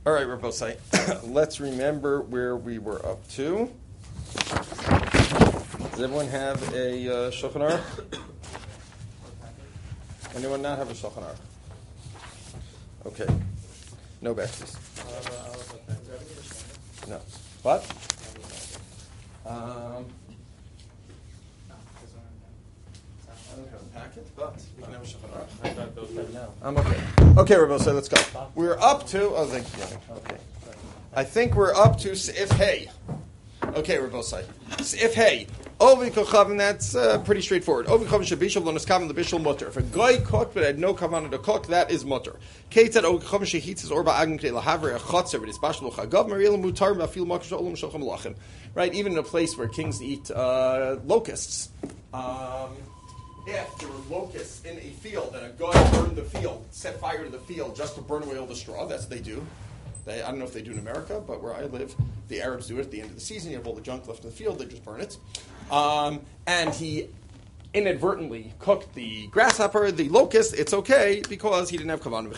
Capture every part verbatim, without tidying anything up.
All right, Rabosai, let's remember where we were up to. Does everyone have a uh, Shulchan Aruch? Anyone not have a Shulchan Aruch? Okay. No besties. No. What? Um, I don't have a packet, but I don't have a Shulchan Aruch. I'm okay. Okay, Rabosai, let's go. We're up to, oh, thank you. Okay. I think we're up to Seif Hey. Okay, Rabosai. Seif Hey. Ovi kochavim, that's uh, pretty straightforward. Ovi kochavim shebishal lo niskam lebishal mutter. If a guy cooked but had no kavanah to cook, that is mutter. Kate said ovi kochavim shehitzes orba agim k'dei lahaver a chotzer v'dispashal lo chagav mariel mutar mafil makish olam shochem lachem. Right, even in a place where kings eat uh, locusts. Um, if there were locusts in a field and a guy burned the field, set fire to the field just to burn away all the straw, that's what they do. They, I don't know if they do in America, but where I live, the Arabs do it at the end of the season. You have all the junk left in the field, they just burn it. Um, and he inadvertently cooked the grasshopper, the locust, it's okay because he didn't have kavanah.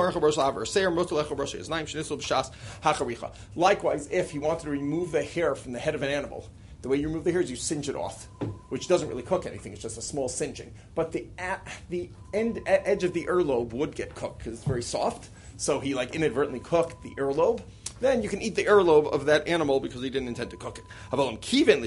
Likewise, if he wanted to remove the hair from the head of an animal, the way you remove the hair is you singe it off, which doesn't really cook anything, it's just a small singeing. But the at, the end edge of the earlobe would get cooked because it's very soft, so he like inadvertently cooked the earlobe. Then you can eat the earlobe of that animal because he didn't intend to cook it. But if he had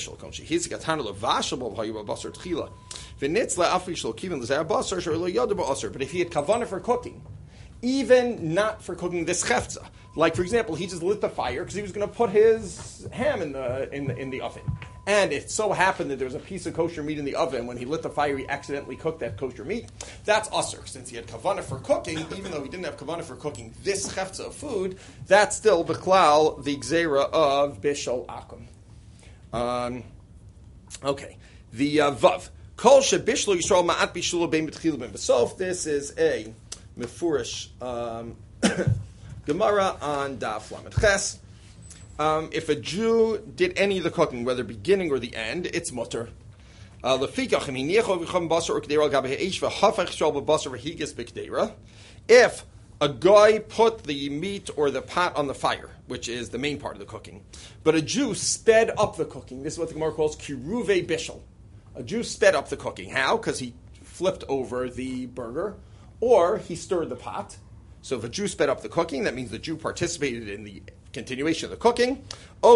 kavanah for cooking, even not for cooking this chefza, like for example, he just lit the fire because he was going to put his ham in the in the, in the oven. And it so happened that there was a piece of kosher meat in the oven. When he lit the fire, he accidentally cooked that kosher meat. That's usher. Since he had kavanah for cooking, even though he didn't have kavanah for cooking this chefza of food, that's still b'chlal, the gzeira of bishul akum. Um, okay. The uh, vav. Kol shebishlo Yisrael ma'at bishulo bein b'tchila bein b'sof. This is a mefurish um, Gemara on Daf Lamed Ches. Um, if a Jew did any of the cooking, whether beginning or the end, it's mutter. If a guy put the meat or the pot on the fire, which is the main part of the cooking, but a Jew sped up the cooking, this is what the Gemara calls kiruve bishul. A Jew sped up the cooking. How? Because he flipped over the burger, or he stirred the pot. So if a Jew sped up the cooking, that means the Jew participated in the continuation of the cooking. Or a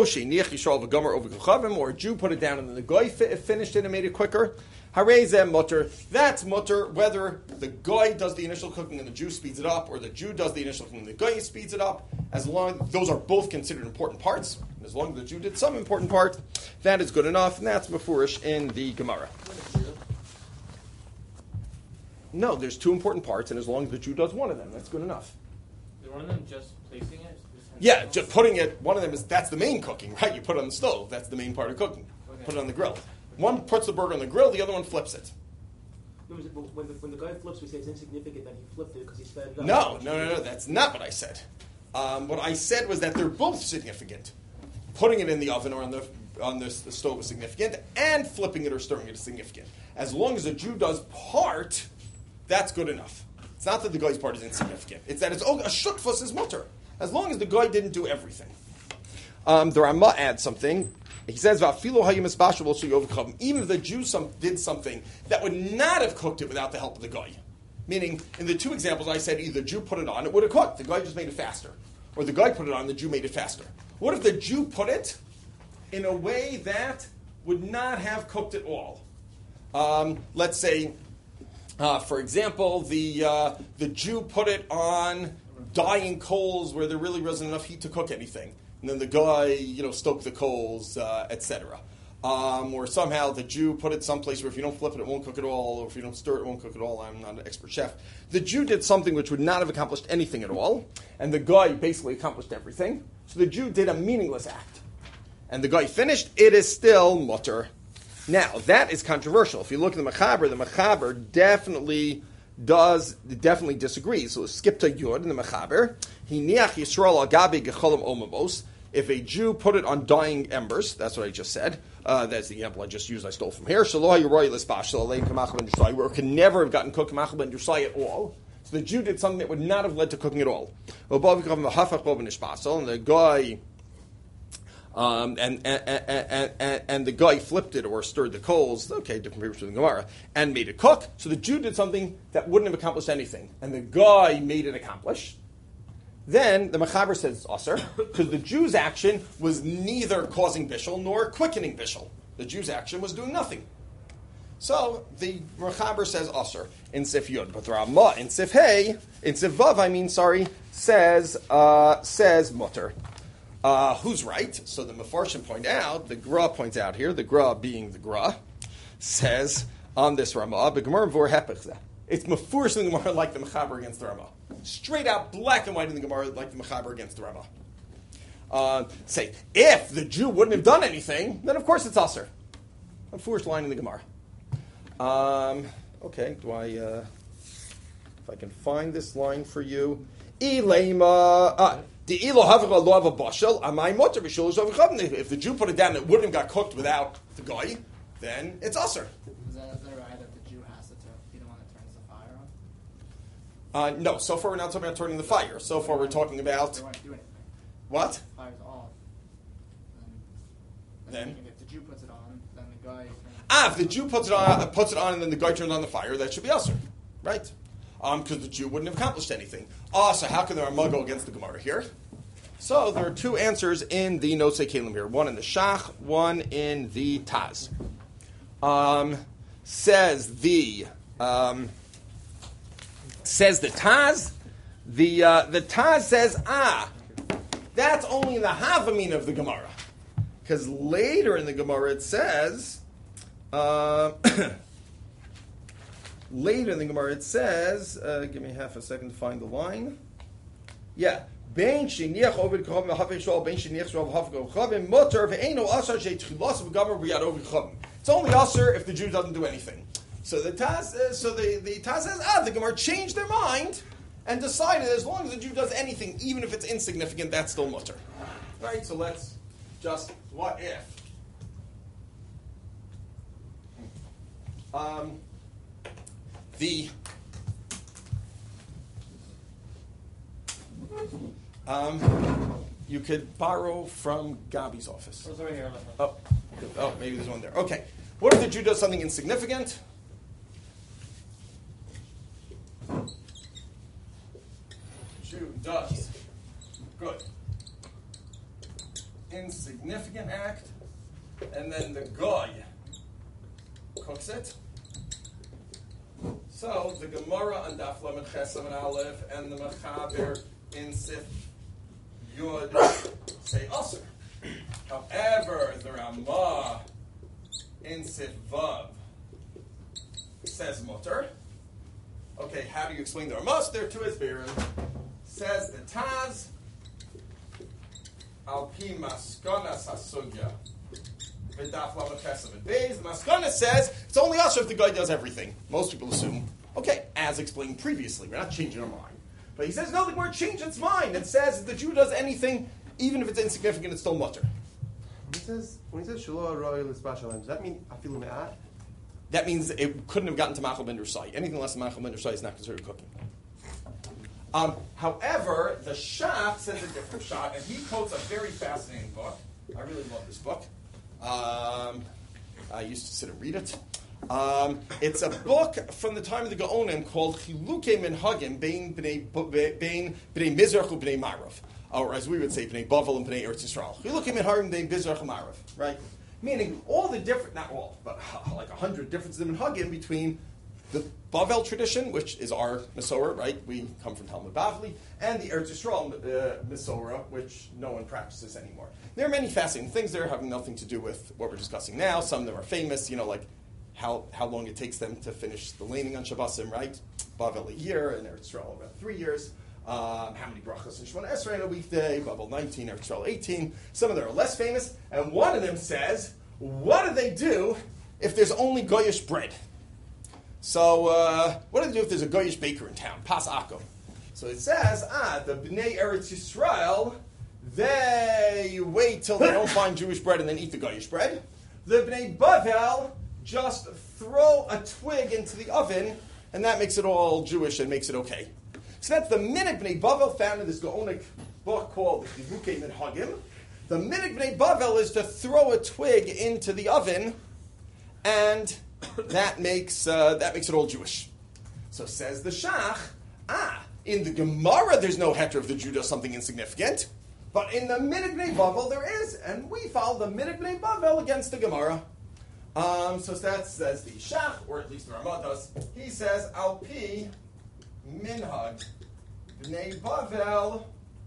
Jew put it down and then the guy finished it and made it quicker. Harezeh mutter. That's mutter whether the guy does the initial cooking and the Jew speeds it up, or the Jew does the initial cooking and the guy speeds it up. As long those are both considered important parts. As long as the Jew did some important part, that is good enough, and that's mefurish in the Gemara. No, there's two important parts, and as long as the Jew does one of them, that's good enough. Is one of them just placing it? Yeah, just putting it, one of them is, that's the main cooking, right? You put it on the stove, that's the main part of cooking. Okay. Put it on the grill. One puts the burger on the grill, the other one flips it. When the, when the guy flips, we say it's insignificant that he flipped it because he sped it up. No, no, no, no, that's not what I said. Um, what I said was that they're both significant. Putting it in the oven or on the on the, the stove is significant, and flipping it or stirring it is significant. As long as a Jew does part, that's good enough. It's not that the guy's part is insignificant. It's that it's oh, a shutfus is mutter. As long as the guy didn't do everything. Um, the Ramah adds something. He says, even if the Jew some, did something that would not have cooked it without the help of the guy. Meaning, in the two examples I said, either the Jew put it on, it would have cooked. The guy just made it faster. Or the guy put it on, the Jew made it faster. What if the Jew put it in a way that would not have cooked at all? Um, let's say, uh, for example, the uh, the Jew put it on dying coals where there really wasn't enough heat to cook anything. And then the guy, you know, stoked the coals, uh, et cetera. Um, or somehow the Jew put it someplace where if you don't flip it, it won't cook at all, or if you don't stir it, it won't cook at all. I'm not an expert chef. The Jew did something which would not have accomplished anything at all, and the guy basically accomplished everything. So the Jew did a meaningless act. And the guy finished, it is still mutter. Now, that is controversial. If you look at the Mechaber, the Mechaber definitely does, definitely disagrees. So skip to Yud in the Mechaber. Hiniach Yisrael agabe gecholim omamos. If a Jew put it on dying embers, that's what I just said. Uh, that's the example I just used, I stole from here. Or can never have gotten cooked kamachal ben drusai at all. So the Jew did something that would not have led to cooking at all. And the guy, um, and, and, and, and, and the guy flipped it or stirred the coals. Okay, different papers from the Gemara, and made it cook. So the Jew did something that wouldn't have accomplished anything, and the guy made it accomplish. Then the Mechaber says it's Aser, because the Jew's action was neither causing bishul nor quickening bishul. The Jew's action was doing nothing. So the Mechaber says Aser in Sif Yud, but the Ramah in Sif Hey, in Sif Vav, I mean, sorry, says uh, says Mutter. Uh, who's right? So the Mefarshim point out, the Gra points out here, the Gra being the Gra, says on this Ramah, the Gemara vor hepech. It's Mefurish in the Gemara like the Mechaber against the Ramah. Straight out black and white in the Gemara like the Mechaber against the Ramah. Uh, say, if the Jew wouldn't have done anything, then of course it's Aser. A foolish line in the Gemara. Um, okay, do I, uh, if I can find this line for you. Ilema, uh, if the Jew put it down and it wouldn't have got cooked without the guy, then it's Aser. Is that, is that right that the Jew has to t- be the one that turns the fire on? Uh, no, so far we're not talking about turning the fire. So far we're talking about... They won't do anything. What? The fire's off. And, Then? and if the Jew puts it on, then the guy... Ah, if the Jew puts it on, uh, puts it on, and then the guy turns on the fire, that should be Aser, right? Um, because the Jew wouldn't have accomplished anything. Ah, so how can the Ramah go against the Gemara here? So there are two answers in the Nosei Kelim here. One in the Shach, one in the Taz. Um, says the um, says the Taz. The uh, the Taz says, ah, that's only in the Havamin of the Gemara, because later in the Gemara it says. Uh, later in the Gemara it says, uh, give me half a second to find the line. Yeah. It's only Aser if the Jew doesn't do anything. So the Taz, uh, so the, the Taz says, ah, the Gemara changed their mind and decided as long as the Jew does anything, even if it's insignificant, that's still mutter. Right, so let's just, what if? Um, the um, you could borrow from Gabi's office. Oh, sorry, here. Oh, oh, maybe there's one there. Okay. What if the Jew does something insignificant? Jew does good insignificant act, and then the guy cooks it. So the Gemara on Daf Lamed Chesam and Aleph and the Mechaber in Sif Yud say Aser. However, the Ramah in Sif Vav says Mutter. Okay, how do you explain the Ramah? There are two Esberim. Says the Taz Al Pi Maskana Sasugya. The Maskana says it's only Aser if the guy does everything. Most people assume, okay, as explained previously, we're not changing our mind. But he says, no, the Gemara changed its mind. It says if the Jew does anything, even if it's insignificant, it's still mutter. He says, when he says Shalom Royal Espashalim, does that mean Afilu Me'at? That means it couldn't have gotten to Machal Ben Rusai. Anything less than Machal Ben Rusai is not considered cooking. Um, however, the Shach says a different shot, and he quotes a very fascinating book. I really love this book. Um, I used to sit and read it. Um, it's a book from the time of the Gaonim called Chiluke Minhagim Bein Bnei Bein Bnei Mizrach u Bnei Marav, or as we would say, Bnei Bavel and Bnei Eretz Yisrael. Chiluke Minhagim Bein Mizrach u Marav, right? Meaning all the different, not all, but like a hundred differences in Minhagim between the Bavel tradition, which is our Masorah, right? We come from Talmud Bavli, and the Eretz Yisrael uh, Masorah, which no one practices anymore. There are many fascinating things there having nothing to do with what we're discussing now. Some of them are famous, you know, like how how long it takes them to finish the laning on Shabbosim, right? Bavel a year, and Eretz Yisrael about three years. Um, how many brachas and Shemona Esrei in a weekday? Bavel nineteen, Eretz Yisrael eighteen. Some of them are less famous, and one of them says, what do they do if there's only Goyish bread? So, uh, what do they do if there's a Goyish baker in town? Pas Akum. So it says, ah, the Bnei Eretz Yisrael, they wait till they don't find Jewish bread and then eat the Goyish bread. The Bnei Bavel just throw a twig into the oven, and that makes it all Jewish and makes it okay. So that's the Minig Bnei Bavel found in this Gaonic book called the Chivukei Minhagim. The Minig Bnei Bavel is to throw a twig into the oven, and that makes uh, that makes it all Jewish. So says the Shach, ah, in the Gemara there's no heter if the Jew does something insignificant, but in the Minig Bnei Bavel there is, and we follow the Minig Bnei Bavel against the Gemara. Um, so that says the Shach, or at least the Ramah does. He says, Al Pi Minhag Bnei Bavel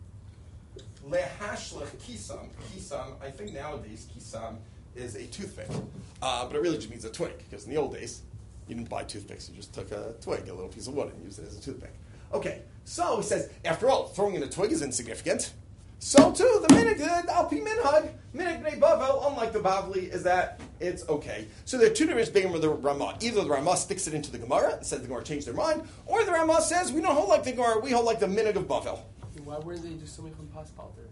Lehashlech Kisam. Kisam, I think nowadays Kisam is a toothpick. Uh, but it really just means a twig, because in the old days, you didn't buy toothpicks, you just took a twig, a little piece of wood, and used it as a toothpick. Okay, so he says, after all, throwing in a twig is insignificant. So too, the minig, the Al Pi Minhag, Minig Bnei Bavel, unlike the Bavli, is that it's okay. So there are two different bigger with the Ramah. Either the Ramah sticks it into the Gemara and says the Gemara changed their mind, or the Ramah says, we don't hold like the Gemara, we hold like the Minig of Bavel. Why wouldn't they do something from Paspalter?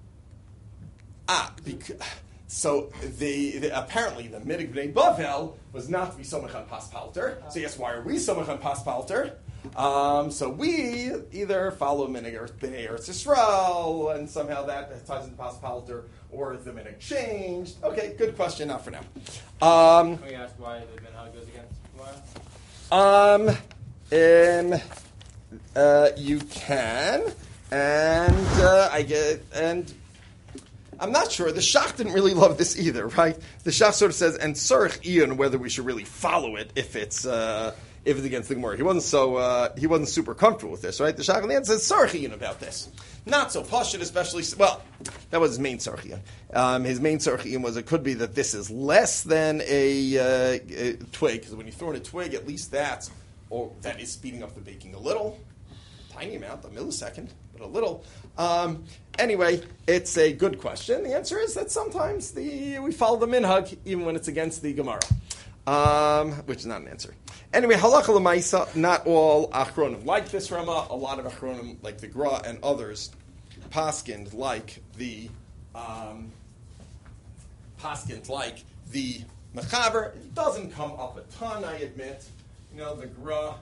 Ah, because, so the, the apparently the Minig Bnei Bavel was not to be Somech on Paspalter. So yes, why are we Somech on Paspalter? Um, so we either follow Minig Bnei Eretz Yisrael, and somehow that ties into Paspalter, or the Minig changed. Okay, good question, not for now. Um, Can we ask why the minhag goes against Gemara? um, um, uh, you can, and uh, I get, and I'm not sure. The Shach didn't really love this either, right? The Shach sort of says, and Tzarech Ian, whether we should really follow it if it's uh, if it's against the Gemara. He wasn't so uh, he wasn't super comfortable with this, right? The Shach on the end says Tzarech Ian about this. Not so Pashut, especially. Well, that was his main Tzarech Ian. Um, his main Tzarech Ian was it could be that this is less than a, uh, a twig, because when you throw in a twig, at least that's or that is speeding up the baking a little, tiny amount, a millisecond, but a little. Um, anyway, it's a good question. The answer is that sometimes the we follow the minhag even when it's against the Gemara, um, which is not an answer. Anyway, halacha l'maisa, not all achronim like this Rama. A lot of achronim, like the Gra and others, paskind like the um, paskind like the mechaber. It doesn't come up a ton, I admit. You know, the Gra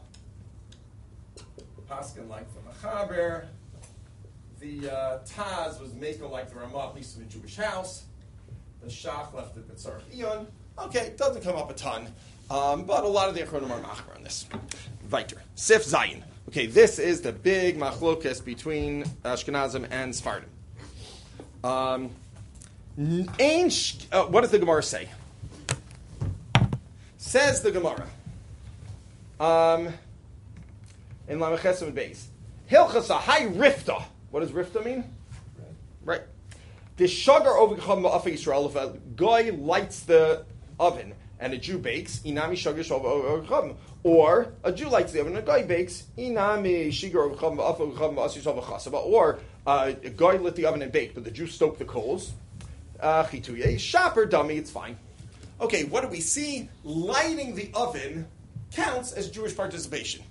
paskind like the mechaber. The uh, Taz was Mako like the Ramah, at least in a Jewish house. The Shach left it with Tzarech Iyon. Okay, it doesn't come up a ton, um, but a lot of the Achronim are machmer on this. Weiter. Sif Zayin. Okay, this is the big machlokas between Ashkenazim and Sfardim. Um, ein sh- uh, what does the Gemara say? Says the Gemara. Um, in Lamechesem Beis. Hilchasa Hai Rifta. What does Rifta mean? Right. The sugar over Yisrael, if a guy lights the oven and a Jew bakes, inami sugar over or a Jew lights the oven and a guy bakes, inami sugar over or uh, a guy lit the oven and baked, but the Jew stoked the coals. Chituye, shopper dummy, it's fine. Okay, what do we see? Lighting the oven counts as Jewish participation.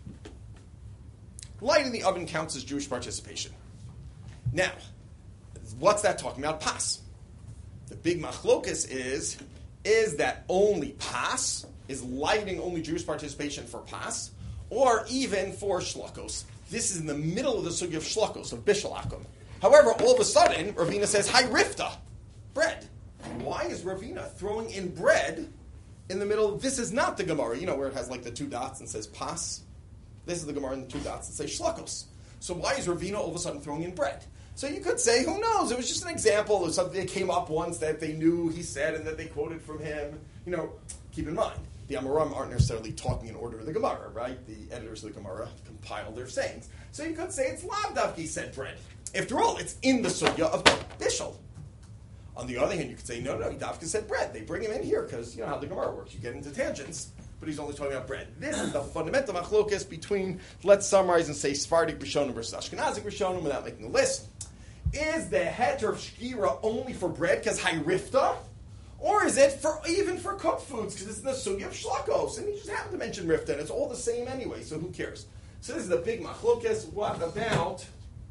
Lighting the oven counts as Jewish participation. Now, what's that talking about? Pas. The big machlokas is, is that only pas, is lighting only Jewish participation for pas, or even for shlokos. This is in the middle of the sugya of shlokos, of bishalakum. However, all of a sudden, Ravina says, Hi Rifta, bread. Why is Ravina throwing in bread in the middle? This is not the Gemara, you know, where it has like the two dots and says pas. This is the Gemara in the two dots that say shlokos. So why is Ravina all of a sudden throwing in bread? So you could say, who knows? It was just an example of something that came up once that they knew he said and that they quoted from him. You know, keep in mind, the Amoram aren't necessarily talking in order of the Gemara, right? The editors of the Gemara compile their sayings. So you could say it's Lav Davki said bread. After all, it's in the sugya of Bishul. On the other hand, you could say, no, no, Davka said bread. They bring him in here because you know how the Gemara works. You get into tangents. But he's only talking about bread. This is the fundamental machlokas between, let's summarize and say Sephardic Rishonim versus Ashkenazic Rishonim without making a list. Is the heter of shkira only for bread because hayrifta? Or is it for even for cooked foods because it's in the sugya of shlakos? And he just happened to mention rifta and it's all the same anyway, so who cares? So this is the big machlokas. What about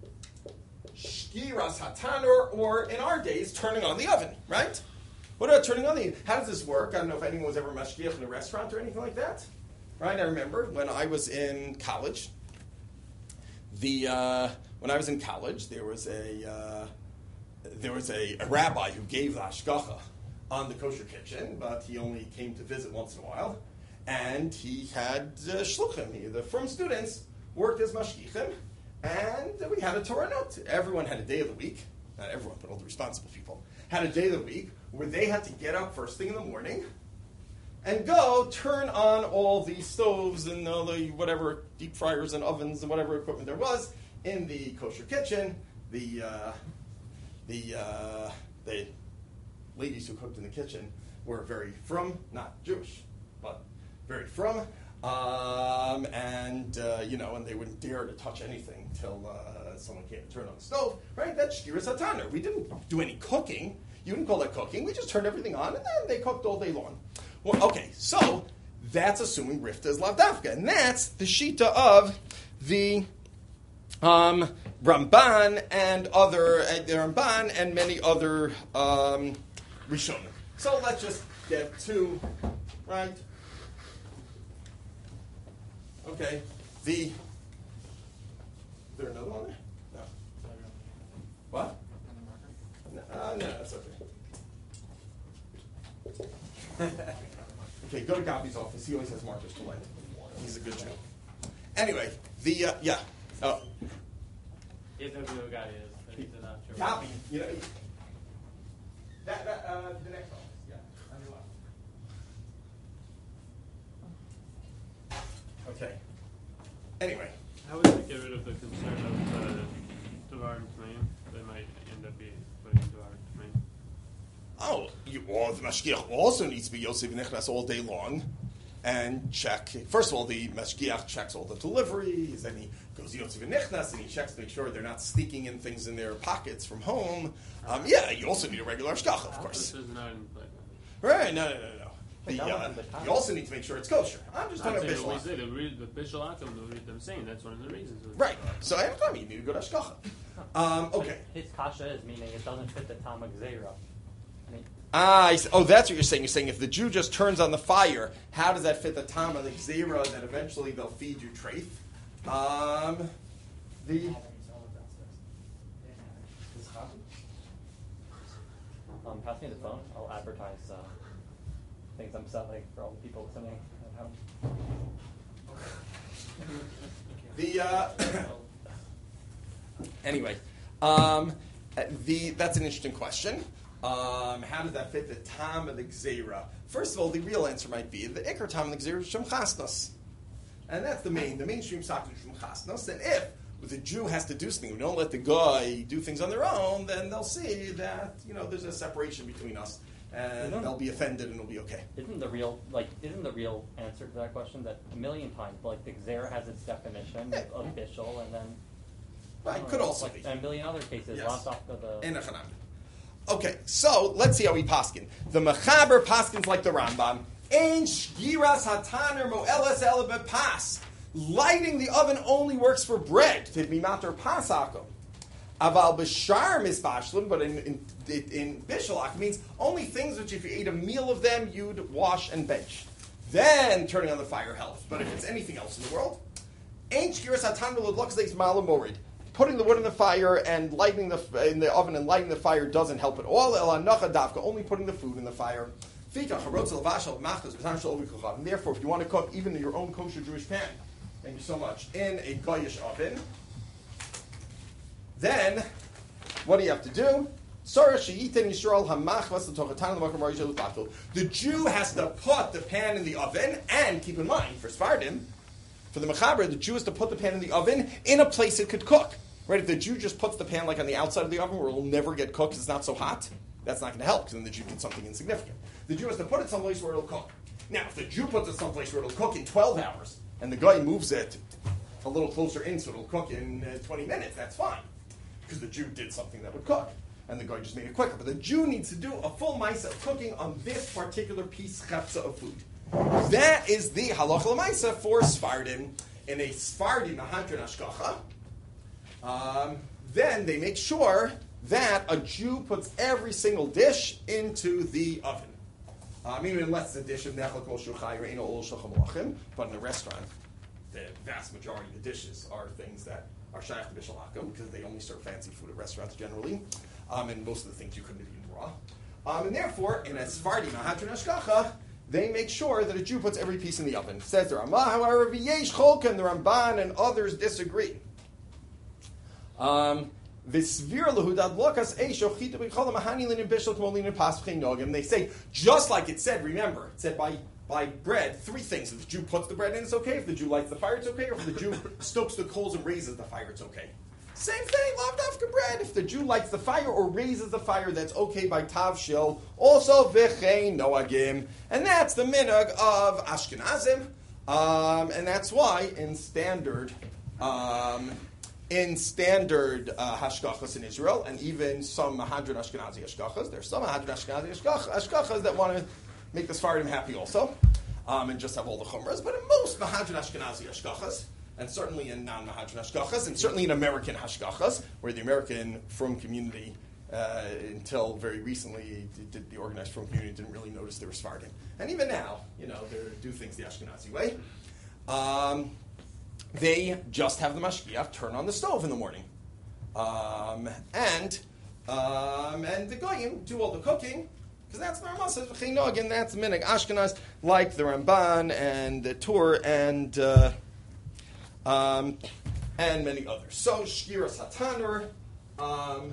shkiras hatanur, or in our days, turning on the oven, right? What about turning on the? How does this work? I don't know if anyone was ever mashgiach in a restaurant or anything like that. Right? I remember when I was in college, the uh, when I was in college, there was a uh, there was a, a rabbi who gave the hashgacha on the kosher kitchen, but he only came to visit once in a while, and he had uh, shluchim. He, the from students worked as mashgichim, and we had a Torah note. Everyone had a day of the week. Not everyone, but all the responsible people had a day of the week where they had to get up first thing in the morning and go turn on all the stoves and all the whatever deep fryers and ovens and whatever equipment there was in the kosher kitchen. The uh, the uh, the ladies who cooked in the kitchen were very frum, not Jewish, but very frum, um, and uh, you know, and they wouldn't dare to touch anything till uh, someone came to turn on the stove. Right? That's shkiras hataner. We didn't do any cooking. You wouldn't call that cooking. We just turned everything on, and then they cooked all day long. Well, okay, so that's assuming Rifta is Lavdafka, and that's the Shita of the um, Ramban and other uh, the Ramban and many other um, Rishonim. So let's just get to right. Okay, the is there another one there? No. What? No, uh, no, that's okay. Okay, go to Gabi's office. He always has markers to light. He's a good Jew. Anyway, the uh, yeah. Oh, He has no clue who guy is. But he's not sure. Gabi, you know he- that that uh, the next office. Yeah, on your left. Okay. Anyway, How would we get rid of the concern of uh, Devarim Tmeim? They might end up being putting Devarim Tmeim. oh, you, well, the mashgiach also needs to be Yosef Nichnas all day long and check. First of all, the mashgiach checks all the deliveries, and he goes Yosef Nichnas, and he checks to make sure they're not sneaking in things in their pockets from home. Um, yeah, you also need a regular shgacha, of course. This is not in play. Right? No, no, no, no. The, that uh, wasn't the time. you also need to make sure it's kosher. I'm just I'm talking saying about that we Bishlam. say the read the Bishul Atom, the read them saying that's one of the reasons. Right. So every time you need to go to shgacha. Um, okay. His kasha is meaning it doesn't fit the Talmud Gzeira. I mean, Ah, I see. Oh, that's what you're saying. You're saying if the Jew just turns on the fire, how does that fit the tam of the gzera that eventually they'll feed you treif? Um, the um, pass me the phone. I'll advertise uh, things I'm selling for all the people listening at home. the uh, anyway, um, the that's an interesting question. Um, how does that fit the tam of the gzera? First of all, the real answer might be the ikar tam of the gzera is shem chasnas, and that's the main, the mainstream socket is shem chasnas. And if the Jew has to do something, we don't let the guy do things on their own, then they'll see that you know there's a separation between us, and Mhm. they'll be offended, and it'll be okay. Isn't the real like isn't the real answer to that question that a million times like the Gzeira has its definition Yeah. of bishul and then Right? uh, Could also like, be. in a million other cases Yes. lots off of the In a chanami. Okay, so let's see how we paskin. The Mechaber paskins like the Rambam. Ein shgiras hataner moelas el bepas. Lighting the oven only works for bread. Tidmimater pasakum. Aval b'shar misbashlim, but in in, in bishalach means only things which if you ate a meal of them you'd wash and bench. Then turning on the fire helps. But if it's anything else in the world, ein shgiras hataner l'lokzeis malam morid. Putting the wood in the fire and lighting the in the oven and lighting the fire doesn't help at all. Only putting the food in the fire. And therefore, if you want to cook even in your own kosher Jewish pan, thank you so much, in a goyish oven, then what do you have to do? The Jew has to put the pan in the oven, and keep in mind, for Sfardim, for the Mechaber, the Jew has to put the pan in the oven in a place it could cook. Right? If the Jew just puts the pan like on the outside of the oven where it will never get cooked because it's not so hot, that's not going to help because then the Jew did something insignificant. The Jew has to put it someplace where it'll cook. Now, if the Jew puts it someplace where it'll cook in twelve hours and the guy moves it a little closer in so it'll cook in uh, twenty minutes, that's fine because the Jew did something that would cook and the guy just made it quicker. But the Jew needs to do a full ma'isa of cooking on this particular piece chepsa of food. That is the halacha l'maisa for Sfardim. In a Sfardim Mahantrin Ashkacha, um, then they make sure that a Jew puts every single dish into the oven. I mean, unless the dish of Nechel Kol Shuchai or Eino Ol Shulchan Malachim, but in a restaurant, the vast majority of the dishes are things that are shaykh to Bishul Hakum because they only serve fancy food at restaurants generally, um, and most of the things you couldn't even raw. Um, and therefore, in a Sephardi Mahatron Hashgacha, they make sure that a Jew puts every piece in the oven. It says the Ramah, however, V'yesh Cholkan, the Ramban, and others disagree. Um, They say, just like it said, remember, it said by, by bread, three things. If the Jew puts the bread in, it's okay. If the Jew lights the fire, it's okay. Or if the Jew stokes the coals and raises the fire, it's okay. Same thing, lav dafka bread. If the Jew lights the fire or raises the fire, that's okay by tav shil. Also, v'chein noagim. And that's the minhag of Ashkenazim. Um, and that's why in standard... Um, In standard uh, hashgachas in Israel, and even some Mahadran Ashkenazi hashgachas, there's some Mahadran Ashkenazi hashgachas that want to make the Sfardim happy also, um, and just have all the chumras. But in most Mahadran Ashkenazi hashgachas, and certainly in non-Mahadran hashgachas, and certainly in American hashgachas, where the American Frum community, uh, until very recently, did the organized Frum community didn't really notice they were Sfardim. And even now, you know, they do things the Ashkenazi way. Um, They just have the mashgiach turn on the stove in the morning, um, and um, and the goyim do all the cooking because that's the Ramah says again that's minhag Ashkenaz like the Ramban and the Tur and uh, um, and many others. So Shkiras Hatanur, um,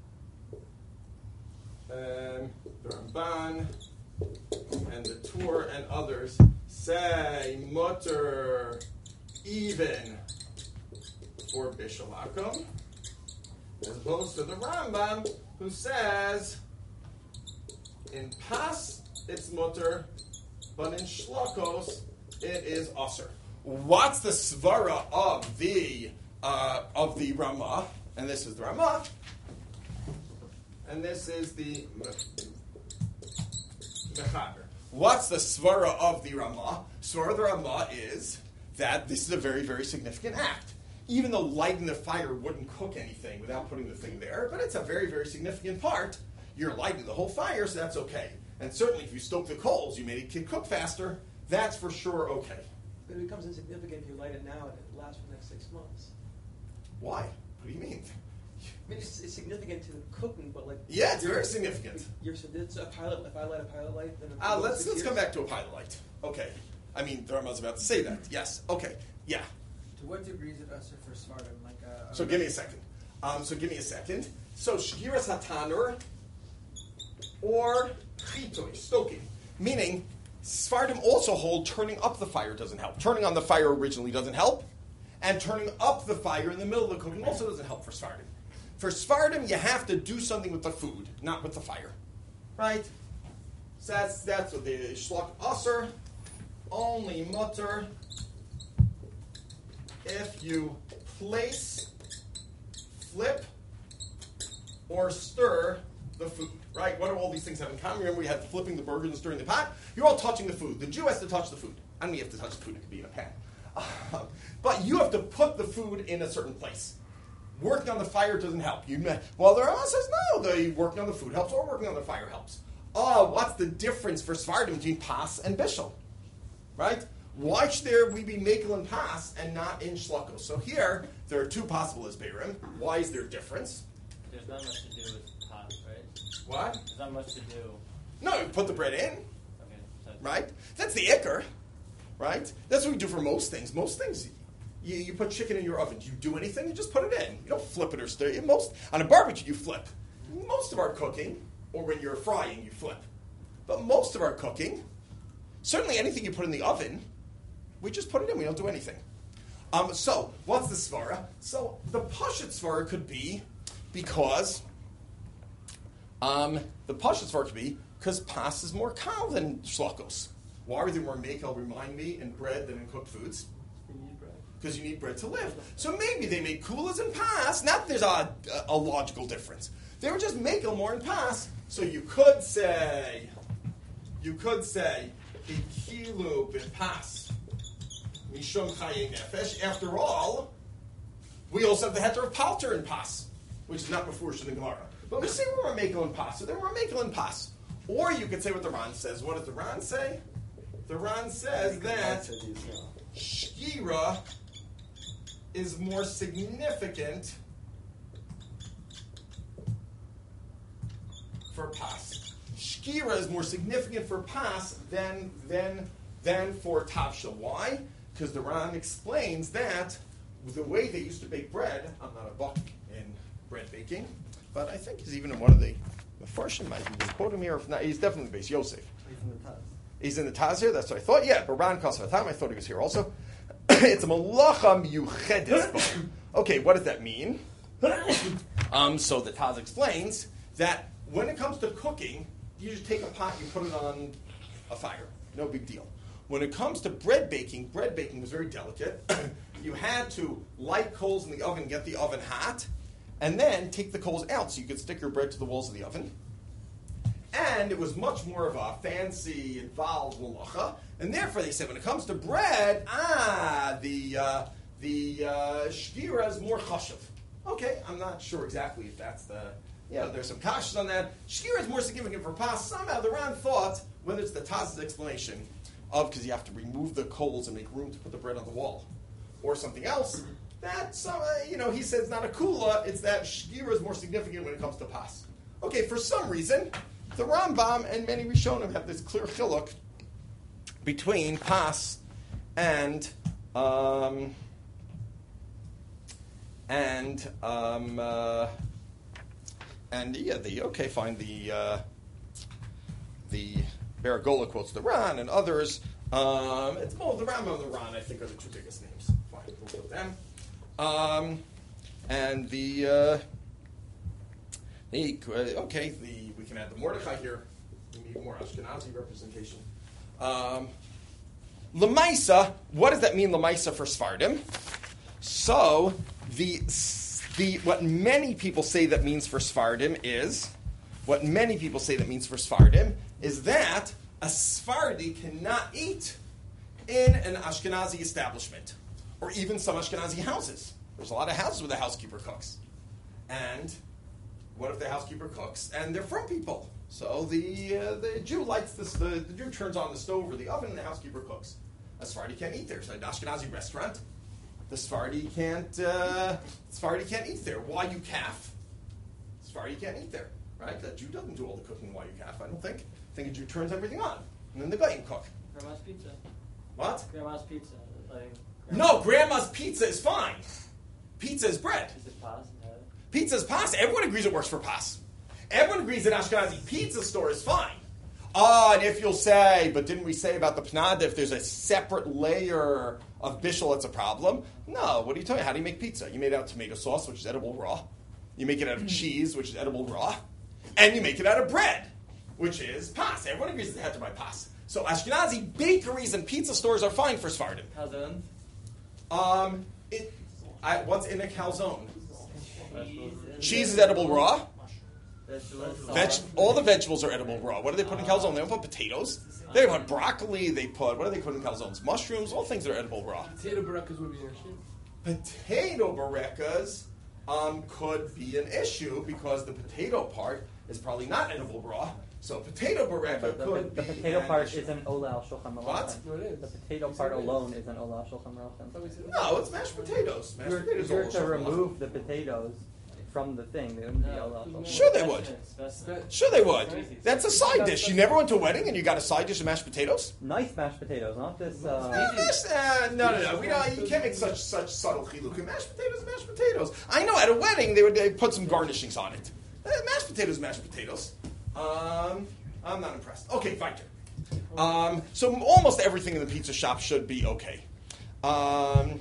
um, the Ramban and the Tur and others say mutter. Even for Bishul Hakum, as opposed to the Rambam, who says in Pas it's mutter, but in Shlokos it is aser. What's the svara of the uh, of the Ramah? And this is the Ramah, and this is the Mechaber. What's the svara of the Ramah? Svara of the Ramah is that this is a very, very significant act. Even though lighting the fire wouldn't cook anything without putting the thing there, but it's a very, very significant part. You're lighting the whole fire, so that's okay. And certainly if you stoke the coals, you made it cook faster, that's for sure okay. But it becomes insignificant if you light it now and it lasts for the next six months. Why? What do you mean? I mean, it's, it's significant to the cooking, but like... Yeah, it's very significant. You're, so it's a pilot, if I light a pilot light, then... Uh, let's let's come back to a pilot light. Okay. I mean, Dharma's about to say that. Yes. Okay. Yeah. To what degree is it usher for Svardim? Like a, So give me a second. Um, so give me a second. So Shkiras Hatanur or Chitoi, stoking. Meaning, Sfardim also hold turning up the fire doesn't help. Turning on the fire originally doesn't help. And turning up the fire in the middle of the cooking also doesn't help for Sfardim. For Sfardim, you have to do something with the food, not with the fire. Right? So that's, that's what the Shlok Aser, only mutter if you place, flip, or stir the food, right? What do all these things have in common? Remember we had flipping the burgers and stirring the pot? You're all touching the food. The Jew has to touch the food. I don't mean you have to touch the food, it could be in a pan. Uh, but you have to put the food in a certain place. Working on the fire doesn't help. You may, well, the Rambam says no, the working on the food helps or working on the fire helps. Oh, what's the difference for Sfardim between Pas and Bishul? Right? Why should there we be Mekel and Pas and not in Shlokos? So here, there are two possible Isberim. Why is there a difference? There's not much to do with Pas, right? What? There's not much to do. No, you put the bread in. Okay. So Right? That's the Iker. Right? That's what we do for most things. Most things, you, you put chicken in your oven. Do you do anything? You just put it in. You don't flip it or stir it. Most, on a barbecue, you flip. Most of our cooking, or when you're frying, you flip. But most of our cooking, certainly anything you put in the oven, we just put it in. We don't do anything. Um, so, what's the svara? So, the pashut svara could be because um, the pashut svara could be because pas is more kal than shlokos. Why are there more mekel, remind me, in bread than in cooked foods? Because you need bread to live. So maybe they made kulas and pas. Not that there's a, a logical difference. They were just mekel more in pas. So you could say, you could say, ikilu b'pas mishum chaye nefesh. After all, we also have the heter of palter in pas, which is not before Shin and Gemara. But we say we were mekel in pas, so there were mekel in pas. Or you could say what the Ran says. What does the Ran say? The Ran says that Shkira is more significant for pas. Shkira is more significant for pas than than than for tavsha. Why? Because the Ran explains that the way they used to bake bread. I'm not a buck in bread baking, but I think he's even in one of the Mefarshim. Might be quoting me, or if not, he's definitely based Yosef. He's in the Taz. He's in the Taz here. That's what I thought. Yeah, but Ran Kasav I thought he was here also. It's a malacha miyuchedes. Okay, what does that mean? um, so the Taz explains that when it comes to cooking, you just take a pot, you put it on a fire. No big deal. When it comes to bread baking, bread baking was very delicate. You had to light coals in the oven, get the oven hot, and then take the coals out so you could stick your bread to the walls of the oven. And it was much more of a fancy, involved malacha. And therefore, they said, when it comes to bread, ah, the uh, the uh, shkira is more chashuv. Okay, I'm not sure exactly if that's the... Yeah, there's some kashas on that. Shkira is more significant for pas. Somehow the Ran thought, whether it's the Taz's explanation of, because you have to remove the coals and make room to put the bread on the wall, or something else, that, some, uh, you know, he says not a kula, it's that shkira is more significant when it comes to pas. Okay, for some reason, the Rambam and many Rishonim have this clear chiluk between pas and um, and um, uh, and yeah, the okay, fine. The uh, the Baragola quotes the Ran and others. Um, it's both the Rambam and the Ran, I think, are the two biggest names. Fine, we'll go with them. Um, and the uh, the uh, okay, the we can add the Mordechai here. We need more Ashkenazi representation. Um, Lamaisa, what does that mean, Lamaisa, for Sfardim? So, the, the what many people say that means for Sfardim is, what many people say that means for Sfardim is that a Sephardi cannot eat in an Ashkenazi establishment, or even some Ashkenazi houses. There's a lot of houses where the housekeeper cooks. And what if the housekeeper cooks and they're from people? So the uh, the Jew lights this, the, the Jew turns on the stove or the oven and the housekeeper cooks. A Sephardi can't eat there. So an Ashkenazi restaurant, the Sephardi can't uh, Sephardi can't eat there. Why you calf? Sephardi can't eat there, right? The Jew doesn't do all the cooking while you calf. I don't think. I think a Jew turns everything on, and then the Goyim cook. Grandma's pizza. What? Grandma's pizza. Like, No, grandma's pizza is fine. Pizza is bread. Is it pasta? Pizza is pasta. Everyone agrees it works for pas. Everyone agrees that Ashkenazi pizza store is fine. Ah, and if you'll say, but didn't we say about the Pnada, if there's a separate layer of bishul, it's a problem? No, what are you talking about? How do you make pizza? You made it out of tomato sauce, which is edible raw. You make it out of cheese, which is edible raw. And you make it out of bread, which is pas. Everyone agrees that they have to buy pas. So Ashkenazi bakeries and pizza stores are fine for Sephardim. Calzone. Um, it, I, what's in a calzone? Cheese. Cheese is edible raw. Vegetables. Veg, all the vegetables are edible raw. What do they put in calzone? They don't put potatoes. They put broccoli. They put, what do they put in calzones? Mushrooms. All things are edible raw. Potato barakas would be an issue. Potato barekas um, could be an issue because the potato part is probably not edible raw. So potato bareka But the, could the be potato an part issue. isn't ola al shulchan aruch. What? No, it is. The potato part alone isn't ola al shulchan aruch. No, it's mashed potatoes. Mashed You're, potatoes you're all to over. remove the potatoes from the thing. They wouldn't be ola al shulchan. Sure they would. That- Sure they would. That's a side dish. You never went to a wedding and you got a side dish of mashed potatoes? Nice mashed potatoes, not this. Uh, Uh, this, uh, no, no, no. We don't, you can't make such such subtle chilukim. Mashed potatoes, mashed potatoes. I know at a wedding they would they put some garnishings on it. Uh, mashed potatoes, mashed potatoes. Um, I'm not impressed. Okay, fine. Um, so almost everything in the pizza shop should be okay. Um,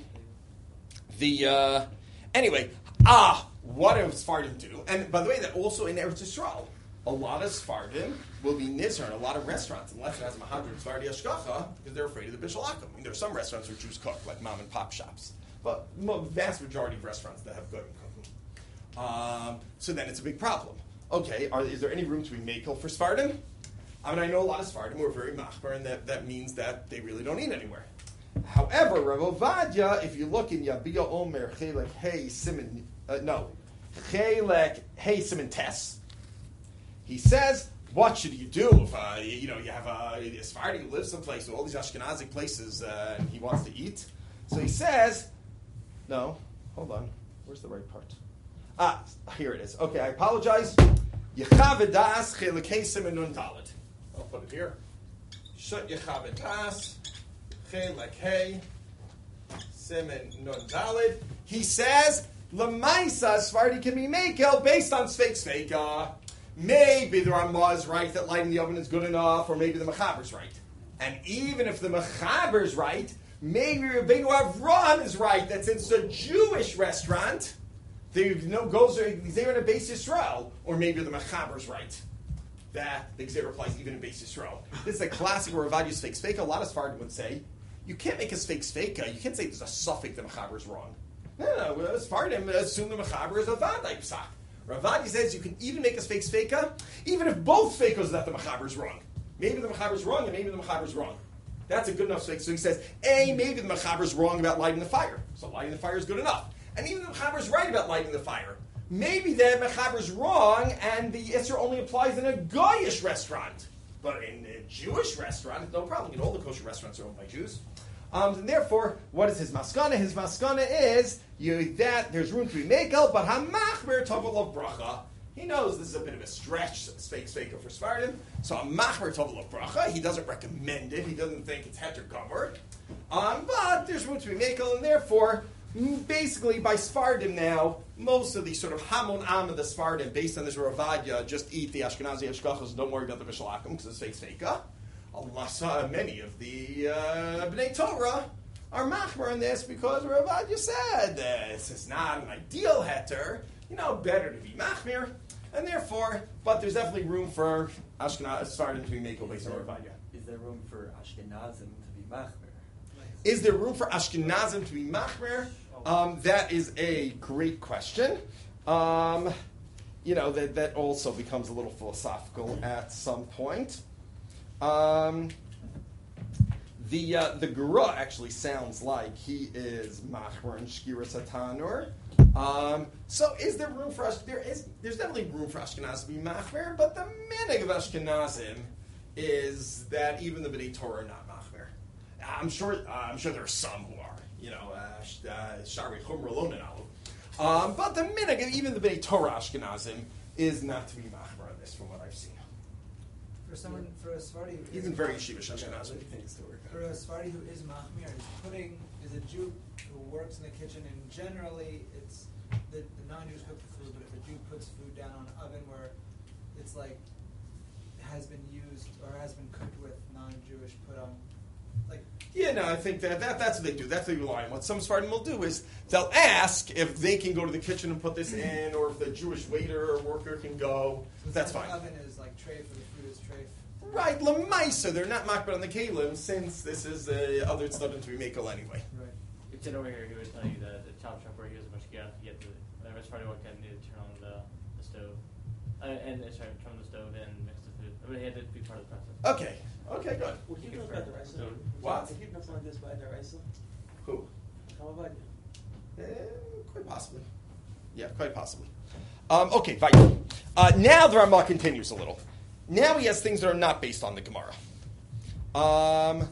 the uh, anyway, ah, what do Sephardim do? And by the way, that also in Eretz Yisrael, a lot of Sephardim will be nizar in a lot of restaurants, unless it has a mahadr Sephardi hashgacha, because they're afraid of the bishul akum. I mean, there are some restaurants where Jews cook, like mom and pop shops, but the vast majority of restaurants that have good cooking. Um, so then it's a big problem. Okay, are, is there any room to be makel for Sephardim? I mean, I know a lot of Sephardim who are very machbar, and that, that means that they really don't eat anywhere. However, Rav Ovadia, if you look in Yabia Omer, Chelek Hey Simon, uh, no, Chelek Hey Simon Tes, he says, what should you do if uh, you know you have a, a Sephardi who lives someplace with all these Ashkenazi places uh, and he wants to eat? So he says, No, hold on. Where's the right part? Ah, here it is. Okay, I apologize. Yechavedas chelekei simen nun dalet. I'll put it here. Shut yechavedas chelekei simen nun dalet. He says, Lamaisa Svardi can be makel based on Sveik Sveika. Maybe the Ramah is right that lighting the oven is good enough, or maybe the Mechaber's right. And even if the Mechaber's right, maybe Rabbeinu Avram is right that since it's a Jewish restaurant, they you know, goes there in a Beis Yisrael, or maybe the Mechaber's right that the Gzeir applies even in Beis Yisrael. This is a classic where Ravad uses Sveik Sveika. A lot of Sfardim would say, you can't make a Sveik Sveika. You can't say there's a suffix the Mechaber's wrong. No, no, no. Sfardim assume the Mechaber is Avad Psak. Ravadi says you can even make a fake Sveika, even if both Sveikos that the Mechaber is wrong. Maybe the Mechaber is wrong, and maybe the Mechaber is wrong. That's a good enough Sveika. So he says, A, maybe the Mechaber is wrong about lighting the fire. So lighting the fire is good enough. And even the Mechaber is right about lighting the fire. Maybe the Mechaber is wrong, and the Isser only applies in a Goyish restaurant. But in a Jewish restaurant, it's no problem. You know, all the kosher restaurants are owned by Jews. Um, and therefore, what is his maskana? His maskana is you, that there's room to be makel, but hamachmer tovel of bracha. He knows this is a bit of a stretch, fake sveika for Sfardim. So hamachmer tovel of bracha. He doesn't recommend it. He doesn't think it's heter cover. Um, but there's room to be makel, and therefore, basically by Sfardim now, most of the sort of hamon am of the Sfardim, based on this Ravadya, just eat the Ashkenazi Ashkachas, don't worry about the Bishalakim because it's fake sveika. Allah, many of the uh, Bnei Torah are machmer in this because Ravadya said this is not an ideal heter. You know, better to be machmir, and therefore, but there's definitely room for Ashkenaz starting to be makel based on Ravadya. Is there room for Ashkenazim to be machmir? Is there room for Ashkenazim to be machmir? Um, that is a great question. Um, you know, that that also becomes a little philosophical at some point. Um, the uh, the Gura actually sounds like he is machmer and shkira satanur. Um, so is there room for us? There is. There's definitely room for Ashkenaz to be machmer, but the minig of Ashkenazim is that even the Bnei Torah are not machmer. I'm sure. Uh, I'm sure there are some who are. You know, shari chumra lo nenalu. Um, but the minig of even the Bnei Torah Ashkenazim is not to be machmer on this, from what I've seen. For someone, for a Sephardi, who even is very mach- yeshiva Ashkenazi. For a Sephardi who is machmir, is putting is a Jew who works in the kitchen, and generally it's the, the non-Jews cook the food, but if a Jew puts food down on an oven where it's like has been used or has been cooked with non-Jewish put on, like. Yeah, no, I think that, that that's what they do. That's what they rely on. What some Sephardim will do is they'll ask if they can go to the kitchen and put this in, or if the Jewish waiter or worker can go. So That's the fine. oven is like tray for the food is tray. Right, lemaisa, they're not makbid on the kalim since this is uh, other tzaddim to be makel anyway. Right. If you sit over here, he would tell you that the chop shop where he was a mashgiach, you have to, whenever it's Friday walked in, you need to turn on the, the stove. Uh, and, uh, sorry, turn on the stove and mix the food. I mean, he had to be part of the process. Okay, okay, good. Would you know about the Raisa? What? Would you know something like this by the Raisa? Who? How about you? Eh, quite possibly. Yeah, quite possibly. Um, okay, fine. Uh, now the Ramah continues a little. Now he has things that are not based on the Gemara. Um,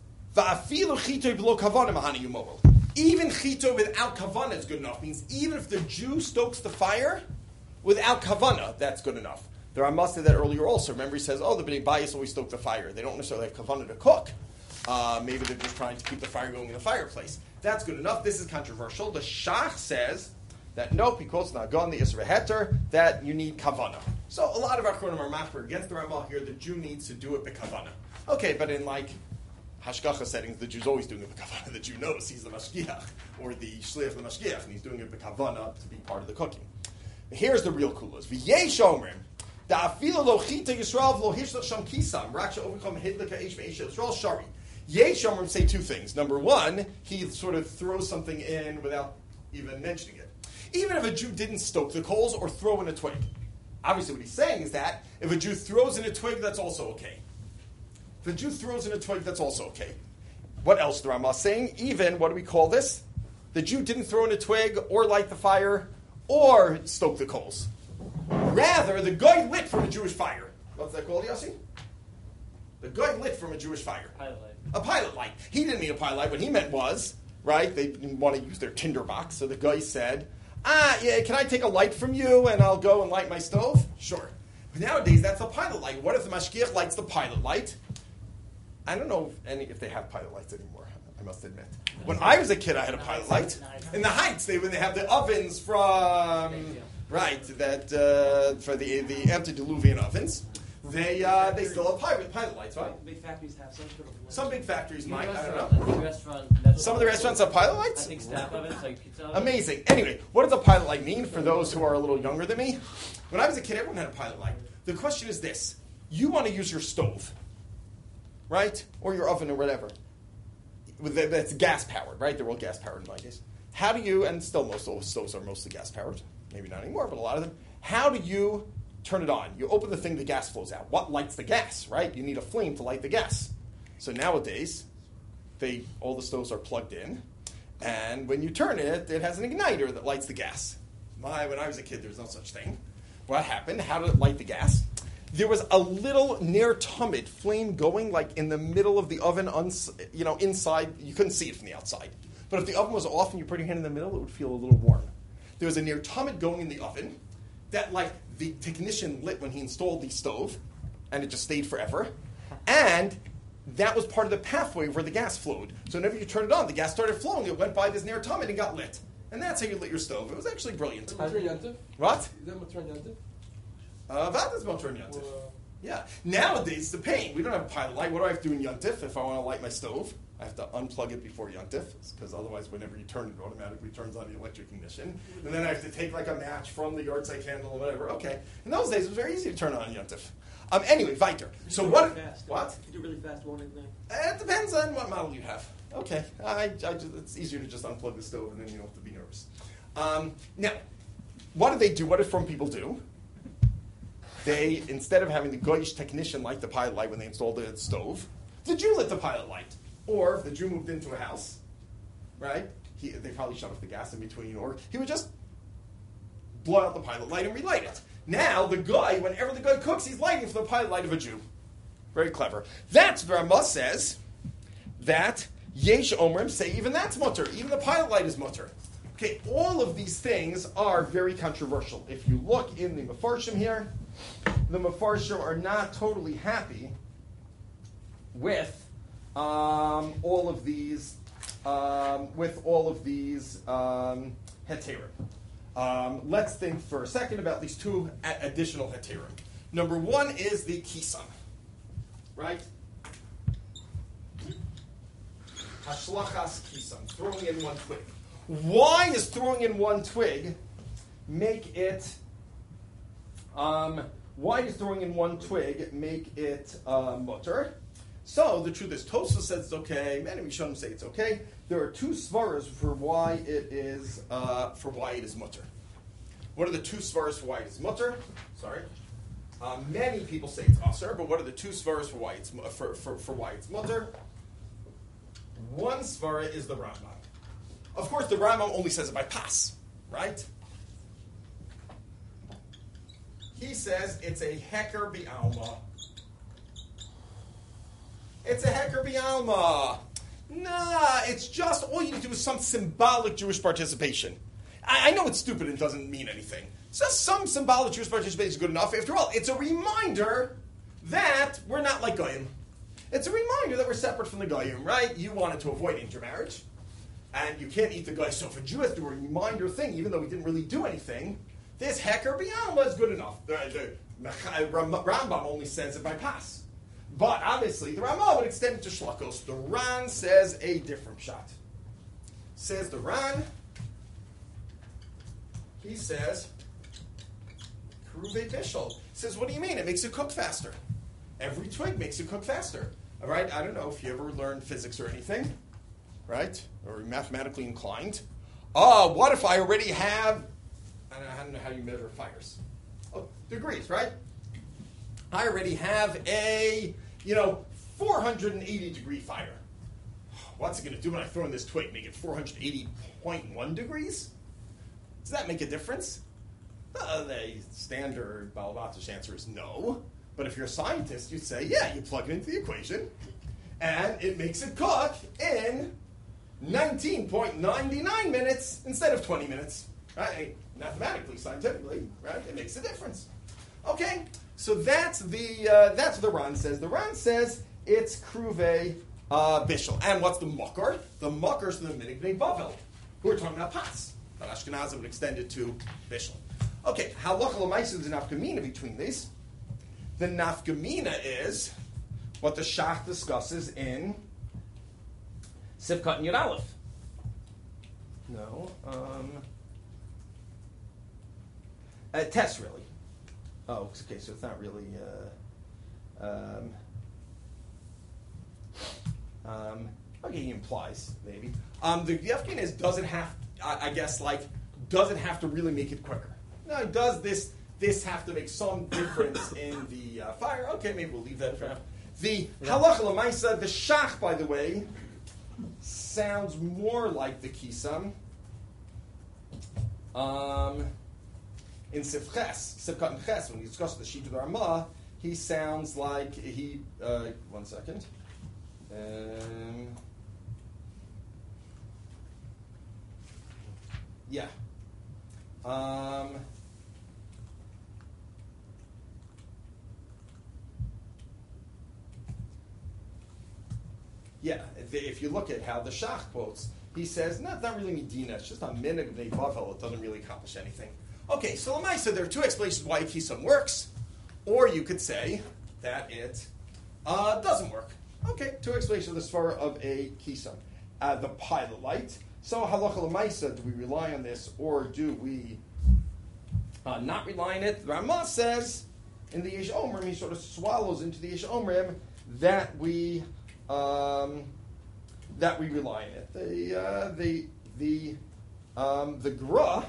even chito without kavana is good enough. Means even if the Jew stokes the fire without kavana, that's good enough. The Ramah said that earlier also. Remember, he says, "Oh, the Bnei Bayis always stoke the fire. They don't necessarily have kavana to cook. Uh, maybe they're just trying to keep the fire going in the fireplace. That's good enough. This is controversial. The Shach says that nope, because nagon the Isra Heter, that you need kavana. So a lot of Achronim are machmer against the Ramah here. The Jew needs to do it b'kavana. Okay, but in like hashgacha settings, the Jew's always doing it b'kavana. The Jew knows he's the mashgiach or the shliach the mashgiach, and he's doing it b'kavana to be part of the cooking. Here's the real kulas. V'yesh omrim da'afila lo chita Yisrael lo hishlach sham kisam raksha overcome hidlika eish ve'eish Yisrael shari. Yesh omrim say two things. Number one, he sort of throws something in without even mentioning it. Even if a Jew didn't stoke the coals or throw in a twig. Obviously what he's saying is that if a Jew throws in a twig, that's also okay. If a Jew throws in a twig, that's also okay. What else the Ramah is saying? Even, what do we call this? The Jew didn't throw in a twig or light the fire or stoke the coals. Rather, the guy lit from a Jewish fire. What's that called, Yossi? The guy lit from a Jewish fire. Pilot light. A pilot light. He didn't mean a pilot light. What he meant was right? They didn't want to use their tinderbox, so the guy said, ah, yeah, can I take a light from you and I'll go and light my stove? Sure. But nowadays, that's the pilot light. What if the mashgiach lights the pilot light? I don't know if, any, if they have pilot lights anymore, I must admit. When I was a kid, I had a pilot light. In the Heights, they when they have the ovens from, right, that uh, for the the antediluvian ovens, they uh, they still have pilot, pilot lights, right? Big factories have some sort of light. Some big factories The might, I restaurant- don't know. the restaurant, that's Some of the restaurants have pilot lights? I think staff ovens, like pizza ovens. Amazing. Anyway, what does a pilot light mean for those who are a little younger than me? When I was a kid, everyone had a pilot light. The question is this. You want to use your stove, right? Or your oven or whatever. With the- That's gas-powered, right? They're all gas-powered nowadays. How do you, and still most stoves are mostly gas-powered. Maybe not anymore, but a lot of them. How do you turn it on? You open the thing, the gas flows out. What lights the gas, right? You need a flame to light the gas. So nowadays, they all the stoves are plugged in. And when you turn it, it has an igniter that lights the gas. My, when I was a kid, there was no such thing. What happened? How did it light the gas? There was a little near tumid flame going, like in the middle of the oven, uns- you know, inside. You couldn't see it from the outside. But if the oven was off and you put your hand in the middle, it would feel a little warm. There was a near tumid going in the oven that, like, the technician lit when he installed the stove, and it just stayed forever. And that was part of the pathway where the gas flowed. So whenever you turned it on, the gas started flowing. It went by this near tumid and got lit. And that's how you lit your stove. It was actually brilliant. Is that Matron Yantif? What? Is that Matron Yantif? Uh, that is Matron Yantif. Well, Yeah. Nowadays, it's a pain. We don't have a pilot light. What do I have to do in Yontif if I want to light my stove? I have to unplug it before Yontif, because otherwise, whenever you turn it, it automatically turns on the electric ignition. And then I have to take like a match from the yahrzeit candle or whatever. Okay. In those days, it was very easy to turn on Yontif. Um, anyway, weiter. So You do what? Really fast, What? You do really fast, won't it? Then? It depends on what model you have. Okay. I, I just, it's easier to just unplug the stove, and then you don't have to be nervous. Um, now, what do they do? What do from people do? They, instead of having the goyish technician light the pilot light when they installed the stove, the Jew lit the pilot light. Or if the Jew moved into a house, right, he, they probably shut off the gas in between, or he would just blow out the pilot light and relight it. Now, the guy, whenever the guy cooks, he's lighting for the pilot light of a Jew. Very clever. That's what Ramah says, that Yesh Omrim say even that's mutter, even the pilot light is mutter. Okay, all of these things are very controversial. If you look in the Mefarshim here, the Mefarshim are not totally happy with um, all of these, um, with all of these um, heterim. Um, let's think for a second about these two a- additional heterim. Number one is the kisam, right? Hashlachas kisam, throwing in one twig. Why is throwing in one twig make it? Um, why does throwing in one twig make it uh, mutter? So the truth is, Tosfos says it's okay. Many Rishonim say it's okay. There are two svaras for why it is uh, for why it is mutter. What are the two svaras for why it is mutter? Sorry, um, many people say it's aser, but what are the two svaras for why it's for, for, for why it's mutter? One svara is the Rambam. Of course, the Rambam only says it by pas, right? He says it's a heker bi'alma. It's a heker bi'alma. Nah, it's just, all you need to do is some symbolic Jewish participation. I, I know it's stupid and doesn't mean anything. It's just some symbolic Jewish participation is good enough. After all, it's a reminder that we're not like Goyim. It's a reminder that we're separate from the Goyim, right? You wanted to avoid intermarriage, and you can't eat the Goy. So if a Jew has to do a reminder thing, even though he didn't really do anything, this heker bi'alma is good enough. The, the Rambam only says it by pas. But obviously, the Rambam would extend it to shlakos. The Ran says a different shot. Says the Ran, he says, Keruvei bishul. Says, what do you mean? It makes it cook faster. Every twig makes it cook faster. All right? I don't know if you ever learned physics or anything, right? Or mathematically inclined. Oh, what if I already have, I don't know, I don't know how you measure fires. Oh, degrees, right? I already have a, you know, four hundred eighty degree fire. What's it going to do when I throw in this twig? Make it four hundred eighty point one degrees? Does that make a difference? Uh, the standard Balabatish answer is no. But if you're a scientist, you'd say, yeah, you plug it into the equation, and it makes it cook in nineteen point nine nine minutes instead of twenty minutes. Right? Mathematically, scientifically, right? It makes a difference. Okay, so that's the uh, that's what the Ran says. The Ran says it's Kruve uh, Bishel. And what's the Makar? The Makar is the Minig Bnei Bavel, who are talking about Pas. But Ashkenazim would extend it to Bishel. Okay, halacha l'maisa is the nafkamina between these. The nafkamina is what the Shach discusses in Sivkat and Yud Aleph. No, um, uh, Tess really. Oh, okay, so it's not really. Uh, um, um, okay, he implies maybe. Um, the nafkamina is doesn't have. I, I guess like doesn't have to really make it quicker. Now, does this this have to make some difference in the uh, fire? Okay, maybe we'll leave that for now. The halacha l'maisa, the shach, by the way, sounds more like the kisam. Um, in Sivches, Sivkat and Ches, when he discusses the sheet of the Ramah, he sounds like he. Uh, one second. Um, yeah. Um, yeah, if, if you look at how the Shach quotes, he says, no, it's not really Medina, it's just a minig b'nei Bavel, it doesn't really accomplish anything. Okay, so Lamaisa, there are two explanations why a kisam works, or you could say that it uh, doesn't work. Okay, two explanations of the svara of a kisam. Uh, the pilot light. So halacha l'maisa, do we rely on this, or do we uh, not rely on it? The Ramah says in the Yesh Omrim, he sort of swallows into the Yesh Omrim that we um, that we rely on it. The uh, the the um, the Gra.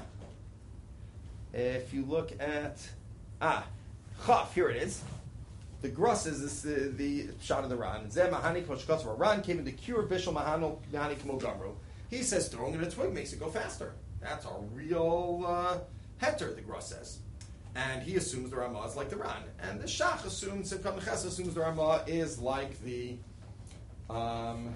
If you look at ah Chaf, here it is. The Gra says this uh, the shot of the Ran. Zeh mahani koshkatz Ran came into cure bishul mahano mahani kamo gamru. He says throwing in a twig makes it go faster. That's a real uh, heter, the Gra says. And he assumes the Ramah is like the Ran. And the Shach assumes, Sivkat Neches assumes the Ramah is like the, um,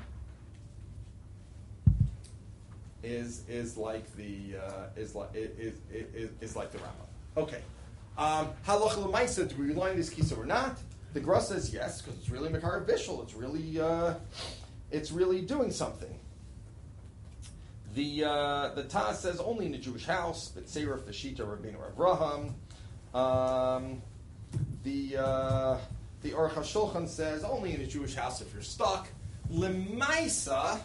is is like the, uh, is like is, is, is like the Ramah. Okay. Um, Halacha l'maisa, do we rely on this kisa or not? The Gra says yes, because it's really Makar Bishul. It's really, uh, it's really doing something. The uh, the Taz says only in the Jewish house, but Seirah Fashita Rabbeinu Avraham. Um, the uh, the Aruch HaShulchan says only in a Jewish house if you're stuck. Lemaisa,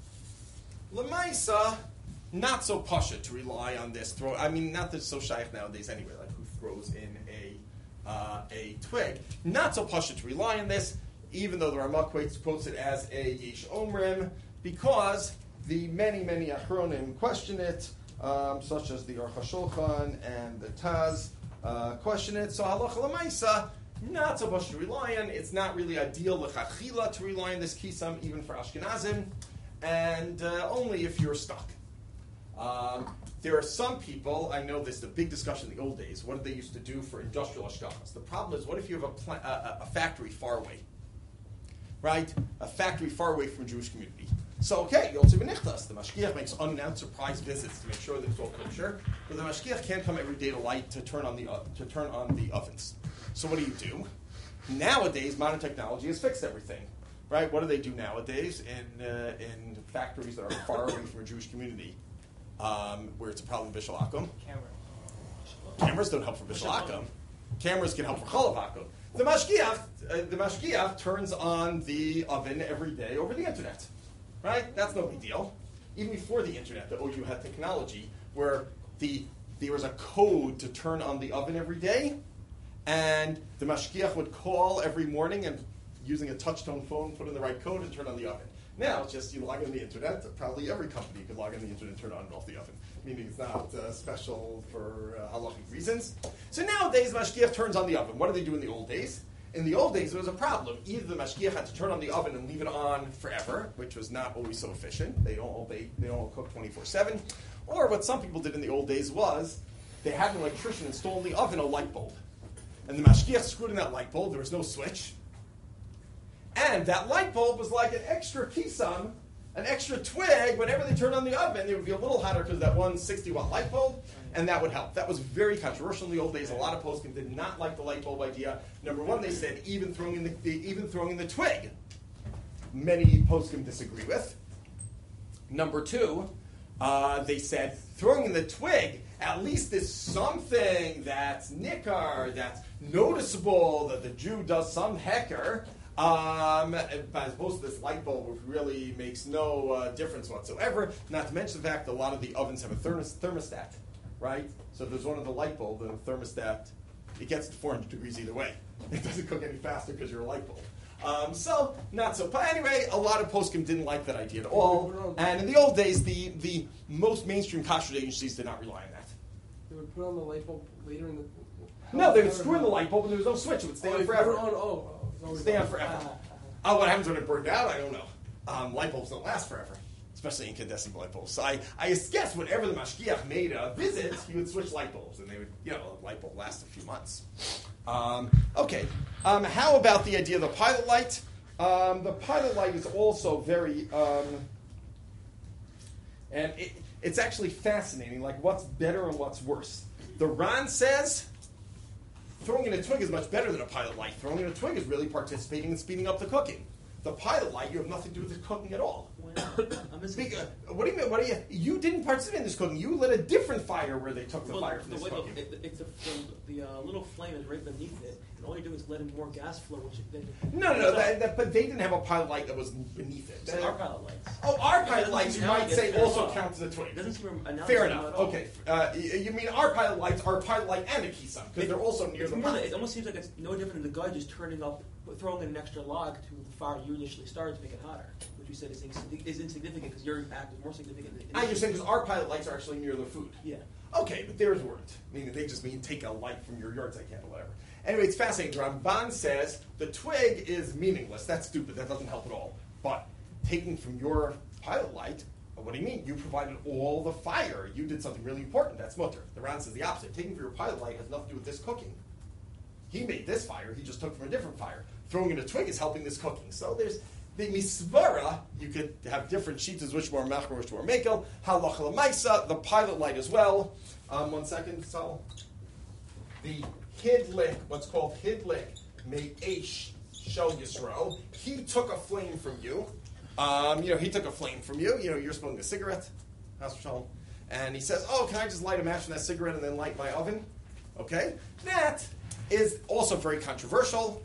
Lemaisa, not so pasha to rely on this throw. I mean, not that it's so shaykh nowadays anyway. Like who throws in a uh, a twig? Not so pasha to rely on this, even though the Ramah quotes, quotes it as a Yesh Omrim, because the many, many Achronim question it, um, such as the Aruch HaShulchan and the Taz uh, question it. So halacha l'maisa, not so much to rely on. It's not really ideal l'chachila to rely on this kisam, even for Ashkenazim, and uh, only if you're stuck. Um, there are some people, I know this is a big discussion in the old days, what did they used to do for industrial ashkachas? The problem is, what if you have a, pla- a, a factory far away? Right? A factory far away from a Jewish community. So, okay, Yotze B'nichtas, the Mashgiach makes unannounced surprise visits to make sure that it's all kosher, but the Mashgiach can't come every day to light to turn on the uh, to turn on the ovens. So what do you do? Nowadays, modern technology has fixed everything, right? What do they do nowadays in uh, in factories that are far away from a Jewish community, um, where it's a problem Bishul Akum? Camera. Cameras don't help for Bishul Akum. Cameras can help for Chalav Akum. The Mashgiach, uh, the Mashgiach turns on the oven every day over the internet. Right? That's no big deal. Even before the internet, the O U had technology where the there was a code to turn on the oven every day, and the mashgiach would call every morning and using a touch-tone phone, put in the right code and turn on the oven. Now, it's just you log in the internet. Probably every company could log in the internet and turn on and off the oven, meaning it's not uh, special for uh, halachic reasons. So nowadays, the mashgiach turns on the oven. What do they do in the old days? In the old days, it was a problem. Either the mashgiach had to turn on the oven and leave it on forever, which was not always so efficient. They don't all they, they don't all cook twenty-four seven. Or what some people did in the old days was they had an electrician install in the oven a light bulb. And the mashgiach screwed in that light bulb. There was no switch. And that light bulb was like an extra kisam an extra twig, whenever they turn on the oven, they would be a little hotter because that one sixty watt light bulb, and that would help. That was very controversial in the old days. A lot of poskim did not like the light bulb idea. Number one, they said even throwing in the, the even throwing in the twig, many poskim disagree with. Number two, uh, they said throwing in the twig at least is something that's nickar, that's noticeable, that the Jew does some hecker. Um, as opposed to this light bulb, which really makes no uh, difference whatsoever. Not to mention the fact that a lot of the ovens have a thermos- thermostat, right? So if there's one of the light bulb and a thermostat, it gets to four hundred degrees either way. It doesn't cook any faster because you're a light bulb. Um, so, not so. But anyway, a lot of poskim didn't like that idea at all. And in the old days, the, the most mainstream kashrut agencies did not rely on that. They would put on the light bulb later in the. No, they would screw in the light bulb and there was no switch. It would stay oh, on they forever. put it on, oh, oh, it's always Stay on on. forever. Ah, ah, Oh, what happens when it burned out? I don't know. Um, light bulbs don't last forever, especially incandescent light bulbs. So I, I guess whenever the mashgiach made a visit, he would switch light bulbs, and they would, you know, a light bulb last a few months. Um, okay. Um, how about the idea of the pilot light? Um, the pilot light is also very, um, and it, it's actually fascinating. Like, what's better and what's worse? The Ran says throwing in a twig is much better than a pilot light. Throwing in a twig is really participating in speeding up the cooking. The pilot light, you have nothing to do with the cooking at all. Speak, uh, what do you mean? What do you? You didn't participate in this cooking. You lit a different fire where they took the Well, fire from the this way cooking. it, it's a, the, the uh, little flame is right beneath it, and all you do is let in more gas flow, which then. No, no, no. That, that, but they didn't have a pilot light that was beneath it. So our pilot lights. Oh, our It pilot doesn't lights, you seem might analogous say, at also all. count as a twig. It doesn't seem analogous Fair at enough. all. Okay. Uh, y- you mean our pilot lights are pilot light and a kisam because they're also near It's the more pot. like- it almost seems like it's no different than the guy just turning up, throwing in an extra log to the fire you initially started to make it hotter, which you said is, insignificant, is insignificant because your impact is more significant. Than I understand because our pilot lights are actually near the food. Yeah. Okay, but theirs weren't. Meaning they just mean take a light from your yard side candle, whatever. Anyway, it's fascinating. Ramban says the twig is meaningless. That's stupid. That doesn't help at all. But taking from your pilot light, what do you mean? You provided all the fire. You did something really important. That's mutter. The Ran says the opposite. Taking from your pilot light has nothing to do with this cooking. He made this fire. He just took from a different fire. Throwing in a twig is helping this cooking. So there's the misvara. You could have different sheets, which more machmer, which more mekel. Halacha l'maisa, the pilot light as well. Um, one second, so the hidlik, what's called hidlik me'esh shel Yisro. He took a flame from you. Um, you know, he took a flame from you. You know, you're smoking a cigarette, Pastor Shalom, and he says, "Oh, can I just light a match from that cigarette and then light my oven?" Okay, that is also very controversial.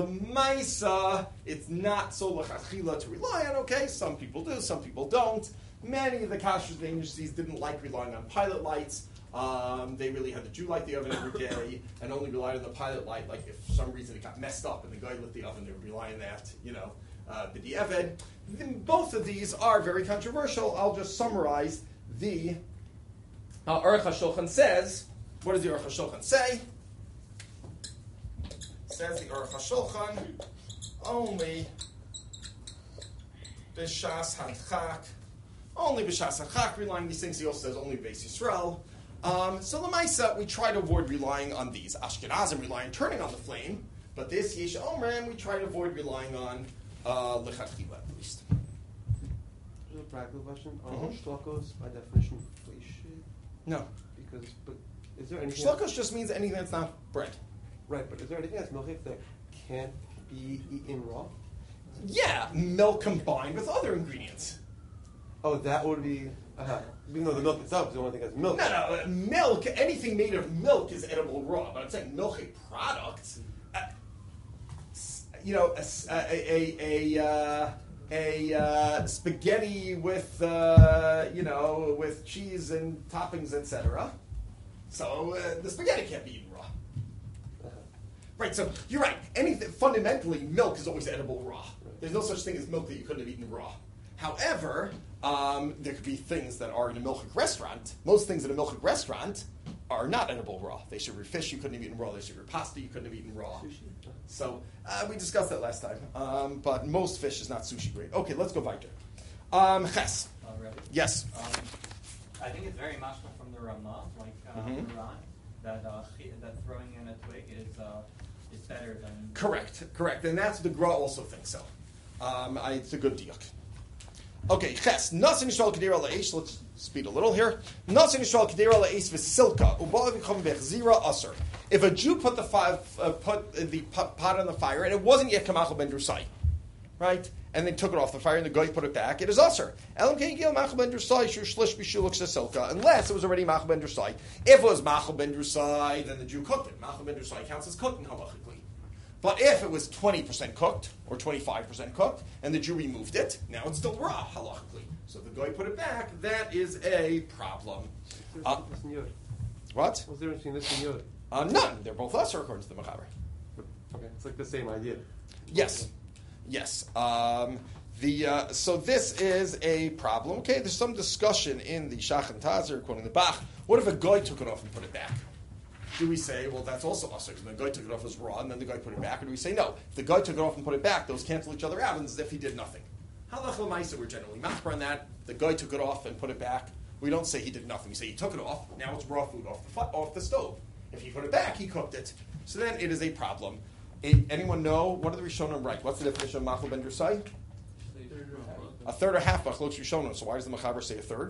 L'maisa, it's not so l'chachila to rely on. Okay, some people do, some people don't. Many of the kashrut agencies didn't like relying on pilot lights. Um, they really had the Jew light the oven every day and only relied on the pilot light. Like if for some reason it got messed up and the guy lit the oven, they would rely on that. You know, uh, the di'eved. Then both of these are very controversial. I'll just summarize the uh, Aruch HaShulchan says. What does the Aruch HaShulchan say? Says the Aruch HaShulchan only b'shas hadchak, only b'shas hadchak, relying on these things. He also says only Beis Yisrael. Um, so l'maisa, we try to avoid relying on these. Ashkenazim rely on turning on the flame, but this Yesh Omrim we try to avoid relying on uh, lechatchila at least. There's a practical question. Are Mhm. shlokos by definition fleishy? No, Because, but is there anything? shlokos just means anything that's not bread. Right, but is there anything that's milchik that can't be eaten raw? Yeah, milk combined with other ingredients. Oh, that would be. Uh-huh. Even though the milk itself is the only thing that's milk. No, no, uh, milk, anything made of milk is edible raw, but I'm saying milky products, uh, s- you know, a, s- a, a, a, uh, a uh, spaghetti with, uh, you know, with cheese and toppings, et cetera. So uh, the spaghetti can't be eaten raw. Uh-huh. Right, so you're right. Anything, fundamentally, milk is always edible raw. There's no such thing as milk that you couldn't have eaten raw. However, um, there could be things that are in a milchik restaurant. Most things in a milchik restaurant are not edible raw. They should be fish you couldn't have eaten raw. They should be pasta you couldn't have eaten raw. So uh, we discussed that last time. Um, but most fish is not sushi grade. Okay, let's go weiter. Um, Ches. Uh, Rebbe. Yes. Um, I think it's very mashma from the Ramah, like uh, Mhm. the Ran, that uh, chi- that throwing in a twig is uh, is better than Correct, correct. And that's the Gra also thinks so. Um, I, it's a good diuk. Okay, ches. Nasin Yisrael Kedira La'esh. Let's speed a little here. Nasin Yisrael Kedira La'esh v'silka. Uba v'chom v'chzira aser. If a Jew put the fi- uh, put the pot on the fire and it wasn't yet kamachal ben drusai, right? And they took it off the fire and the guy put it back, it is aser. Unless it was already machal ben drusai. If it was machal ben drusai, then the Jew cooked it. Machal ben drusai counts as cooking halachically. But if it was twenty percent cooked or twenty-five percent cooked and the Jew removed it, now it's still raw halachically. So if the guy put it back, that is a problem. Uh, what? What's the difference between this and yod? Uh, none. They're both aser according to the Machaber. Okay, it's like the same idea. Yes. Yes. Um, the uh, so this is a problem. Okay, there's some discussion in the Shach and Tazer, quoting the Bach. What if a guy took it off and put it back? Do we say, well, that's also usher, because the guy took it off as raw, and then the guy put it back? Or do we say, no, if the guy took it off and put it back, those cancel each other out, and it's as if he did nothing? Halach l'maisa, we're generally machbar on that. The guy took it off and put it back. We don't say he did nothing. We say he took it off. Now it's raw food off the fu- off the stove. If he put it back, he cooked it. So then it is a problem. A, anyone know, what are the Rishonim right? What's the definition of machal ben drusai? A third or half machlokes Rishonim. So why does the Machaber say a third?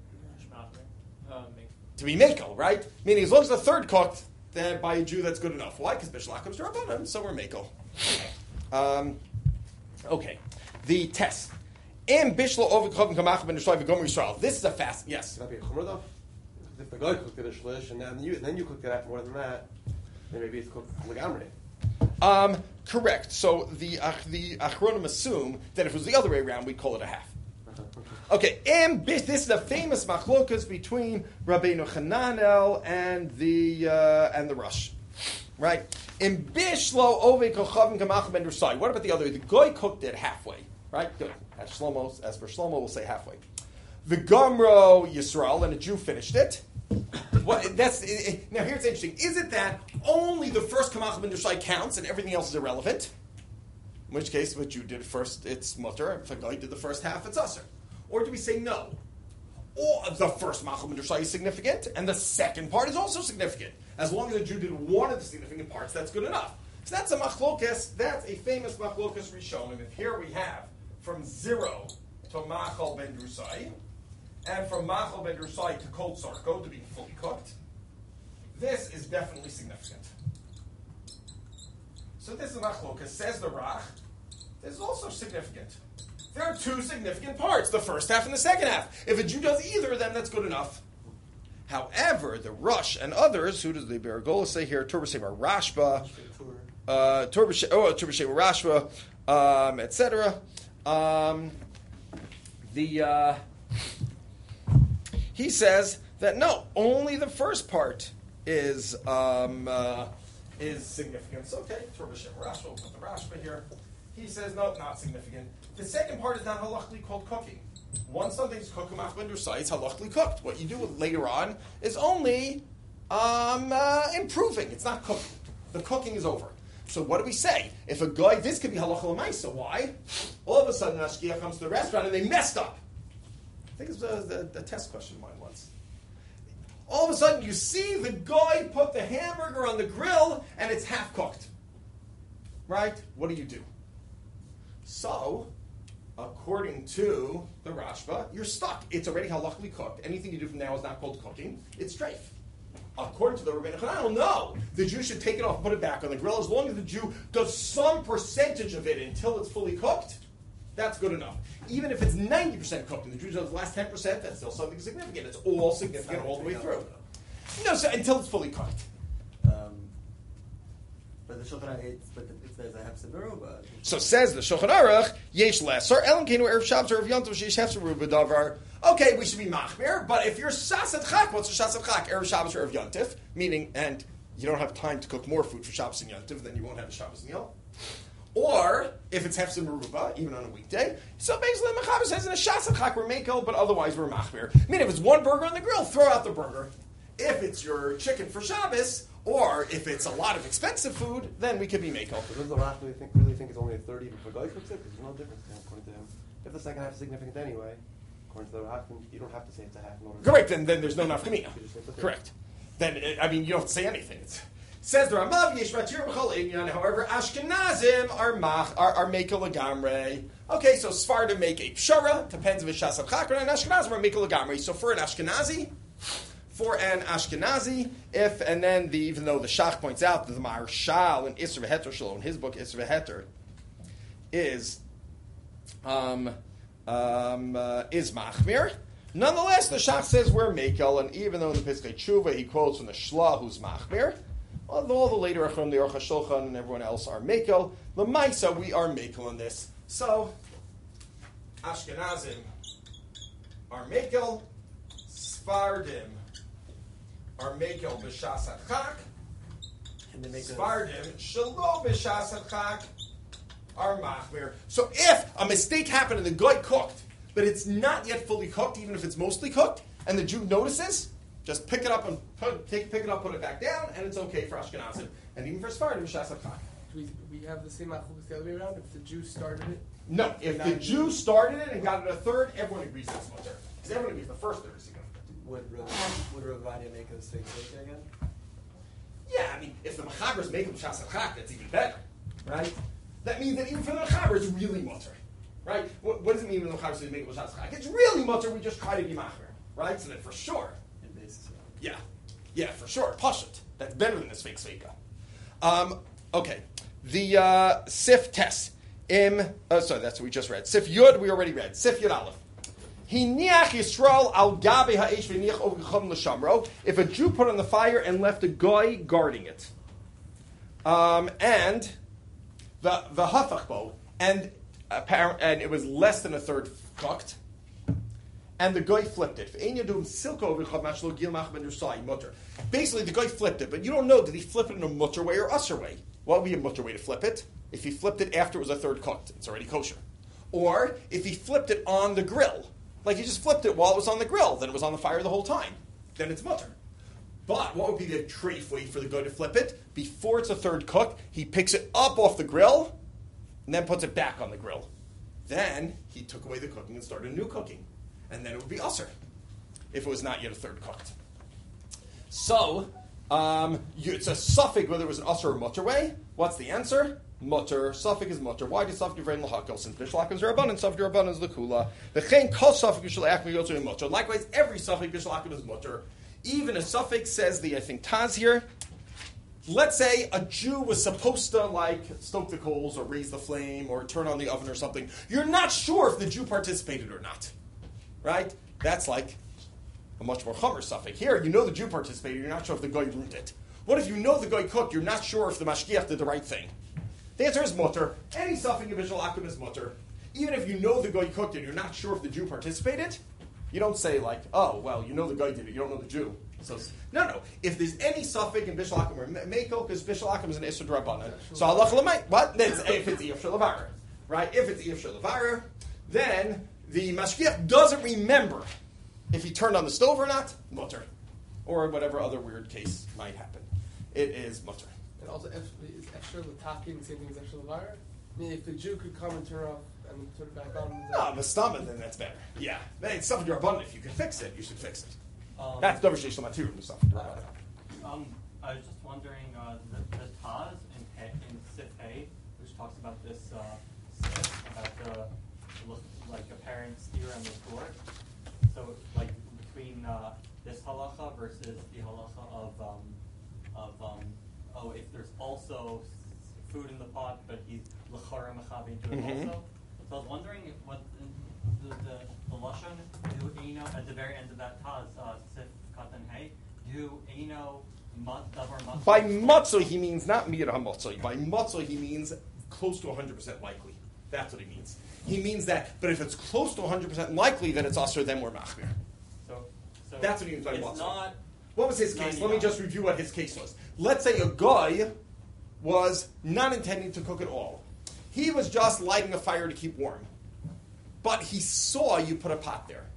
Uh, To be mekel, right? Meaning as long as the third cooked, then by a Jew that's good enough. Why? Because Bishlach comes to Rabbanan, so we're mekel. Um, okay. The test. Im bishlo ovikov kamach ben drusai v'gomer Yisrael. This is a fast. Yes. Can that be a chumrah though? If the guy cooked it a shlish and then you then you cooked it out more than that, then maybe it's cooked legamre. Um, correct. So the uh, the Achronim assume that if it was the other way around, we'd call it a half. Okay, and this is a famous machlokas between Rabbeinu Hananel and the uh, and the Rush, right? In bishlo ove kochavim kamach ben drusai. What about the other? The guy cooked it halfway, right? Good. As Shlomo, as for Shlomo, we'll say halfway. The Gomro Yisrael, and a Jew finished it. What, that's it, it, now. Here's interesting: is it that only the first kamach ben drusai counts and everything else is irrelevant? In which case, if a Jew did first, it's mutter. If a guy did the first half, it's usher. Or do we say no? Or the first machal ben drusai is significant, and the second part is also significant. As long as the Jew did one of the significant parts, that's good enough. So that's a machlokas. That's a famous machlokas rishonim. If here we have from zero to machal ben drusai, and from machal ben drusai to kol tzarko, to being fully cooked, this is definitely significant. So this is machlokas. Says the Rach. This is also significant. There are two significant parts, the first half and the second half. If a Jew does either of them, that's good enough. However, the Rush and others, who does the Beragola say here? Turbashev Rashba, uh, Turbashev oh, Rashba, um, et cetera. Um, the uh, he says that no, only the first part is um, uh, is significant. So, okay, Turbashev Rashba, we'll put the Rashba here. He says, no, not significant. The second part is not halachically called cooking. Once something's cooked, kamach ben drusai, it's halachically cooked. What you do later on is only um, uh, improving. It's not cooking. The cooking is over. So what do we say? If a guy, this could be halacha l'maisa. Why? All of a sudden, an ashkiach comes to the restaurant and they messed up. I think it was a, a, a test question of mine once. All of a sudden, you see the guy put the hamburger on the grill and it's half cooked. Right? What do you do? So, according to the Rashba, you're stuck. It's already halachically cooked. Anything you do from now is not called cooking. It's treif. According to the Rabbeinu Hananel, no. The Jew should take it off and put it back on the grill. As long as the Jew does some percentage of it until it's fully cooked, that's good enough. Even if it's ninety percent cooked and the Jew does the last ten percent, that's still something significant. It's all significant all the way through. No, so until it's fully cooked. Um, but the Shulchan Aruch, but it says I have severuba. So says the Shulchan Aruch, yesh lesser elam keinu erev Shabbos or erev Yom Tov sheyesh hefzer davar. Okay, we should be machmir, but if you're shasat chak, what's a shasat chak? Erev Shabbos or erev Yom Tov, meaning, and you don't have time to cook more food for Shabbos and Yom Tov, then you won't have a Shabbos meal. Or if it's hefzer meruba, even on a weekday, so basically the Mechaber says in a shasat chak we're meko, but otherwise we're machmir. I mean, if it's one burger on the grill, throw out the burger. If it's your chicken for Shabbos, or if it's a lot of expensive food, then we could be mako. So does the Rach really think, really think it's only a third even if a guy cooks it? Because there's no difference there, according to him. If the second half is significant anyway, according to the Rach, you don't have to say it's a half in order to... Correct, then, then there's no nafkamina. You just say it's a third. Correct. Then, I mean, you don't have to say anything. It's, says the Ramav, Yesh Matir B'chol Inyan, however, Ashkenazim are mach, are, are meko legamre. Okay, so Sfardim make a pshara, depends if it's Shas Chakra, and Ashkenazim are Mikul Lagamri. So for an Ashkenazi, for an Ashkenazi, if, and then the, even though the Shach points out that the Maharshal in Isser V'Heter Shalom, in his book Isser V'Heter, is, um, um, uh, is Machmir. Nonetheless, the Shach says we're Mekel, and even though in the Piskei Tshuva he quotes from the Shlah who's Machmir, although all the later Achron, the Aruch HaShulchan, and everyone else are Mekel, L'maisa, we are Mekel on this. So, Ashkenazim are Mekel, Sfardim are Mekel b'Shas HaChak, And they make a- Sfardim Shalom b'Shas HaChak are Machmir. So if a mistake happened and the guy cooked, but it's not yet fully cooked, even if it's mostly cooked, and the Jew notices, just pick it up and put, take, pick it up, put it back down, and it's okay for Ashkenazim. And even for Sfardim, B'Shas HaChak. Do we, we have the same machlokes the other way around? If the Jew started it? No, if the Jew started it and got it a third, everyone agrees it's mutter. Because everyone agrees the first third is significant. Would Rav- would Rav Vadia make a Sfeik Seika again? Yeah, I mean, if the Mechabers make them B'Shas HaChak, that's even better, right? That means that even for the Mechaber, it's really mutter, right? What, what does it mean when the Mechaber says make it B'Shas HaChak? It's really mutter, we just try to be Machmer, right? So then for sure, In basis, yeah, yeah, for sure, Pashut. That's better than this fake Sveika. Um, okay, the uh, Sif Tes. Im, oh, sorry, that's what we just read. Sif Yud, we already read. Sif Yud Aleph. Hiniach Yisrael al gabe ha'esh v'niach over chum l'shamro. If a Jew put on the fire and left a guy guarding it, um, and the the hafachbo, and apparent, and it was less than a third cooked, and the guy flipped it. Basically, the guy flipped it, but you don't know, did he flip it in a mutter way or usher way? What would be a mutter way to flip it? If he flipped it after it was a third cooked, it's already kosher. Or if he flipped it on the grill, like he just flipped it while it was on the grill, then it was on the fire the whole time, then it's mutter. But what would be the treif way for the guy to flip it? Before it's a third cooked, he picks it up off the grill and then puts it back on the grill. Then he took away the cooking and started a new cooking. And then it would be usher if it was not yet a third cooked. So, um, you, it's a suffix whether it was an usher or mutter way. What's the answer? Mutter. Suffix is mutter. Why does suffix v'rein l'hakel? Since bishul akum is rabbanan, suffix rabbanan is l'kula. V'chein kol suffix bishul akum yotzei mutter. Likewise, every suffix bishul akum is mutter. Even a suffix, says the I think Taz here. Let's say a Jew was supposed to like stoke the coals or raise the flame or turn on the oven or something. You're not sure if the Jew participated or not. Right? That's like a much more chomer suffix. Here, you know the Jew participated, you're not sure if the guy ruined it. What if you know the guy cooked, you're not sure if the mashgiach did the right thing? The answer is mutter. Any suffix of visual akum is mutter. Even if you know the guy cooked it, you're not sure if the Jew participated, you don't say like, oh, well, you know the guy did it, you don't know the Jew. So, no, no. If there's any suffix in bishul akum or mekel, because bishul akum is an isur d'rabbanan, so halach l'mayit. What? Then if it's iyuf shel levarer, right? If it's iyuf shel levarer, then the mashgiach doesn't remember if he turned on the stove or not, mutter. Or whatever other weird case might happen. It is mutter. And also, is extra l'takin the same thing as extra levar? I mean, if the Jew could come and turn off and put it back on. No, the stomach, then that's better. Yeah. It's something you're abundant. If you can fix it, you should fix it. Um, That's the conversation material and stuff. Um, I was just wondering, uh, the, the Taz in, He, in Sif Hay, which talks about this, uh, Sif, about the, look, like a parent's ear and the sword. So, like, between, uh, this halacha versus the halacha of, um, of, um, oh, if there's also s- food in the pot, but he's l'chara mechavi into it Mhm. also. So I was wondering if what the, the, the, the lashon, do Eino, at the very end of that Taz, uh, Sif Katan Hay, do Eino mat davar mat? By matzah, he means not mir hamatzah. By matzah, he means close to one hundred percent likely. That's what he means. He means that, but if it's close to one hundred percent likely that it's usher, then we're machmir. So, so That's what he means by it's matzah. not. What was his it's not case? Let me enough. just review what his case was. Let's say a guy was not intending to cook at all. He was just lighting a fire to keep warm. But he saw you put a pot there.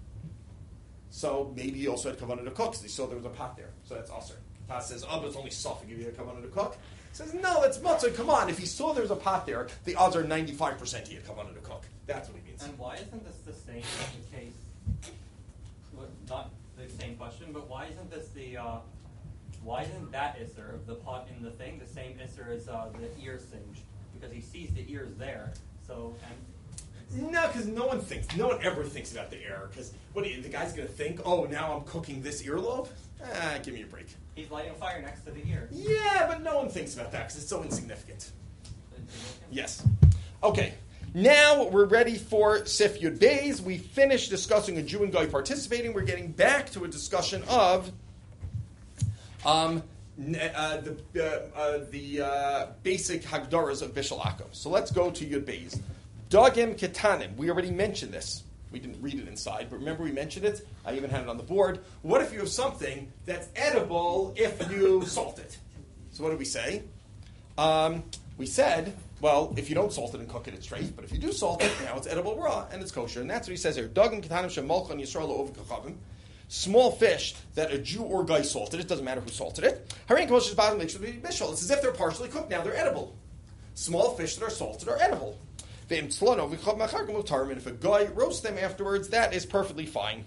So maybe he also had kavanah to cook, because he saw there was a pot there. So that's usher. Taz says, oh, but it's only soft if you had kavanah to cook. He says, no, it's matzah. Come on. If he saw there was a pot there, the odds are ninety-five percent he had kavanah to cook. That's what he means. And why isn't this the same case? Well, not the same question, but why isn't this the? Uh, why isn't that isser of the pot in the thing the same isser as uh, the ear singe? Because he sees the ears there. So and No, because no one thinks, no one ever thinks about the error. Because what, do you- the guy's going to think, oh, now I'm cooking this earlobe? Ah, give me a break. He's lighting a fire next to the ear. Yeah, but no one thinks about that because it's so insignificant. Yes. Okay. Now we're ready for Sif Yud Beis. We finished discussing a Jew and Goy participating. We're getting back to a discussion of um, uh, the uh, uh, the uh, basic Hagdaras of Bishul Akum. So let's go to Yud Beis. Dagim Ketanim. We already mentioned this. We didn't read it inside, but remember we mentioned it? I even had it on the board. What if you have something that's edible if you salt it? So what did we say? Um, we said, well, if you don't salt it and cook it, it's treif. But if you do salt it, now it's edible raw and it's kosher. And that's what he says here. Dagim Ketanim Shemalchan Yisrael Over Kachavim. Small fish that a Jew or guy salted. It doesn't matter who salted it. Harin Kosher's bottom makes it bishul. It's as if they're partially cooked. Now they're edible. Small fish that are salted are edible. And if a guy roasts them afterwards, that is perfectly fine.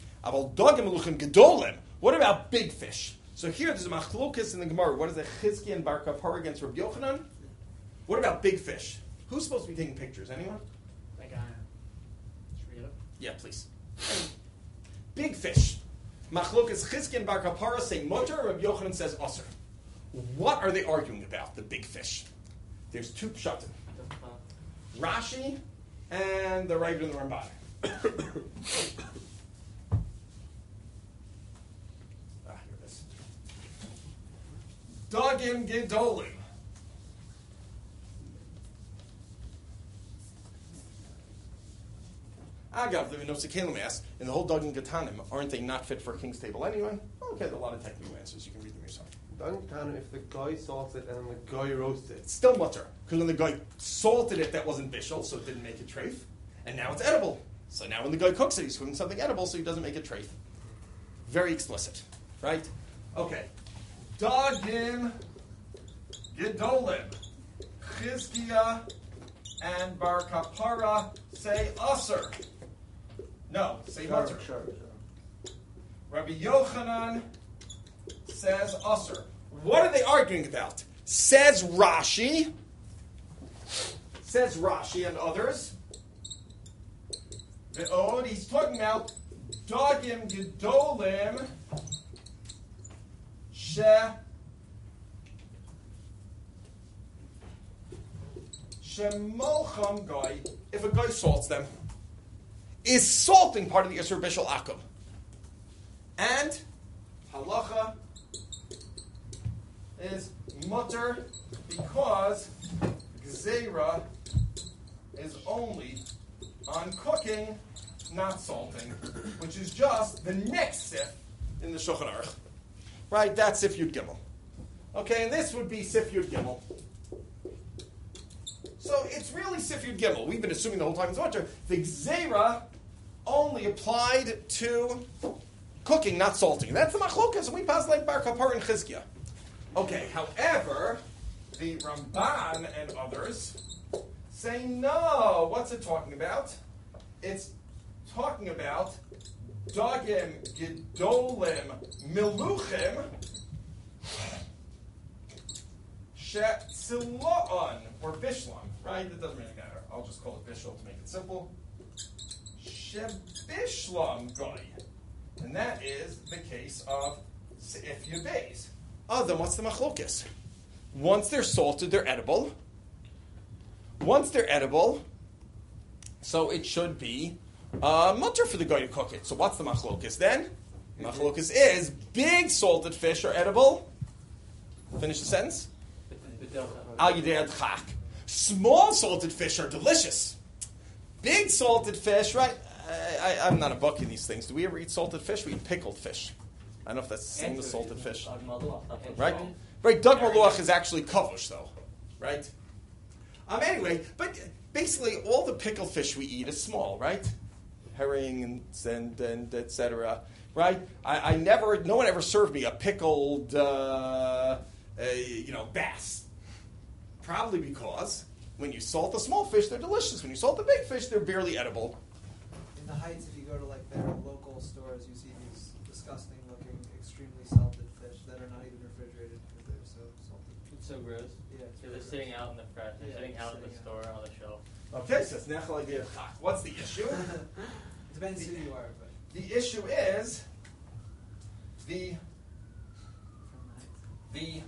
What about big fish? So here there's a machlokas in the Gemara. What is a Chizki and Bar Kapar against Rabbi Yochanan? What about big fish? Who's supposed to be taking pictures? Anyone? That guy. Should we get it? Yeah, please. Big fish. Machlokas Chizki and Bar Kapara say mutter, Rabbi Yochanan says aser. What are they arguing about, the big fish? There's two pshatim. Rashi and the Ravid and the Ramban. ah, here it is. Dagim Gedolim. Agav, the Vinosikalim asks, in the whole Dagim Getanim, aren't they not fit for a king's table anyway? Okay, there are a lot of technical answers. You can read them yourself. Dagim Ketanim, if the guy salts it and the guy roasts it. It's still mutter. Because when the guy salted it, that wasn't bishul, so it didn't make it treif. And now it's edible. So now when the guy cooks it, he's cooking something edible, so he doesn't make it treif. Very explicit. Right? Okay. Dagim Gedolim. Chizkiah and Bar Kapara say aser. No, say mutter. Rabbi Yochanan says aser. What are they arguing about? Says Rashi. Says Rashi and others. Ve'od, he's talking about Dagim Gedolim She Shemolcham Guy. If a guy salts them, is salting part of the Yisur Bishul Akum? And halacha is mutter because Gzeira is only on cooking, not salting, which is just the next sif in the Shulchan Aruch. Right, that's Sif Yud Gimel. Okay, and this would be Sif Yud Gimel. So it's really Sif Yud Gimel. We've been assuming the whole time it's mutter. The Gzeira only applied to cooking, not salting. That's the machlokas, and we pass like Bar Kapar and Chizkiah. Okay, however, the Ramban and others say no. What's it talking about? It's talking about Dagim Gedolim Miluchim Shetzilo'on, or Bishlam, right? It doesn't really matter. I'll just call it Bishlam to make it simple. Shebishlam Goy. And that is the case of Sif Yud Beis. Oh, then what's the machlokas? Once they're salted, they're edible. Once they're edible, so it should be uh, mutter for the guy to cook it. So what's the machlokas then? Machlokas is big salted fish are edible. Finish the sentence. Al yidei adchak. Small salted fish are delicious. Big salted fish, right? I, I, I'm not a buck in these things. Do we ever eat salted fish? We eat pickled fish. I don't know if that's the same as salted fish. Right? Right, Dag Maluach is actually kavush, though. Right? Um, anyway, but basically all the pickled fish we eat is small, right? Herring and, and, and et cetera. Right? I, I never, no one ever served me a pickled, uh, a, you know, bass. Probably because when you salt the small fish, they're delicious. When you salt the big fish, they're barely edible. In the Heights, if you go to like their local stores, you see these disgusting-looking, extremely salted fish that are not even refrigerated because they're so salted. It's so gross. Yeah, it's Because they're really sitting gross. out in the fresh. They're Yeah, sitting they're out in the sitting store on the shelf. Okay, so it's nechal al yedei chak. What's the issue? Depends who you are, but The issue is the the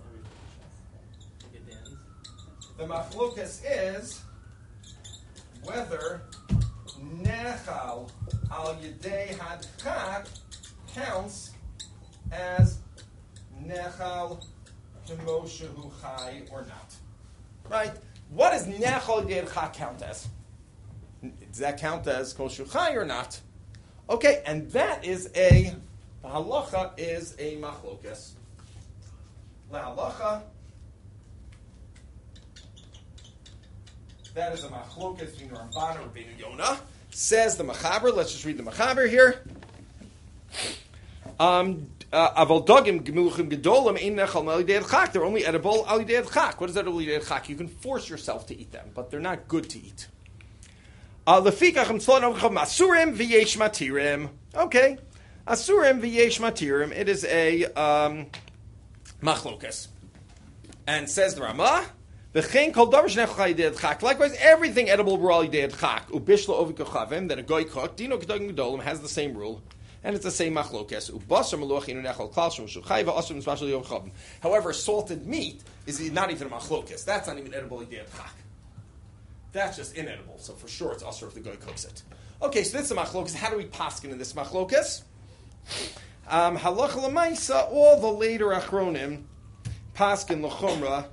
the machlokas is whether nechal al yedei hadchak counts as nechal k'moshehu chai or not. Right? What does nechal yedei hadchak count as? Does that count as k'moshehu chai or not? Okay, and that is a the halacha is a machlokas. La halacha. That is a machlokas between Ramban and Rabbeinu Yonah. Says the Machaber. Let's just read the Machaber here. Um, Aval dogim gemuchim gedolim ein nechal al yedei chak. They're only edible al yedei chak. What is that al yedei chak? You can force yourself to eat them, but they're not good to eat. Lefikach tzlon avcham asurim v'yesh matirim. Okay, asurim v'yesh matirim. It is a um, machlokas, and says the Ramah. Likewise, everything edible raw yedei chak ubishla ovikochavim that a goy cooked dino kedagim gedolim has the same rule, and it's the same machlokes. Ubasar meluach inu nechal klal shum shuchayva asum especially yom chavim. However, salted meat is not even a machlokes. That's not even edible yedei chak. That's just inedible. So for sure, it's asur if the goy cooks it. Okay, so this is a machlokes. How do we paskin in this machlokes? Um, Halacha l'maisa. All the later achronim paskin l'chumra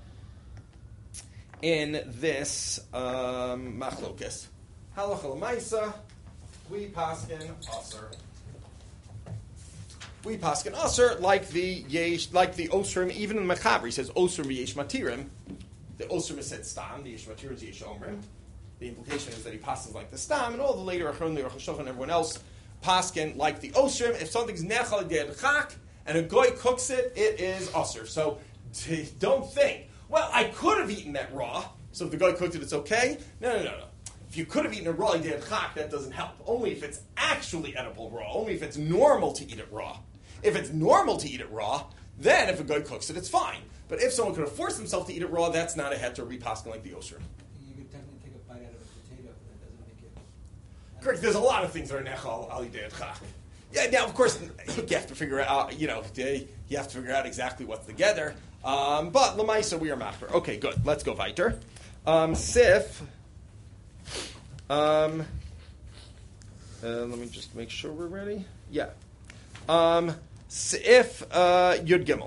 in this um, machlokas. Halacha l'maisa, we paskin aser. We paskin aser like the yesh, like the osrim. Even in the Mechaber, he says osrim v'yesh matirim. The osrim is said stam. The yesh matirim is yesh omrim. The implication is that he passes like the stam, and all the later achron, the Aruch HaShulchan, and everyone else paskin like the osrim. If something's nechal yedei chak and a goy cooks it, it is aser. So t- don't think, well, I could have eaten that raw, so if the guy cooked it, it's okay. No, no, no, no. If you could have eaten it raw yedei chak, that doesn't help. Only if it's actually edible raw. Only if it's normal to eat it raw. If it's normal to eat it raw, then if a guy cooks it, it's fine. But if someone could have forced themselves to eat it raw, that's not a het to repaskin like the osir. you could technically take a bite out of a potato, but that doesn't make it. Correct. There's a lot of things that are nechal al yedei chak. Yeah. Now, of course, you have to figure out. You know, you have to figure out exactly what's together. Um, but Lamaisa, we are machmer. Okay, good. Let's go weiter. Um, Sif. Um, uh, let me just make sure we're ready. Yeah. Um, Sif uh, Yud Gimel.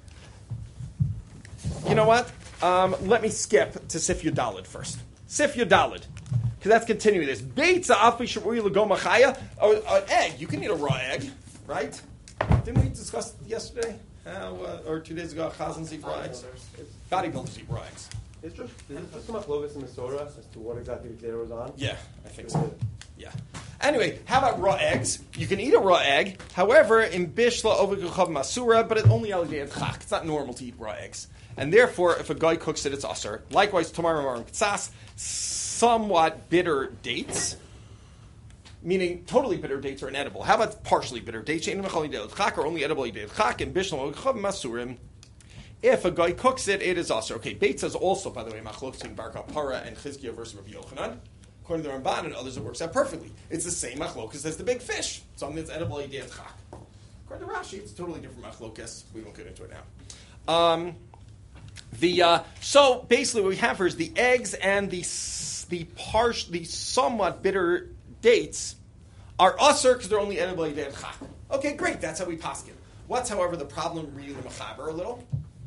You know what? Um, let me skip to Sif Yudalid first. Sif Yudalid. Because that's continuing this. Beitza afi shabui l'go machaya. An egg. You can eat a raw egg, right? Didn't we discuss yesterday? How, uh, or two days ago, chazans eat raw eggs. Bodybuilders eat raw eggs. It's just, is it just about Lovis and Misora as to what exactly the Xer was on? Yeah, I think so. Yeah. Anyway, how about raw eggs? You can eat a raw egg. However, in Bishla Ovikuchav Masura, but it's only al yedei chak. It's not normal to eat raw eggs. And therefore, if a guy cooks it, it's aser. Likewise, Tomar Mamar and Ktsas, somewhat bitter dates, meaning totally bitter dates are inedible. How about partially bitter dates? Or only edible yedei chak and Bishla Ovikuchav Masurim. If a guy cooks it, it is aser. Okay, Beit says also, by the way, Machlokes in Bar Kapara and Chizkiah versus Rabbi Yochanan. According to the Ramban and others, it works out perfectly. It's the same machlokas as the big fish. Something that's edible yedei chak. According to Rashi, it's a totally different machlokas. We won't get into it now. Um, the uh, so basically, what we have here is the eggs and the the partial, the somewhat bitter dates are aser because they're only edible yedei chak. Okay, great. That's how we paskin. What's, however, the problem reading the Mechaber a little?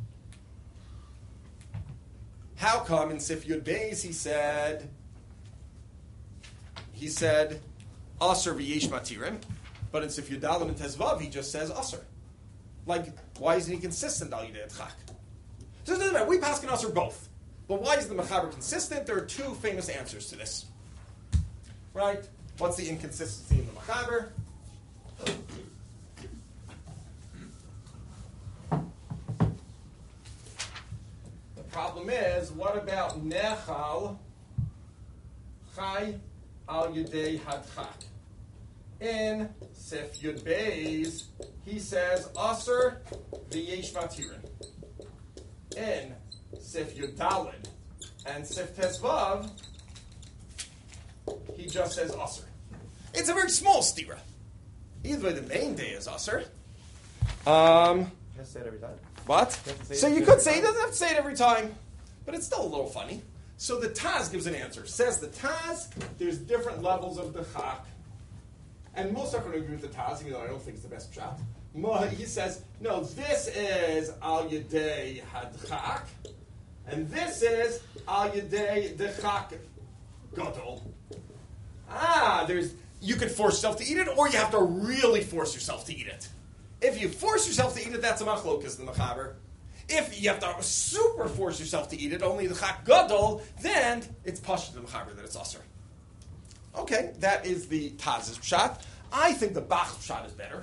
How come in Sif Yud Beis he said? He said, Aser v'yesh matirim, but in Sif Yudalin and Tezvav, he just says Aser. Like, why isn't he consistent al yedei chak? So it doesn't matter, we paskin Aser both. But why is the Mechaber consistent? There are two famous answers to this. Right? What's the inconsistency in the Mechaber? The problem is, what about Nechal Chai al yedei hadchak? In Sif Yud Beis, he says aser v'yesh matirin. In Sif Yud Daled and Sif Tezvav, he just says usher. It's a very small stira. Either way, the main day is usher. Um, You have to say it every time. what? You have to say So it you every could say he time. doesn't have to say it every time, but it's still a little funny. So the Taz gives an answer. Says the Taz, there's different levels of the chak. And most are going to agree with the Taz, even though I don't think it's the best shot. He says, no, this is al yedei hadchak, and this is al yedei dechak gadol. Ah, there's you could force yourself to eat it, or you have to really force yourself to eat it. If you force yourself to eat it, that's a machlokas in the mechaber. If you have to super force yourself to eat it, only the chak gadol, then it's pashut the mechaber that it's aser. Okay, that is the Taz's pshat. I think the Bach pshat is better.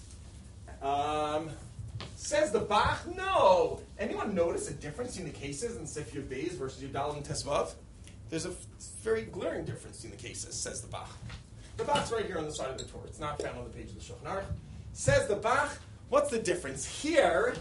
Um, says the Bach, no. Anyone notice a difference in the cases in Sif Yud Beis versus Yudal and Tesvav? There's a f- very glaring difference in the cases, says the Bach. The Bach's right here on the side of the Torah. It's not found on the page of the Shulchan Aruch. Says the Bach, what's the difference? Here,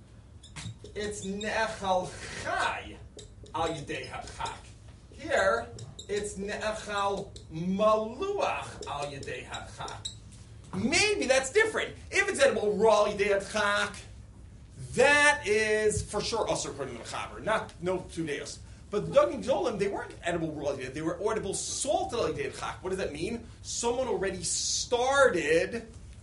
it's Ne'echal Chai al Yidei HaChak. Here, it's Ne'echal Maluach al Yidei HaChak. Maybe that's different. If it's edible raw yidei chak, that is for sure also according to the Mechaber, not no two days. But the Duggan Gdolim, they weren't edible raw yidei; they were edible salted yidei chak. What does that mean? Someone already started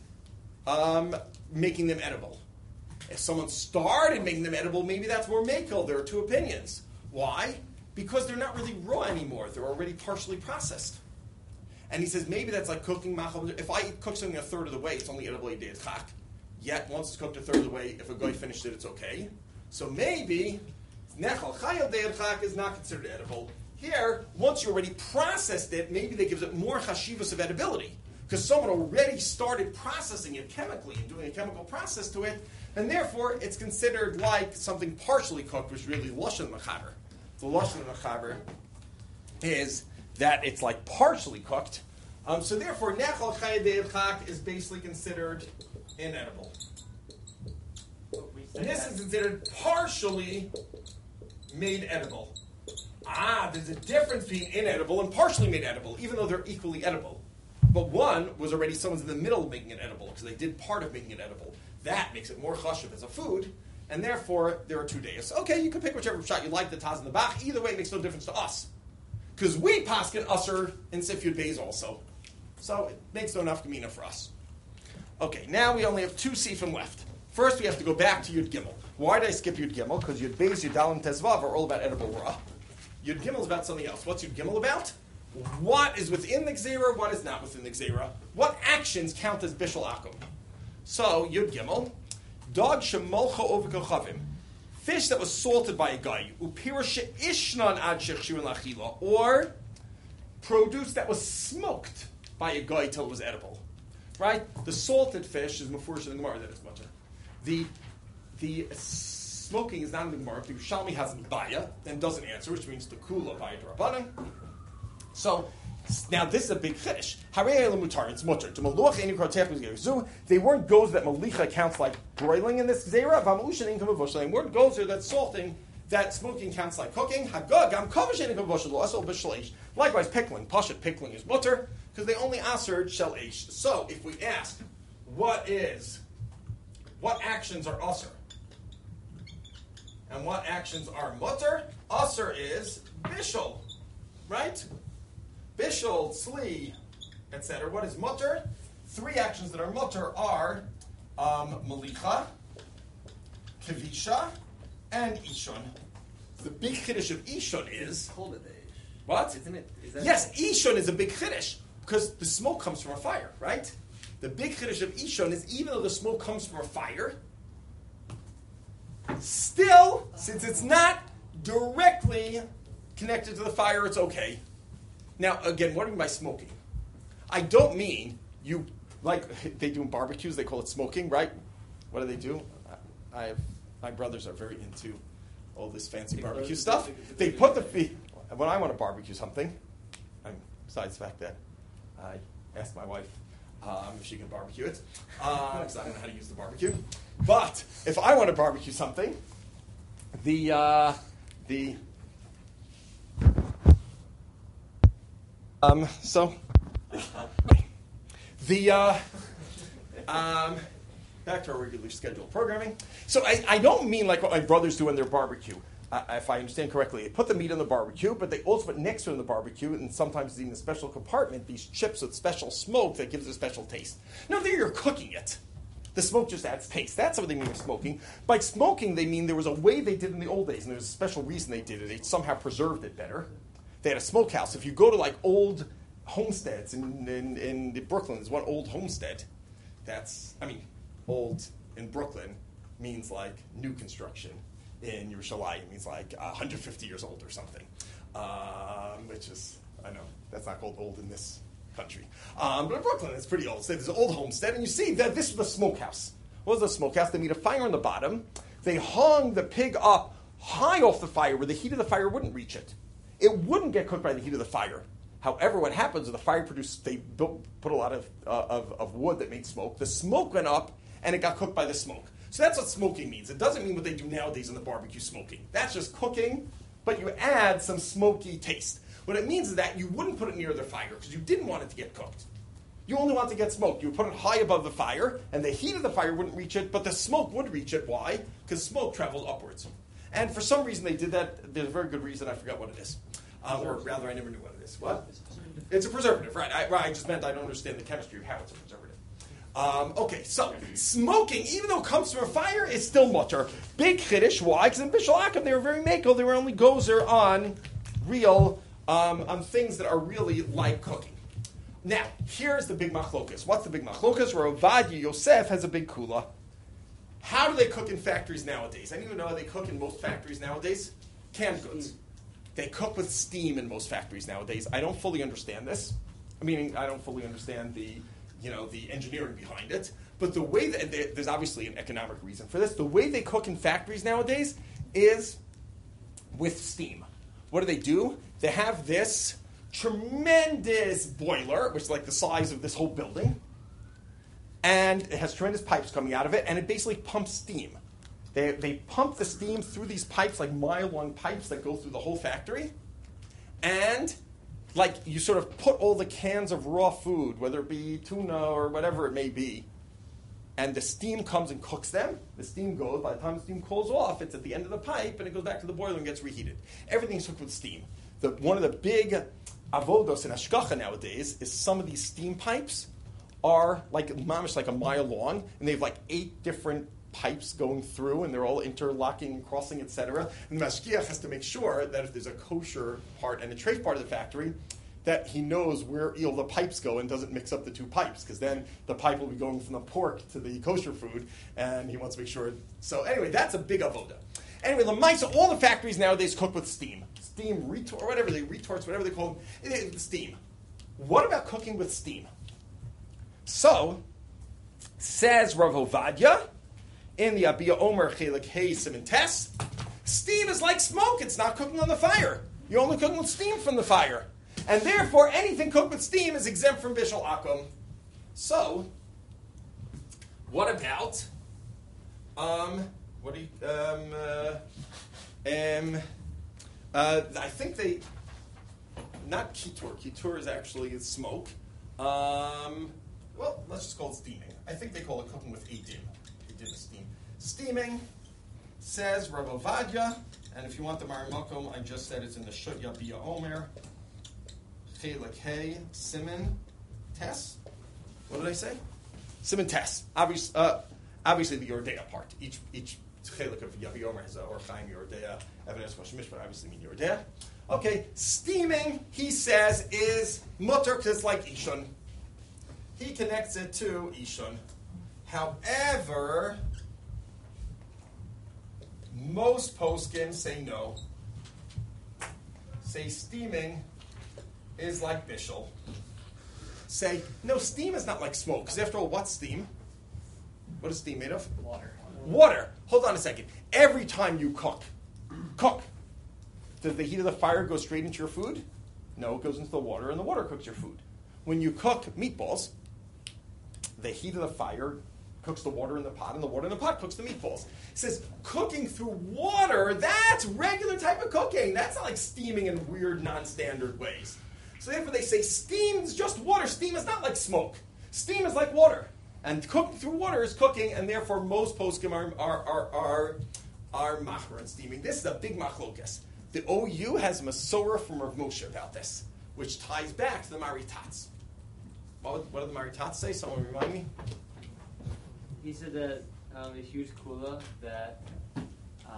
um, making them edible. If someone started making them edible, maybe that's more makel. There are two opinions. Why? Because they're not really raw anymore; they're already partially processed. And he says maybe that's like cooking machal. If I cook something a third of the way, it's only edible yidei chak. Yet once it's cooked a third of the way, if a guy finished it, it's okay. So maybe nechal chayil yidei chak is not considered edible. Here, once you already processed it, maybe that gives it more chashivas of edibility because someone already started processing it chemically and doing a chemical process to it, and therefore it's considered like something partially cooked, which is really lashon mechaber. The lashon mechaber is that it's like partially cooked. Um, so therefore, nechal chayei chak is basically considered inedible. And this is considered partially made edible. Ah, there's a difference between inedible and partially made edible, even though they're equally edible. But one was already someone's in the middle of making it edible, because they did part of making it edible. That makes it more chashuv as a food, and therefore there are two days. Okay, you can pick whichever shot you like, the Taz and the Bach. Either way, it makes no difference to us. Because we paskin usher in Sif Yud Beis also. So it makes no nafkamina for us. Okay, now we only have two sifim left. First, we have to go back to Yud Gimel. Why did I skip Yud Gimel? Because Yud Beis, Yud Dal, and Tezvav are all about edible raw. Yud Gimel is about something else. What's Yud Gimel about? What is within the Gzeira, what is not within the Gzeira? What actions count as Bishul Akum? So, Yud Gimel, Dog Shemolcha Ovikochavim. Fish that was salted by a guy, upirashe ishnan ad shechshir lachila, or produce that was smoked by a guy till it was edible. Right? The salted fish is mafurish in the Gemara that it's mutter. The the smoking is not in the Gemara. The Yerushalmi has baya and doesn't answer, which means the kula baya d'Rabbanan. So now this is a big chiddush. Harei mutar, it's mutter. To maluach eni krotech b'zgeru. They weren't goes that malicha counts like broiling in this gzeira. V'amushin income of They weren't goes there that salting, that smoking counts like cooking. Hagag am kavish income of vushal also b'shleish. Likewise, pickling. Pashat pickling is mutter because they only answered shel eish. So if we ask, what is, what actions are usher, and what actions are mutter? Usher is bishul, right? Bishul, Tzli, et cetera. What is mutter? Three actions that are mutter are um, Malicha, Kavisha, and Ishon. The big chiddush of Ishon is... What? Isn't it? Is that Yes, Ishon is a big chiddush, because the smoke comes from a fire, right? The big chiddush of Ishon is even though the smoke comes from a fire, still, since it's not directly connected to the fire, it's okay. Now, again, what do I mean by smoking? I don't mean you, like they do in barbecues, they call it smoking, right? What do they do? I have, my brothers are very into all this fancy barbecue stuff. They put the feet, when I want to barbecue something, I'm, besides the fact that I asked my wife um, if she can barbecue it, because uh, I don't know how to use the barbecue. But if I want to barbecue something, the, uh, the, Um, so, the, uh, um, back to our regularly scheduled programming. So I, I don't mean like what my brothers do on their barbecue, uh, if I understand correctly. They put the meat on the barbecue, but they also put next to it on the barbecue, and sometimes in a special compartment, these chips with special smoke that gives it a special taste. No, there you're cooking it. The smoke just adds taste. That's what they mean by smoking. By smoking, they mean there was a way they did in the old days, and there was a special reason they did it. They somehow preserved it better. They had a smokehouse. If you go to like old homesteads in, in, in Brooklyn, there's one old homestead that's, I mean, old in Brooklyn means like new construction. In Yerushalayim it means like one hundred fifty years old or something, um, which is, I know, that's not called old in this country. Um, but in Brooklyn, it's pretty old. So there's an old homestead, and you see that this was a smokehouse. What was a smokehouse? They made a fire on the bottom. They hung the pig up high off the fire where the heat of the fire wouldn't reach it. It wouldn't get cooked by the heat of the fire. However, what happens is the fire produced, they built, put a lot of, uh, of, of wood that made smoke. The smoke went up, and it got cooked by the smoke. So that's what smoking means. It doesn't mean what they do nowadays in the barbecue smoking. That's just cooking, but you add some smoky taste. What it means is that you wouldn't put it near the fire because you didn't want it to get cooked. You only want it to get smoked. You would put it high above the fire, and the heat of the fire wouldn't reach it, but the smoke would reach it. Why? Because smoke travels upwards. And for some reason they did that. There's a very good reason. I forgot what it is. Um, or rather, I never knew what it is. What? It's a preservative, right. I, right. I just meant I don't understand the chemistry of how it's a preservative. Um, okay, so smoking, even though it comes from a fire, is still mutter. Big chiddush. Why? Because in Bishul Akum they were very makel. They were only gozer on real, um, on things that are really like cooking. Now, here's the big machlokas. What's the big machlokas? Rav Ovadia Yosef has a big kula. How do they cook in factories nowadays? Anyone know how they cook in most factories nowadays? Canned goods. They cook with steam in most factories nowadays. I don't fully understand this. I mean, I don't fully understand the, you know, the engineering behind it. But the way that they, there's obviously an economic reason for this. The way they cook in factories nowadays is with steam. What do they do? They have this tremendous boiler, which is like the size of this whole building, and it has tremendous pipes coming out of it, and it basically pumps steam. They, they pump the steam through these pipes, like mile-long pipes that go through the whole factory, and like you sort of put all the cans of raw food, whether it be tuna or whatever it may be, and the steam comes and cooks them. The steam goes, by the time the steam cools off, it's at the end of the pipe, and it goes back to the boiler and gets reheated. Everything's cooked with steam. The, one of the big avodos in hashgacha nowadays is some of these steam pipes are like mamish, like a mile long, and they have like eight different pipes going through, and they're all interlocking and crossing, et cetera. And the mashgiach has to make sure that if there's a kosher part and a treif part of the factory, that he knows where all the pipes go and doesn't mix up the two pipes, because then the pipe will be going from the pork to the kosher food, and he wants to make sure. So anyway, that's a big avoda. Anyway, Lamaisa, all the factories nowadays cook with steam. Steam, retort, whatever they, retorts, whatever they call them, it, it, steam. What about cooking with steam? So, says Rav Ovadia, in the Abiyah Omer Chelik Hey Siman Tes, steam is like smoke. It's not cooking on the fire. You're only cooking with steam from the fire. And therefore, anything cooked with steam is exempt from Bishul Akum. So, what about, um, what do you, um, uh, um, uh, I think they, not kitur. Kitur is actually smoke. Um, well, let's just call it steaming. I think they call it cooking with edim. Edim is steam. Steaming, says Rav Ovadia, and if you want the Marimakom, I just said it's in the Shutya Bia Omer, Chelik Hey, Siman Tes. What did I say? Siman Tes. Obvious, uh, obviously the Yordea part. Each each Chelik of Yabi Omer has a Or Chaim Yordea, Evanes Mishpat, but obviously mean Yordea. Okay, steaming, he says, is mutter, because it's like Ishun. He connects it to Ishun. However, most poskim say no. Say steaming is like Bishul. Say, no, steam is not like smoke, because after all, what's steam? What is steam made of? Water. Water. Hold on a second. Every time you cook, cook, does the heat of the fire go straight into your food? No, it goes into the water, and the water cooks your food. When you cook meatballs, the heat of the fire cooks the water in the pot, and the water in the pot cooks the meatballs. It says cooking through water, that's regular type of cooking. That's not like steaming in weird, non-standard ways. So therefore they say steam is just water. Steam is not like smoke. Steam is like water. And cooking through water is cooking, and therefore most poskim are are are are, are machmer and steaming. This is a big machlokas. The O U has Masorah from Rav Moshe about this, which ties back to the Maritats. What, what did the Maritats say? Someone remind me? He said that um, a huge kula that uh,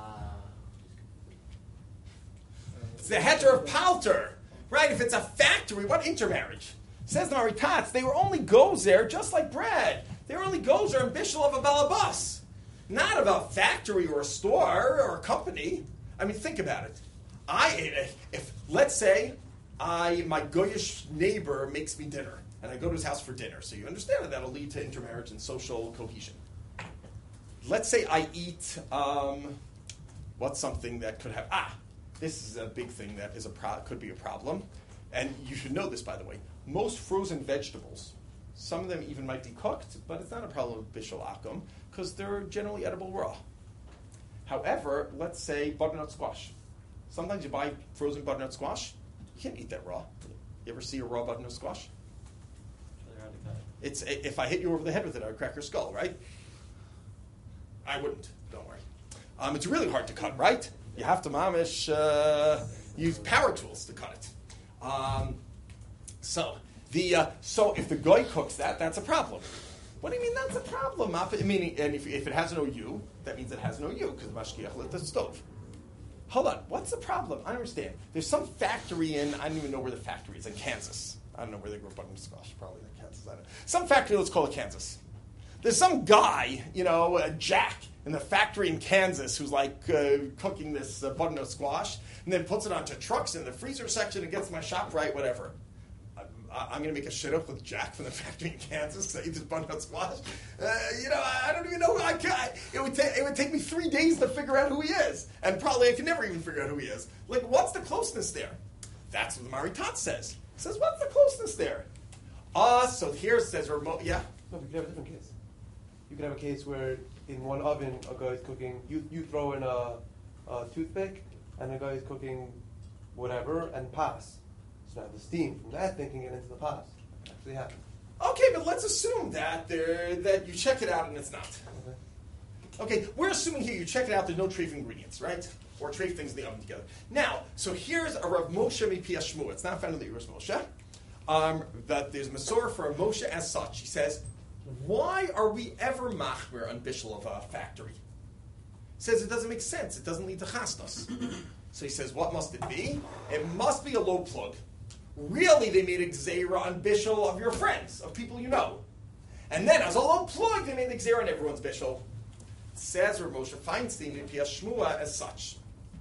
it's the heter of palter, right? If it's a factory, what intermarriage? Says the Maritats, they were only gozer just like bread. They were only gozer and bishul of a balabas, not of a factory or a store or a company. I mean, think about it. I if let's say I my goyish neighbor makes me dinner, and I go to his house for dinner. So you understand that that'll lead to intermarriage and social cohesion. Let's say I eat um, what's something that could have ah. This is a big thing that is a pro- could be a problem, and you should know this, by the way. Most frozen vegetables, some of them even might be cooked, but it's not a problem with bishul akum because they're generally edible raw. However, let's say butternut squash. Sometimes you buy frozen butternut squash. You can't eat that raw. You ever see a raw butternut squash? It's if I hit you over the head with it, I would crack your skull, right? I wouldn't. Don't worry. Um, it's really hard to cut, right? You have to mamish uh, use power tools to cut it. Um, so the uh, so if the guy cooks that, that's a problem. What do you mean that's a problem? I mean, and if, if it has no U, that means it has no U because mashkiach lit the stove. Hold on, what's the problem? I don't understand. There's some factory in I don't even know where the factory is in Kansas. I don't know where they grow butternut squash. Probably in Kansas. I don't know. Some factory, let's call it Kansas. There's some guy, you know, uh, Jack, in the factory in Kansas who's like uh, cooking this uh, butternut squash and then puts it onto trucks in the freezer section and gets my shop right, whatever. I, I'm going to make a shit up with Jack from the factory in Kansas to eat this butternut squash. Uh, you know, I, I don't even know who I can. It would, ta- it would take me three days to figure out who he is. And probably I could never even figure out who he is. Like, what's the closeness there? That's what the Maritat says. It says, what's the closeness there? Ah, uh, so here it says remote, yeah? No, but you could have a different case. You could have a case where in one oven a guy's cooking, you, you throw in a, a toothpick, and a guy's cooking whatever, and pass. So now the steam from that thing can get into the pass. That actually happens. Okay, but let's assume that there, that you check it out and it's not. Okay. Okay, we're assuming here you check it out, there's no treif ingredients, right? Or treif things in the oven together. Now, so here's a Rav Moshe Mipi Shmuel. It's not found in the Uros Moshe. Um, that there's Masorah for Rav Moshe as such. He says, why are we ever machmir on bishul of a factory? He says it doesn't make sense. It doesn't lead to chasnos. So he says, what must it be? It must be a low plug. Really, they made a gzeira on bishul of your friends, of people you know. And then, as a low plug, they made the gzeira on everyone's bishul. It says Rav Moshe Feinstein in Pias Shmua as such.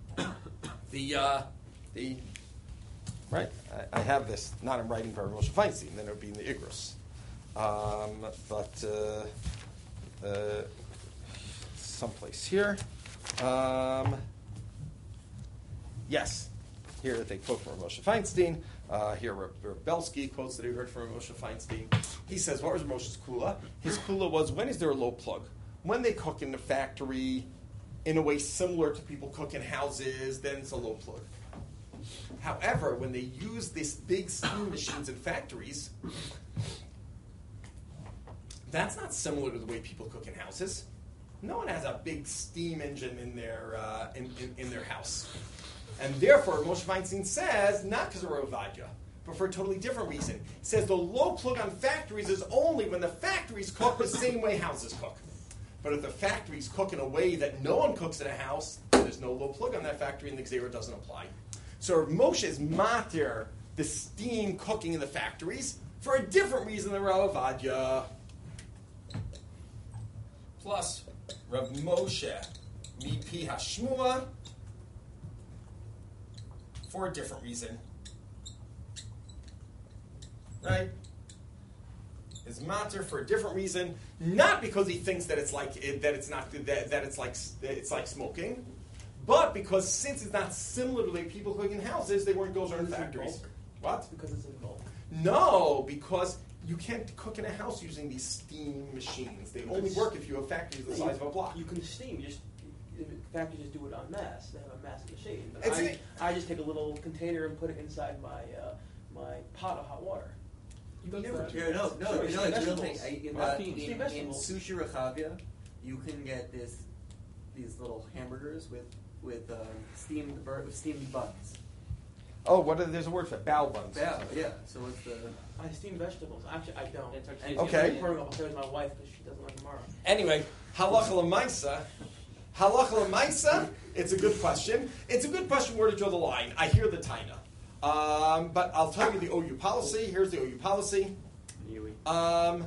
The, uh, the, right, I, I have this, not in writing by Rav Moshe Feinstein, then it would be in the Igros. Um, but uh, uh, someplace here. Um, yes, here they quote from Moshe Feinstein. Uh, here Reb Belsky quotes that he heard from Moshe Feinstein. He says, what was Moshe's kula? His kula was, when is there a low plug? When they cook in the factory in a way similar to people cook in houses, then it's a low plug. However, when they use these big steam machines in factories, that's not similar to the way people cook in houses. No one has a big steam engine in their uh, in, in, in their house. And therefore, Moshe Feinstein says, not because of Rovadya, but for a totally different reason. He says the low plug on factories is only when the factories cook the same way houses cook. But if the factories cook in a way that no one cooks in a house, then there's no low plug on that factory and the Gzeira doesn't apply. So Moshe is matir the steam cooking in the factories for a different reason than Rovadya. Plus, Rav Moshe Mipi Hashmua for a different reason. Right? Is matter for a different reason, not because he thinks that it's like it, that it's not that, that it's like it's like smoking, but because since it's not similar to the way people cook in houses, they weren't gozer in factories. What? Because it's in bulk. No, because you can't cook in a house using these steam machines. They only work if you have factories the size of a block. You can steam. You just factories just do it on mass. They have a mass machine. But It's I, a- I just take a little container and put it inside my uh, my pot of hot water. He does Never that. do. Yeah, no, no, Sure, you know, steamed it's real vegetables. thing. I, in, Well, uh, steamed in, in vegetables. Sushi Rechavia, you can get this these little hamburgers with with um, steamed bur- with steamed buns. Oh, what are, there's a word for it. Bao buns. Yeah, yeah. So what's the? I steam vegetables. Actually, I don't. It's okay. And Okay. I'm pouring upstairs my wife because she doesn't like Amara. Anyway, halacha l'maisa. Halacha l'maisa. It's a good question. It's a good question where to draw the line. I hear the taina. Um, but I'll tell you the O U policy. Here's the O U policy. Um,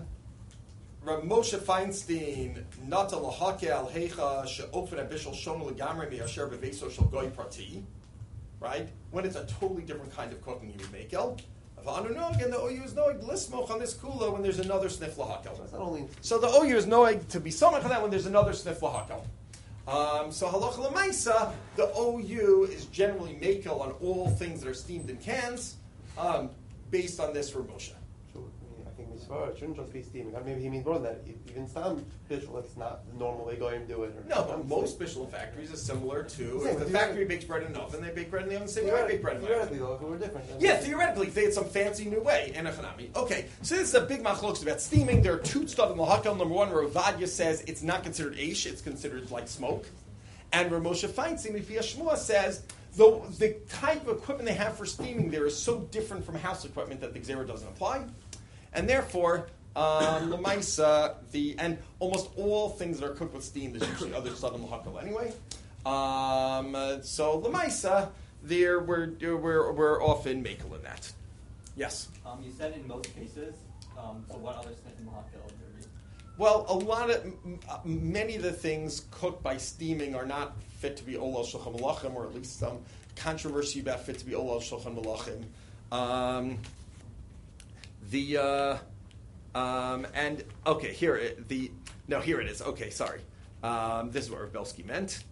Rav Moshe Feinstein, Nata lahake al hecha she'ofen abishal shon legamre me'asher beveso shel goy prati. Right? When it's a totally different kind of cooking, you would make el. Again, the O U is noig lismoch on this kula when there's another sniff lahakel. That's not only So the O U is noig to be somach on that when there's another sniff lahakel. Um, so halacha l'maisa, the O U is generally makel on all things that are steamed in cans, um, based on this for Moshe. Sure. I mean, I think mitzvah it shouldn't just be steaming. Or maybe he means more than that. If- Even some bishul, it's not the normal way going to do it. Or No, but most bishul factories are similar to Yeah, if the but factory bakes bread in an oven, they bake bread in the oven the same way I bake bread in the oven. Theoretically, though, if it were different. then- Yeah, theoretically, if they had some fancy new way, and echanami. Okay, so this is a big machlokes about steaming. There are two stuff in the hakel. Number one, Ravadia says it's not considered aish; it's considered like smoke. And Rav Moshe Feinstein, Lefi Shmuah, says the the type of equipment they have for steaming there is so different from house equipment that the Xera doesn't apply, and therefore. Um, Lamaisa, the and almost all things that are cooked with steam, there's usually other stuff in the hakel anyway. Um, uh, so Lamaisa, there we're we're we're often makel in that. Yes. Um, you said in most cases. Um, so what other sniff in Lahakil would there be? Well, a lot of m- uh, many of the things cooked by steaming are not fit to be olal shulchan malachim, or at least some controversy about fit to be olal shulchan malachim. Um, the uh, um, and okay, here it, the no, here it is. Okay, sorry. Um, this is what Rav Belsky meant.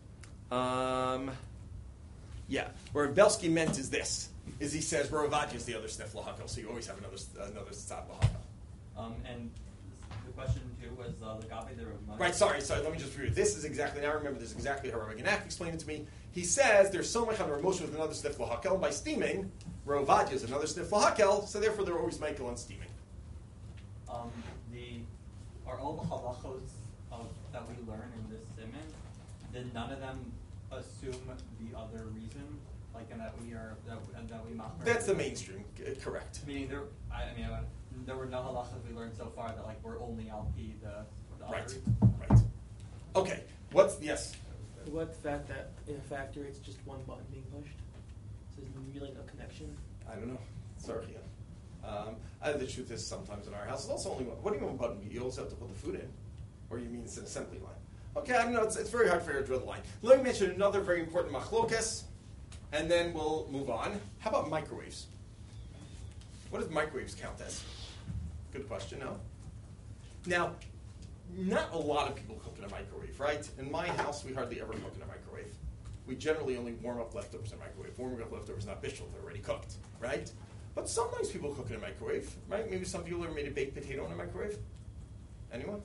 Um, yeah, what Rav Belsky meant is this: is he says Ravadia is the other sniff lahakal, so you always have another another tzad lahakal. Um, and the question too was uh, the gabe the Rav Right, sorry, sorry, let me just review. This is exactly, now I remember this is exactly how Rabbi Ganak explained it to me. He says there's so much on Rav Moshe with another sniff lahakel, and by steaming, Ravadia is another sniff lahakel, so therefore they're always Michael on steaming. Um, the are all the halachos of that we learn in this siman, did none of them assume the other reason, like in that we are that, that we machmer? That's the mainstream, uh, correct. Meaning there, I, I mean, I, there were no halachas we learned so far that like we're only L P the, the Right, other. right. Okay, what's, yes? What the fact that in a factory it's just one button being pushed? So there's really no connection? I don't know. Sorry. Um, uh, the truth is, sometimes in our house, it's also only one. What do you mean one button? You also have to put the food in, or you mean it's an assembly line? Okay, I don't know. It's, it's very hard for you to draw the line. Let me mention another very important machlokas, and then we'll move on. How about microwaves? What does microwaves count as? Good question. No. Now, not a lot of people cook in a microwave, right? In my house, we hardly ever cook in a microwave. We generally only warm up leftovers in a microwave. Warming up leftovers is not bishul; they're already cooked, right? But sometimes people cook in a microwave, right? Maybe some people ever made a baked potato in a microwave. Anyone?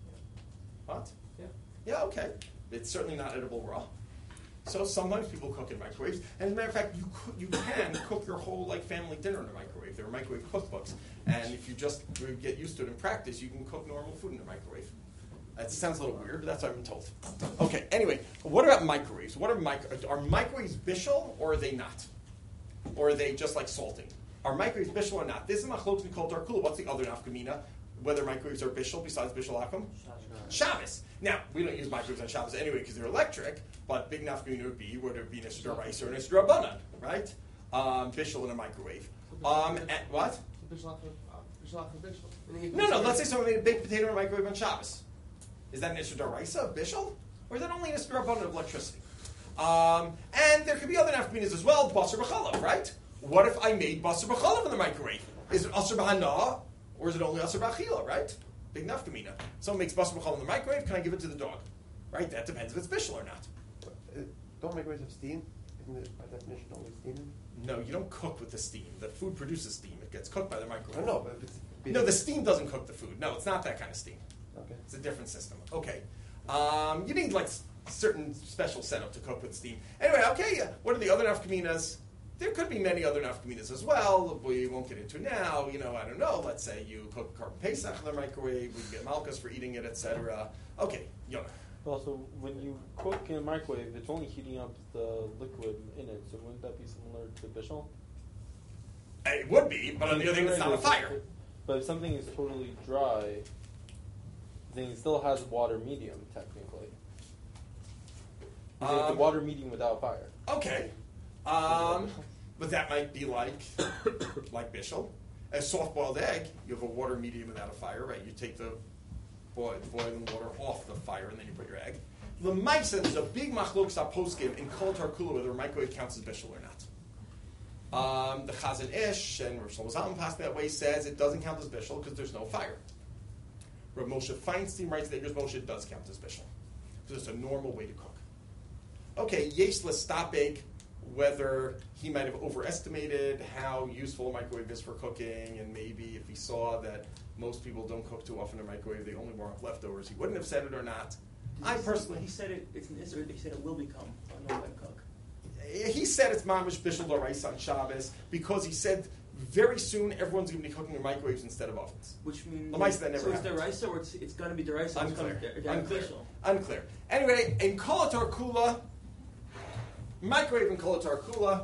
What? Yeah. Yeah, okay. It's certainly not edible raw. So sometimes people cook in microwaves. And as a matter of fact, you cook, you can cook your whole like family dinner in a microwave. There are microwave cookbooks. And if you just get used to it in practice, you can cook normal food in a microwave. That sounds a little weird, but that's what I've been told. Okay, anyway, what about microwaves? What are micro- are microwaves bishul or are they not? Or are they just like salting? Are microwaves bishul or not? This is machlokes we call darkula. What's the other nafkamina? Whether microwaves are bishul besides bishul akum? Shabbos. Now, we don't use microwaves on Shabbos anyway because they're electric, but big nafkamina would be, would it be Nisra rice or Nisra banan, right? Um, bishul in a microwave. Um, and, what? No, no, let's say someone made a baked potato in a microwave on Shabbos. Is that an Nisra Daraisa, bishul? Or is that only an Nisra banan of electricity? Um, and there could be other nafkaminas as well, basar b'chalav, right? What if I made basar b'chalav in the microwave? Is it asar b'hana, or is it only asar b'achila, right? Big nafkamina. Someone makes basar b'chalav in the microwave, can I give it to the dog? Right? That depends if it's bishul or not. Uh, Don't microwaves have steam? Isn't it by definition always steaming? No, you don't cook with the steam. The food produces steam. It gets cooked by the I microwave. don't know, but if it's No, the steam doesn't cook the food. No, it's not that kind of steam. Okay. It's a different system. Okay. Um, you need like s- certain special setup to cook with steam. Anyway, okay, what are the other nafkaminas? there could be many other nafkaminas as well. We won't get into now. You know, I don't know. Let's say you cook carbon pesach in the microwave. We get malchus for eating it, et cetera. Okay, Yonah. Also, when you cook in a microwave, it's only heating up the liquid in it. So wouldn't that be similar to bishul? It would be, but on the other hand, it's not a fire. But if something is totally dry, then it still has water medium, technically. It's Um, the water medium without fire. Okay. Um, but that might be like like bishul. A soft-boiled egg, you have a water medium without a fire, right? You take the boil, boiling water off the fire, and then you put your egg. The Maisa, there's a big machlokes poskim in Kol Tarkula whether a microwave counts as bishul or not. Um, the Chazon Ish and Rav Shlomo Zalman passing that way says it doesn't count as bishul because there's no fire. Rav Moshe Feinstein writes that Yesh Moshe does count as bishul because it's a normal way to cook. Okay, Yesh Lestapek, whether he might have overestimated how useful a microwave is for cooking, and maybe if he saw that most people don't cook too often in a microwave, they only warm up leftovers, he wouldn't have said it or not. I personally... He said it, it's an Israel, he said it will become a no cook. He said it's mamish bishul l'orais on Shabbos because he said very soon everyone's going to be cooking in microwaves instead of ovens. Which means... L'maisa, that never so it's happens. deraisa or it's, it's going to be deraisa? Unclear. It's Unclear. official. Unclear. Anyway, in Kolatar Kula, microwave in Kolatar Kula,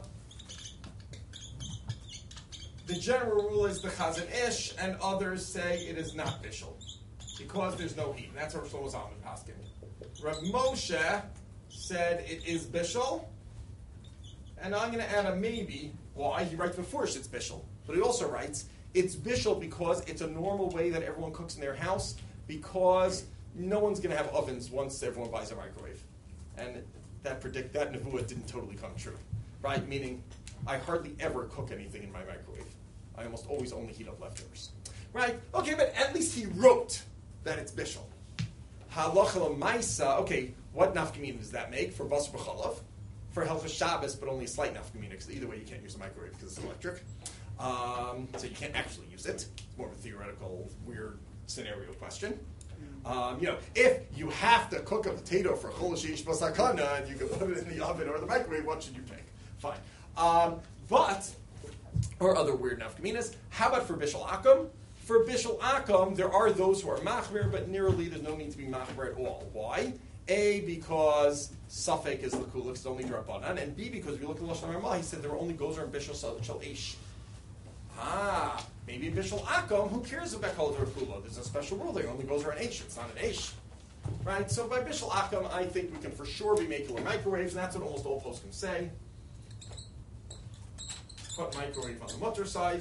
the general rule is the Chazon Ish, and others say it is not bishul because there's no heat. And that's what Shlomo Zalman Paskin. Rav Moshe said it is bishul, and I'm going to add a maybe. Why? He writes before it's bishul, but he also writes it's bishul because it's a normal way that everyone cooks in their house because no one's going to have ovens once everyone buys a microwave, and that predict that nevuah didn't totally come true, right? Meaning, I hardly ever cook anything in my microwave. I almost always only heat up leftovers, right? Okay, but at least he wrote that it's bishul. Halacha l'maisa. Okay, what nafkamina does that make for basar b'chalav? For Hilchos Shabbos, but only a slight nafkamina, because either way you can't use a microwave because it's electric. Um, so you can't actually use it. It's more of a theoretical, weird scenario question. Um, you know, if you have to cook a potato for chol sheish basakana and you can put it in the oven or the microwave, what should you pick? Fine. Um, but, or other weird nafkaminas, how about for bishul akum? For bishul akum, there are those who are machmir, but nearly there's no need to be machmir at all. Why? A, because Safek is l'kulik, it's only drabanan, and B, because if you look at Lashon Ramah, he said there only goes on bishul shel ish. Ah, maybe bishul akum, who cares about kol d'rakula? There's a special rule there, it only goes around ish, it's not an ish. Right, so by bishul akum, I think we can for sure be making microwaves, and that's what almost all posts can say. Put microwave on the mutter side.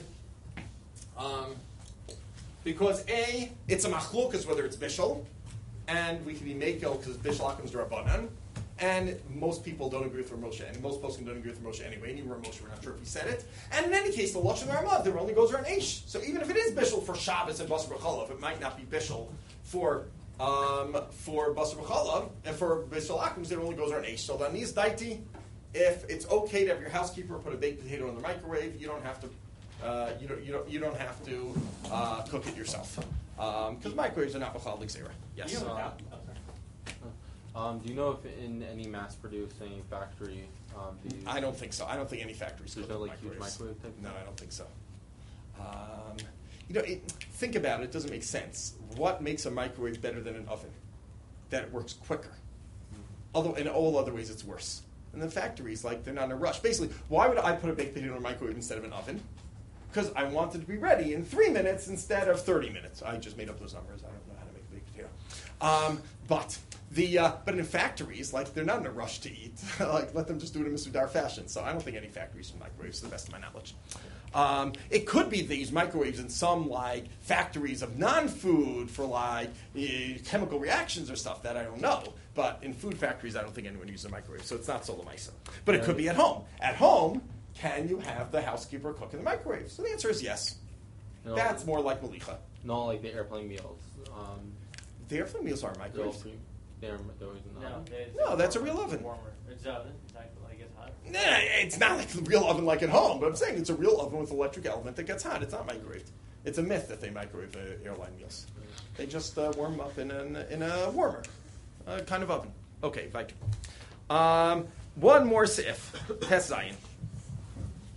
Um, because A, it's a machlokas whether it's bishul, and we can be mekel because bishul akum is drabanan, and most people don't agree with Rav Moshe, and most poskim don't agree with Rav Moshe anyway. And even Rav Moshe, we're not sure if he said it. And in any case, the lashon Ramah there only goes around ish. So even if it is bishul for Shabbos and basar b'chalav, it might not be bishul for um, for basar b'chalav, and for bishul akum, it only goes around ish. So then these daiti, if it's okay to have your housekeeper put a baked potato in the microwave, you don't have to. Uh, you don't. You don't. You don't have to uh, cook it yourself because um, microwaves are not b'chal d'gzeira. Yes. You have Uh, an app- oh, sorry. Um, do you know if in any mass-producing factory um, they use... I don't think so. I don't think any factories There's cook no, with like, huge microwaves. microwave type No, thing? I don't think so. Um, you know, it, think about it. It doesn't make sense. What makes a microwave better than an oven? That it works quicker. Although in all other ways it's worse. And the factories, like, they're not in a rush. Basically, why would I put a baked potato in a microwave instead of an oven? Because I want it to be ready in three minutes instead of thirty minutes. I just made up those numbers. I don't know how to make a baked potato. Um, but the uh, but in factories, like, they're not in a rush to eat. Like, let them just do it in a Masudar fashion. So I don't think any factories use microwaves, to the best of my knowledge. Um, it could be they use microwaves in some, like, factories of non-food for, like, eh, chemical reactions or stuff that I don't know. But in food factories, I don't think anyone uses a microwave. So it's not Sola Maisa. But it could be at home. At home, can you have the housekeeper cook in the microwave? So the answer is yes. No, That's more like malicha. Not like the airplane meals. Um, The airplane meals are they're, all microwaves. pretty, they're, they're always in the No, oven. they- it's No, that's a warmer. real oven. Warmer. It's oven. It's like, like it's hot. Nah, it's not like a real oven like at home, but I'm saying it's a real oven with electric element that gets hot. It's not microwaved. It's a myth that they microwave uh, airline meals. They just uh, warm up in, an, in a warmer uh, kind of oven. Okay, Viking. Um, one more sif. Tes Zayin.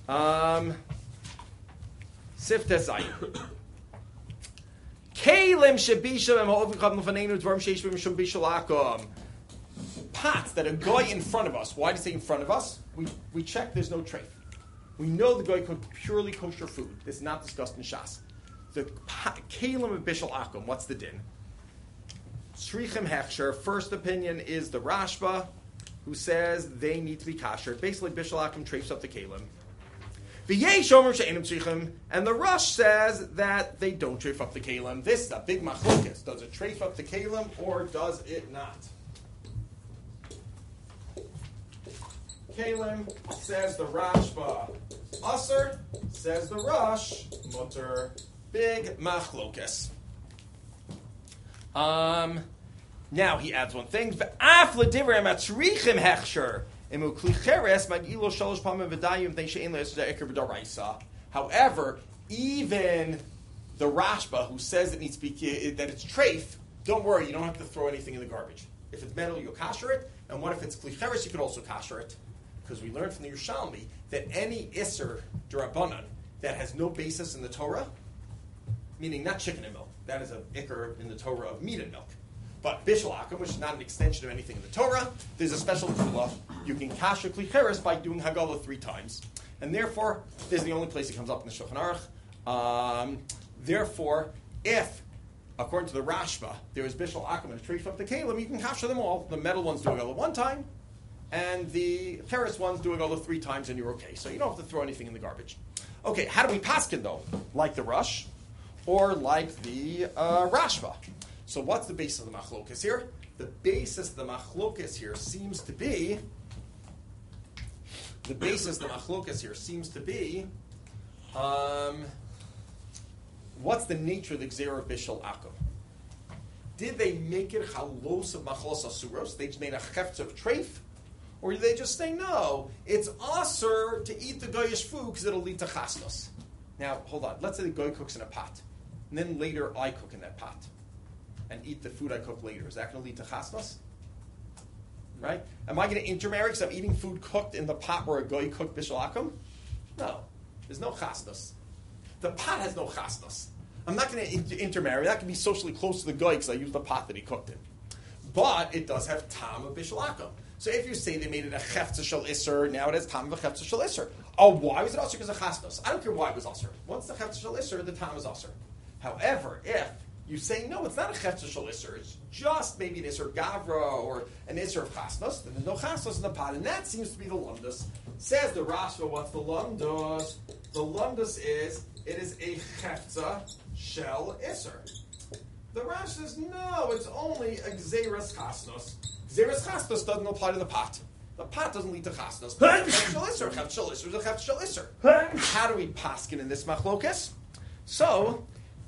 Um, Sif Tezayin. Kalim Shabisha and Ha'ovikam Lefanenu Dvarim Sheish B'im Shum Bishul Akum. Pots that a guy in front of us. Why do you say in front of us? We we check there's no treif. We know the guy cooked purely kosher food. This is not discussed in Shas. The Kalim of Bishul Akum. What's the din? Srichim Hechsher. First opinion is the Rashba, who says they need to be kasher. Basically, Bishul Akum treifs up the Kalim. And the Rush says that they don't treif up the kalim. This is a big machlokes. Does it treif up the kalim or does it not? Kalim, says the Rashba. Aser, says the Rush. Mutter, big machlokes. Um, now he adds one thing. V'af l'divrei matzrichim hechsher. However, even the Rashba, who says it needs to be that it's treif, don't worry, you don't have to throw anything in the garbage. If it's metal, you'll kasher it, and what if it's klicheres, you could also kasher it, because we learned from the Yerushalmi that any iser d'Rabbanan that has no basis in the Torah, meaning not chicken and milk, that is a iker in the Torah of meat and milk. But Bishul Akum, which is not an extension of anything in the Torah, there's a special kula. You can kasher klicheres by doing Haggalah three times. And therefore, this is the only place it comes up in the Shulchan Aruch. Um, therefore, if, according to the Rashba, there is Bishul Akum and a treif up the kalim, you can kasher them all. The metal ones do Haggalah one time, and the cheres ones do Haggalah three times, and you're okay. So you don't have to throw anything in the garbage. Okay, how do we paskin, though? Like the Rush, or like the uh, Rashba? So what's the basis of the machlokas here? The basis of the machlokas here seems to be, the basis of the machlokas here seems to be, um, what's the nature of the Gzera of Bishul Akum? Did they make it halos of machlos asuros? They just made a cheftz of treif? Or did they just say, no, it's aser to eat the goyish food because it'll lead to chasnos? Now, hold on. Let's say the goy cooks in a pot, and then later I cook in that pot and eat the food I cook later. Is that going to lead to chasnos? Right? Am I going to intermarry because I'm eating food cooked in the pot where a goy cooked bishul akum? No. There's no chasnos. The pot has no chasnos. I'm not going to inter- intermarry. That can be socially close to the goy because I used the pot that he cooked in. But it does have tam of bishul akum. So if you say they made it a cheftza shel iser, now it has tam of a cheftza shel iser. Oh, why was it aser? Because of chasnos. I don't care why it was aser. Once the cheftza shel iser, the tam is aser. However, if you say, no, it's not a cheftza shel iser, it's just maybe an iser gavra or an iser of chasnos, then there's no chasnos in the pot, and that seems to be the lumdus. Says the Rashba, what's the lumdus? The lumdus is, it is a cheftza shel iser. The Rash says, no, it's only a gzeras chasnos. Gzeras chasnos doesn't apply to the pot. The pot doesn't lead to chasnos. But cheftza shel iser, cheftza shel iser is a cheftza shel iser. How do we paskin in this machlokas? So,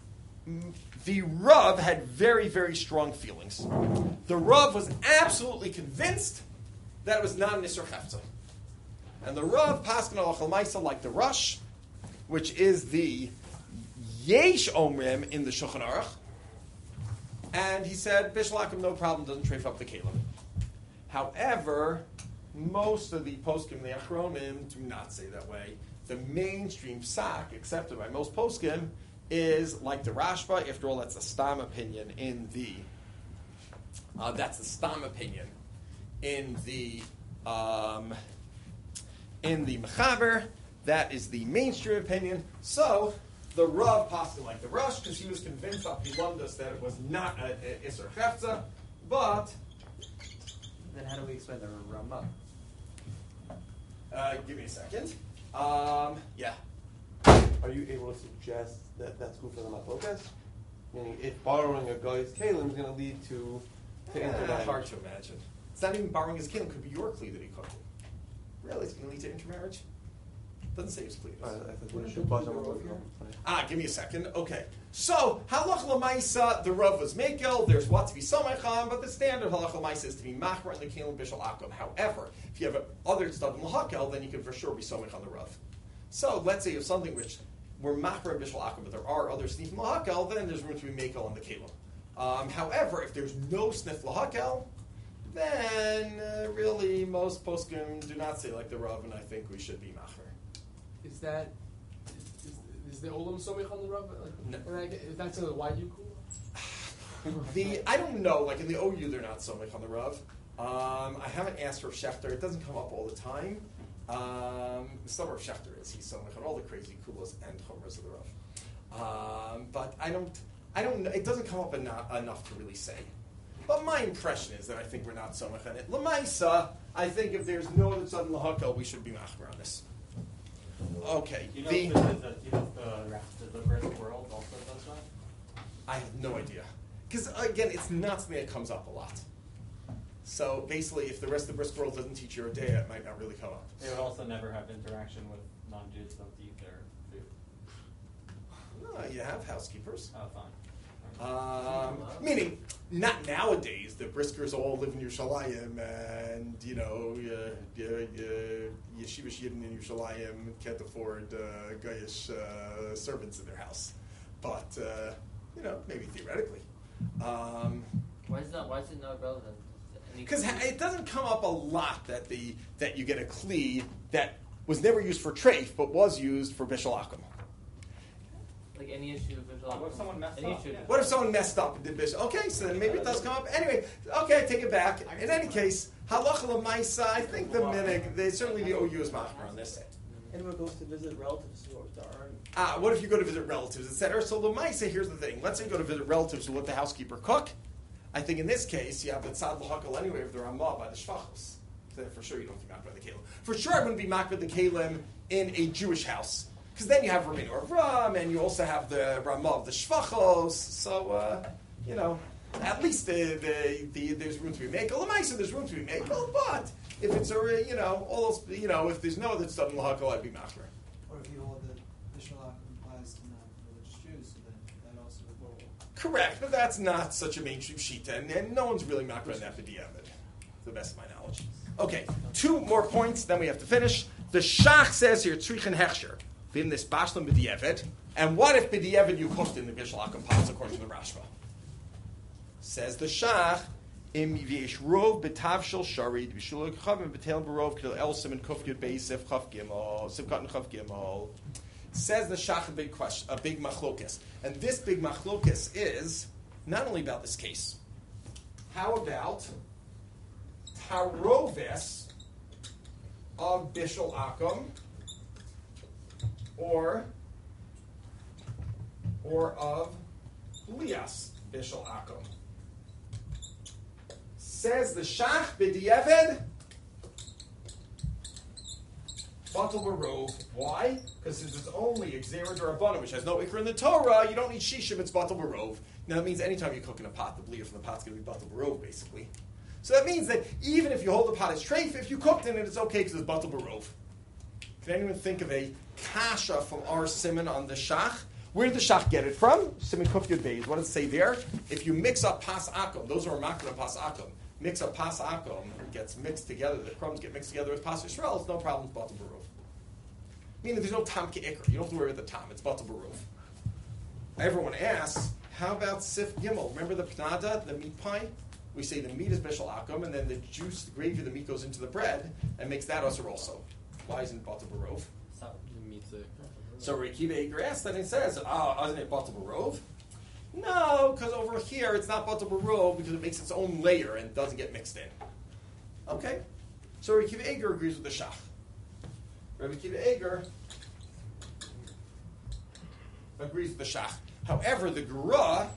the Rav had very, very strong feelings. The Rav was absolutely convinced that it was not an Isser Chefza. And the Rav paskin al Maisa like the Rush, which is the Yesh Omrim in the Shulchan Aruch. And he said, Bishul Akum, no problem, doesn't treif up the Kalim. However, most of the poskim, the Achronim, do not say that way. The mainstream psak, accepted by most poskim, is like the Rashba. After all, that's a stam opinion in the. Uh, that's the stam opinion in the um, in the Mechaber. That is the mainstream opinion. So the Rav passed like the Rush because he was convinced up he loved us that it was not an Isser Chefza, but. Then how do we explain the Rambam? Uh, give me a second. Um, yeah. Are you able to suggest that that's good for the machlokas? Meaning, if borrowing a guy's kalim is going to lead to to Yeah, intermarriage. hard to imagine. It's not even borrowing his kalim. Could be your kli that he cooked it. Really, it's going to lead to intermarriage? Doesn't say his kli. I, I thought we should buzz on what Ah, give me a second. Okay. So, halach l'maisa, the Rav was mekel, there's what to be samecham, but the standard halach l'maisa is to be machmer in the kalim bishul akum. However, if you have other tzaddim l'hakel, then you can for sure be samech on the Rav. So, let's say you have something which we're machmer in bishul akum, but there are other snif l'hakel, then there's room to be mekel on the kalim. Um, however, if there's no snif l'hakel, then uh, really most poskim do not say like the Rav, and I think we should be machmer. is that is, is the Olam Somech on the Rav? Like, No. and I get- if that's a why you cool? The I don't know. Like in the O U, they're not so much on the Rav. Um, I haven't asked for Schechter. It doesn't come up all the time. Um, some of Schechter is he's so much on all the crazy kulas and chomers of the Rav. Um, but I don't. I don't. know. It doesn't come up enough, enough to really say. But my impression is that I think we're not so much on it. Lamaisa, I think if there's no tzad lahakel, we should be machmer on this. Okay. You know, the, if this is a, you know, if the rest of the brisk world also does that? I have no idea. Because, again, it's not something that comes up a lot. So, basically, if the rest of the brisk world doesn't teach your day, it might not really come up. They would also never have interaction with non-Jews who don't eat their food. No, you have housekeepers. Oh, fine. Um, meaning, not nowadays. The briskers all live in Yerushalayim, and, you know, uh, y- y- Yeshiva Yidden in Yerushalayim can't afford uh, Goyish uh, servants in their house. But, uh, you know, maybe theoretically. Um, Why is that? Why is it not relevant? Any- Because it doesn't come up a lot that the that you get a kli that was never used for treif but was used for bishul akum. like any issue of visual. What if someone messed any up? issue. Yeah. What if someone messed up and did bishul? Okay, so then maybe it does come up. Anyway, okay, I take it back. In any case, halacha l'maisa, I think the minig, they certainly the O U is machmer on this. Anyone goes to visit relatives who are to earn. Ah, what if you go to visit relatives, et cetera? So l'maisa, here's the thing. Let's say you go to visit relatives who let the housekeeper cook. I think in this case, you have the tzad l'hakel anyway if they're ramah by the shvachos. So for sure you don't be makbid the kalim. For sure I wouldn't be makbid the kalim in a Jewish house. Because then you have Rabbeinu Avram, and you also have the ramah of the shvachos. So, uh, you know, at least the, the, the, there's room to be made. L'maisa, there's room to be made. But if it's a, you know, all else, you know, if there's no other tzad l'hakel, I'd be makbid. Or if you hold that Bishul Akum applies to non-religious Jews, so then that also would roll. Correct, but that's not such a mainstream shita, and, and no one's really makbid on that b'diavad, to the best of my knowledge. Okay, two more points, then we have to finish. The Shach says here, tzrichen hechsher, v'im this bashlam b'diavad, and what if b'diavad you cooked in the Bishul Akum pots, according to the Rashba? Says the Shach, im v'yesh rov b'tavshel sharid, v'shul chavim b'tel b'rov, k'il el simen kuf yud be'isef chav gimel, sivkat and chav gimel. Says the Shach a big question, a big machlokas. And this big machlokas is not only about this case. How about taroves of Bishul Akum or or of Lias Bishul Akum? Says the Shach b'diavad Batal Barov. Why? Because this is only Xera Darabana, which has no Ikra in the Torah. You don't need Shishim, it's Batal Barov. Now that means anytime you cook in a pot, the bleeder from the pot's going to be Batal Barov, basically. So that means that even if you hold the pot as treif, if you cooked in it, it's okay because it's Batal Barov. Can anyone think of a kasha from our simon on the Shach? Where did the Shach get it from? Simon Kuf Yud Beis. What does it say there? If you mix up pas akum, those are makna pas akum. Mix up pas akum, it gets mixed together, the crumbs get mixed together with pas Yisrael, it's no problem, it's Batal Barov. Meaning there's no tam ke'ikr. You don't have to worry about the tam. It's batal barov. Everyone asks, how about sif gimel? Remember the pnada, the meat pie? We say the meat is bishul akum, and then the juice, the gravy of the meat goes into the bread and makes that usher also. Why isn't it batal barov? So Rekiva Eger asks that and he says, ah, isn't it batal barov? No, because over here it's not batal barov because it makes its own layer and doesn't get mixed in. Okay. So Rekiva Eger agrees with the Shach. Rabbi Kiva Eger agrees with the Shach. However, the Gra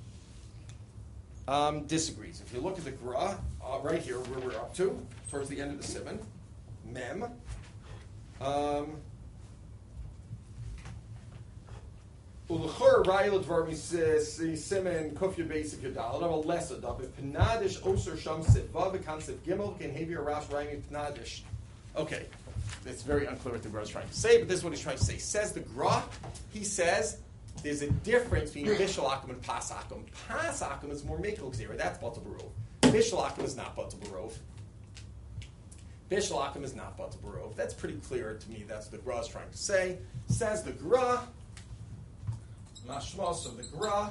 um, disagrees. If you look at the Gra, uh, right here, where we're up to, towards the end of the Simon, Mem, um, Ulachur Rayel Dvar Simon Kufya Basic Yadal. No less a dub. Penadish Oser Sham Sivav Kansif Gimel can have your Rash Raymi Penadish. Okay. It's very unclear what the Gra is trying to say, but this is what he's trying to say. Says the Gra, he says there's a difference between Bishul Akum and Pas Akum. Pas Akum is more Mekel Gzera, that's Batal Barov. Bishul Akum is not Batal Barov. Bishul Akum is not Batal Barov. That's pretty clear to me, that's what the Gra is trying to say. Says the Gra, Mashmos of the Gra,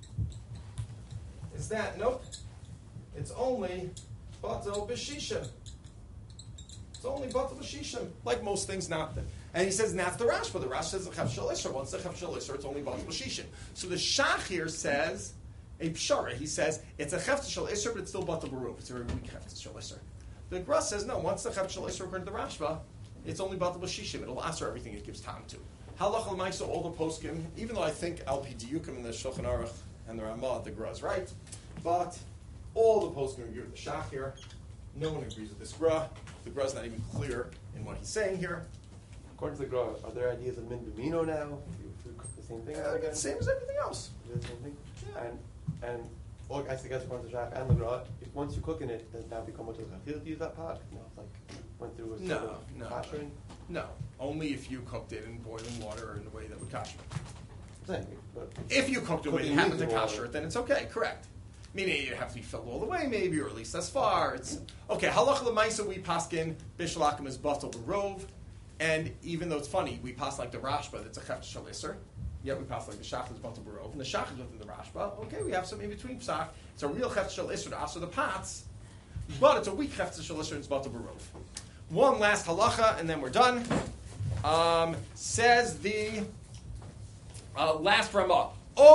is that, nope, it's only Batal B'Shishim. It's only batal b'shishim, like most things. Not that And he says, and that's the Rashba. The Rashba says the Chef Shel Isser. Once the Chef Shel Isser, it's only Batal B'Shishin. So the Shach here says, a Pshara, he says, it's a Chef Shel Isser, but it's still Batal B'Ruv. It's a very weak Chef Shel Isser. The Gra says, no, once the Chef Shel Isser, according to the Rashba, it's only Batal B'Shishim. It'll answer everything it gives time to. Halach l'maisa, all the poskim, even though I think Al Pi Diyukim in the Shulchan Aruch and the Ramah, the Gra is right, but all the poskim agree with the Shach here. No one agrees with this Gra. The Gra is not even clear in what he's saying here. According to the Gra, are there ideas of min b'mino now? If we cook the same thing Uh, again? same as everything else. Is it the same thing? Yeah. And and well, I guess according to Shach and the Gra, if once you cook in it, does it now become much of a chafil to use that pot? No, it's like went through a No, sort of no. kashering? No, only if you cooked it in boiling water or in the way that would kasher. Same, but If you cooked it when you Cooking happen to needs kasher water. it, then it's okay, correct. Meaning you have to be filled all the way, maybe, or at least as far. It's okay. Halach l'maisa we paskin bishalakim is batal b'rov, and even though it's funny, we pass like the Rashba that's a chef shel iser. Yet we pass like the shach is batal b'rov, and the shach is within the Rashba. Okay, we have some in between psak. It's a real chef shel iser to answer the pots, but it's a weak chef shel iser and it's batal b'rov. One last halacha, and then we're done. Um, says the uh, last Ramah.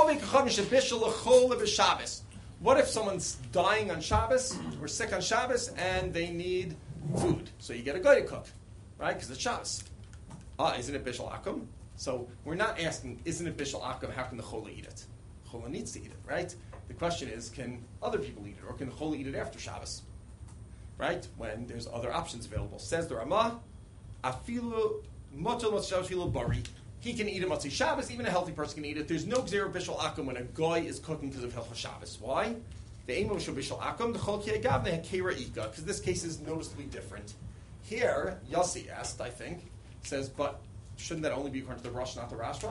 What if someone's dying on Shabbos or sick on Shabbos and they need food? So you get a guy to cook, right? Because it's Shabbos. Ah, isn't it Bishal Akum? So we're not asking, isn't it Bishal Akum? How can the Chola eat it? Chola needs to eat it, right? The question is, can other people eat it, or can the Chola eat it after Shabbos? Right? When there's other options available. Says the Ramah, Afilu Motel Motzal Bari. He can eat a Motzei Shabbos, even a healthy person can eat it. There's no Gzera Bishal Akum when a guy is cooking because of Hilchos Shabbos. Why? The Emo Bishal Akum, the Chol Kiei Gavne Hakera Ika, because this case is noticeably different. Here, Yossi asked, I think, says, but shouldn't that only be according to the Rosh, not the Rashba?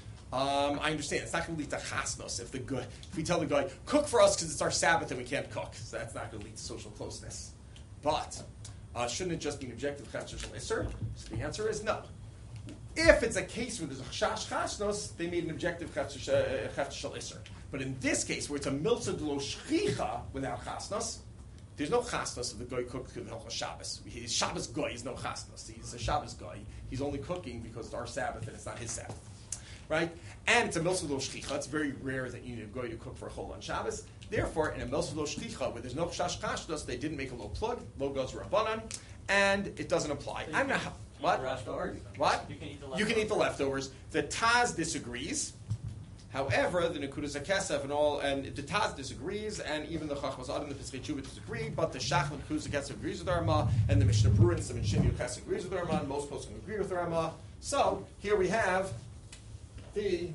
Um, I understand. It's not going to lead to chasnos if the guy, if we tell the guy, cook for us because it's our Sabbath and we can't cook. So that's not going to lead to social closeness. But uh, shouldn't it just be an objective chasnos shel iser? So the answer is no. If it's a case where there's a chash chasnos, they made an objective chasnos shel iser. But in this case, where it's a milsa de lo shchicha without chasnos, there's no chasnos of the guy cooks because of Shabbos. He's Shabbos guy. He's no chasnos. He's a Shabbos guy. He's only cooking because it's our Sabbath and it's not his Sabbath, right? And it's a milsa de lo shchicha. It's very rare that you need a guy to cook for a chol on Shabbos. Therefore, in a milsa de lo shchicha where there's no chash chasnos, they didn't make a low plug, low goes rabbanan, and it doesn't apply. So I'm not. What? Leftovers. What? You can eat the leftovers. You can eat the leftovers. The Taz disagrees. However, the Nekudas HaKesef and all, and the Taz disagrees, and even the Chachmas Adam and the Pesachei Tshuva disagree, but the Shach and Nekudas HaKesef agrees with the Ramah, and the Mishnah Berurah and Siman Shin Yochai agrees with the Ramah, and most poskim agree with the Ramah. So, here we have the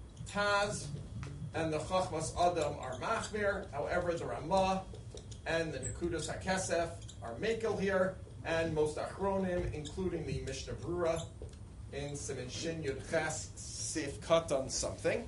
Taz and the Chachmas Adam are Machmir, however, the Ramah and the Nekudas HaKesef are Mekel here, and most Achronim, including the Mishnah Berurah in Siman Shin Yudches Sif Katan something.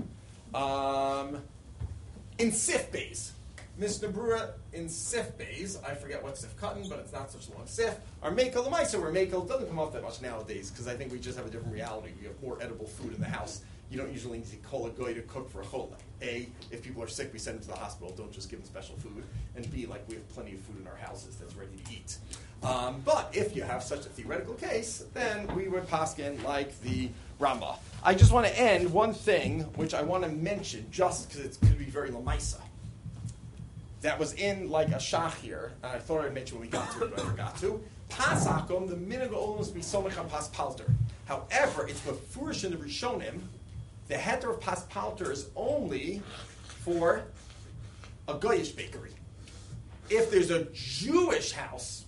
Um, in Sif Beis. Mishnah Berurah in Sif Beis, I forget what Sif Katan, but it's not such a long Sif, are Mekel L'maisa, where Mekel doesn't come off that much nowadays, because I think we just have a different reality. We have more edible food in the house. You don't usually need to call a guy to cook for a chola. A, if people are sick, we send them to the hospital. Don't just give them special food. And B, like we have plenty of food in our houses that's ready to eat. Um, but if you have such a theoretical case, then we would paskin like the Rambam. I just want to end one thing, which I want to mention, just because it could be very lamaisa. That was in like a shach here, and I thought I'd mention when we got to it, but I forgot to. Pasakum, the minhag almost be somich on pas palter. However, it's mafurish in the Rishonim. The heter of pas palter is only for a goyish bakery. If there's a Jewish house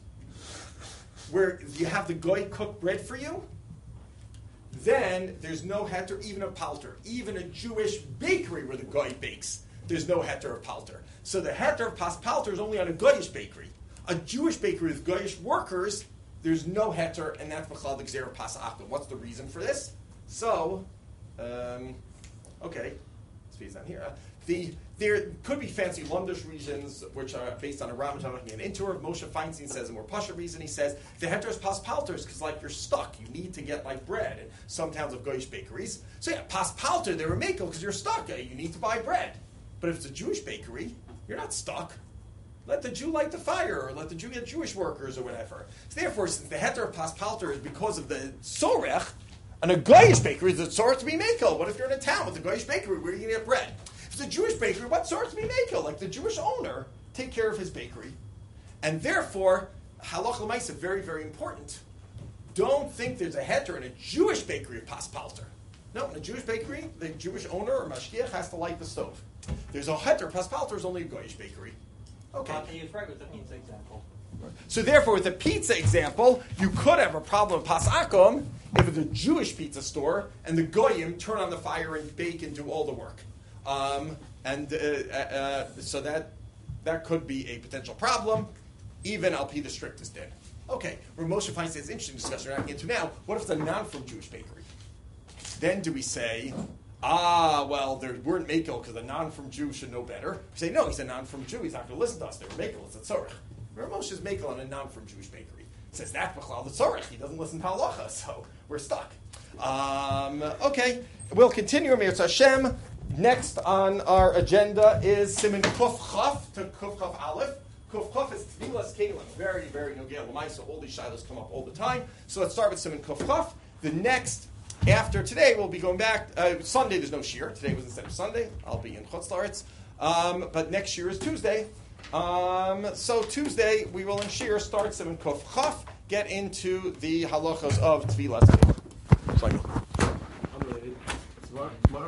where you have the goy cook bread for you, then there's no heter even of palter. Even a Jewish bakery where the goy bakes, there's no heter of palter. So the heter of pas palter is only on a goyish bakery. A Jewish bakery with goyish workers, there's no heter, and that's b'chlal the gzera pas akum. What's the reason for this? So, um, okay, let's see, it's on here. Uh, the There could be fancy Lundish reasons, which are based on a Rambam and Intur. Moshe Feinstein says a more pasha reason. He says the heter is pas palters because like you're stuck, you need to get like bread. In some towns of goyish bakeries, so yeah, pas palter they're a makel because you're stuck. You need to buy bread. But if it's a Jewish bakery, you're not stuck. Let the Jew light the fire, or let the Jew get Jewish workers, or whatever. So therefore, since the heter of paspalter is because of the sorech, and a goyish bakery is a tzorech to be makel. What if you're in a town with a goyish bakery? Where are you going to get bread? If it's a Jewish bakery, what tzorech to be makel? Like the Jewish owner take care of his bakery. And therefore, halach l'maisa, very, very important. Don't think there's a heter in a Jewish bakery of paspalter. No, in a Jewish bakery, the Jewish owner or mashgiach has to light the stove. There's a heter, paspalter is only a goyish bakery. Okay. Not to use right with the pizza example. So therefore, with the pizza example, you could have a problem with pasakum if it's a Jewish pizza store and the goyim turn on the fire and bake and do all the work. Um, and uh, uh, so that that could be a potential problem, even al pi the strictest din. Okay, where Moshe finds this interesting discussion we're not getting into now. What if it's a non from Jewish bakery? Then do we say, ah, well, they weren't makel because a non from Jew should know better? We say, no, he's a non from Jew. He's not going to listen to us. They were makel. It's a tzorech. Remember, Moshe's makel on a non from Jewish bakery. He says that b'chlal the tzorech. He doesn't listen to halacha, so we're stuck. Um, okay, we'll continue. Mirz Hashem. Next on our agenda is Siman Kuf Chaf to Kuf Chaf Aleph. Kuf Chaf is Tvilas Kalim. Very, very nogel l'mai. So all these shilas come up all the time. So let's start with Siman Kuf Chaf. The next, after today, we'll be going back. Uh, Sunday, there's no shir. Today was instead of Sunday. I'll be in Chutz La'aretz. Um, but next year is Tuesday. Um, so Tuesday, we will in shir start Siman Kuf Chaf, get into the halachas of Tvilas Kalim.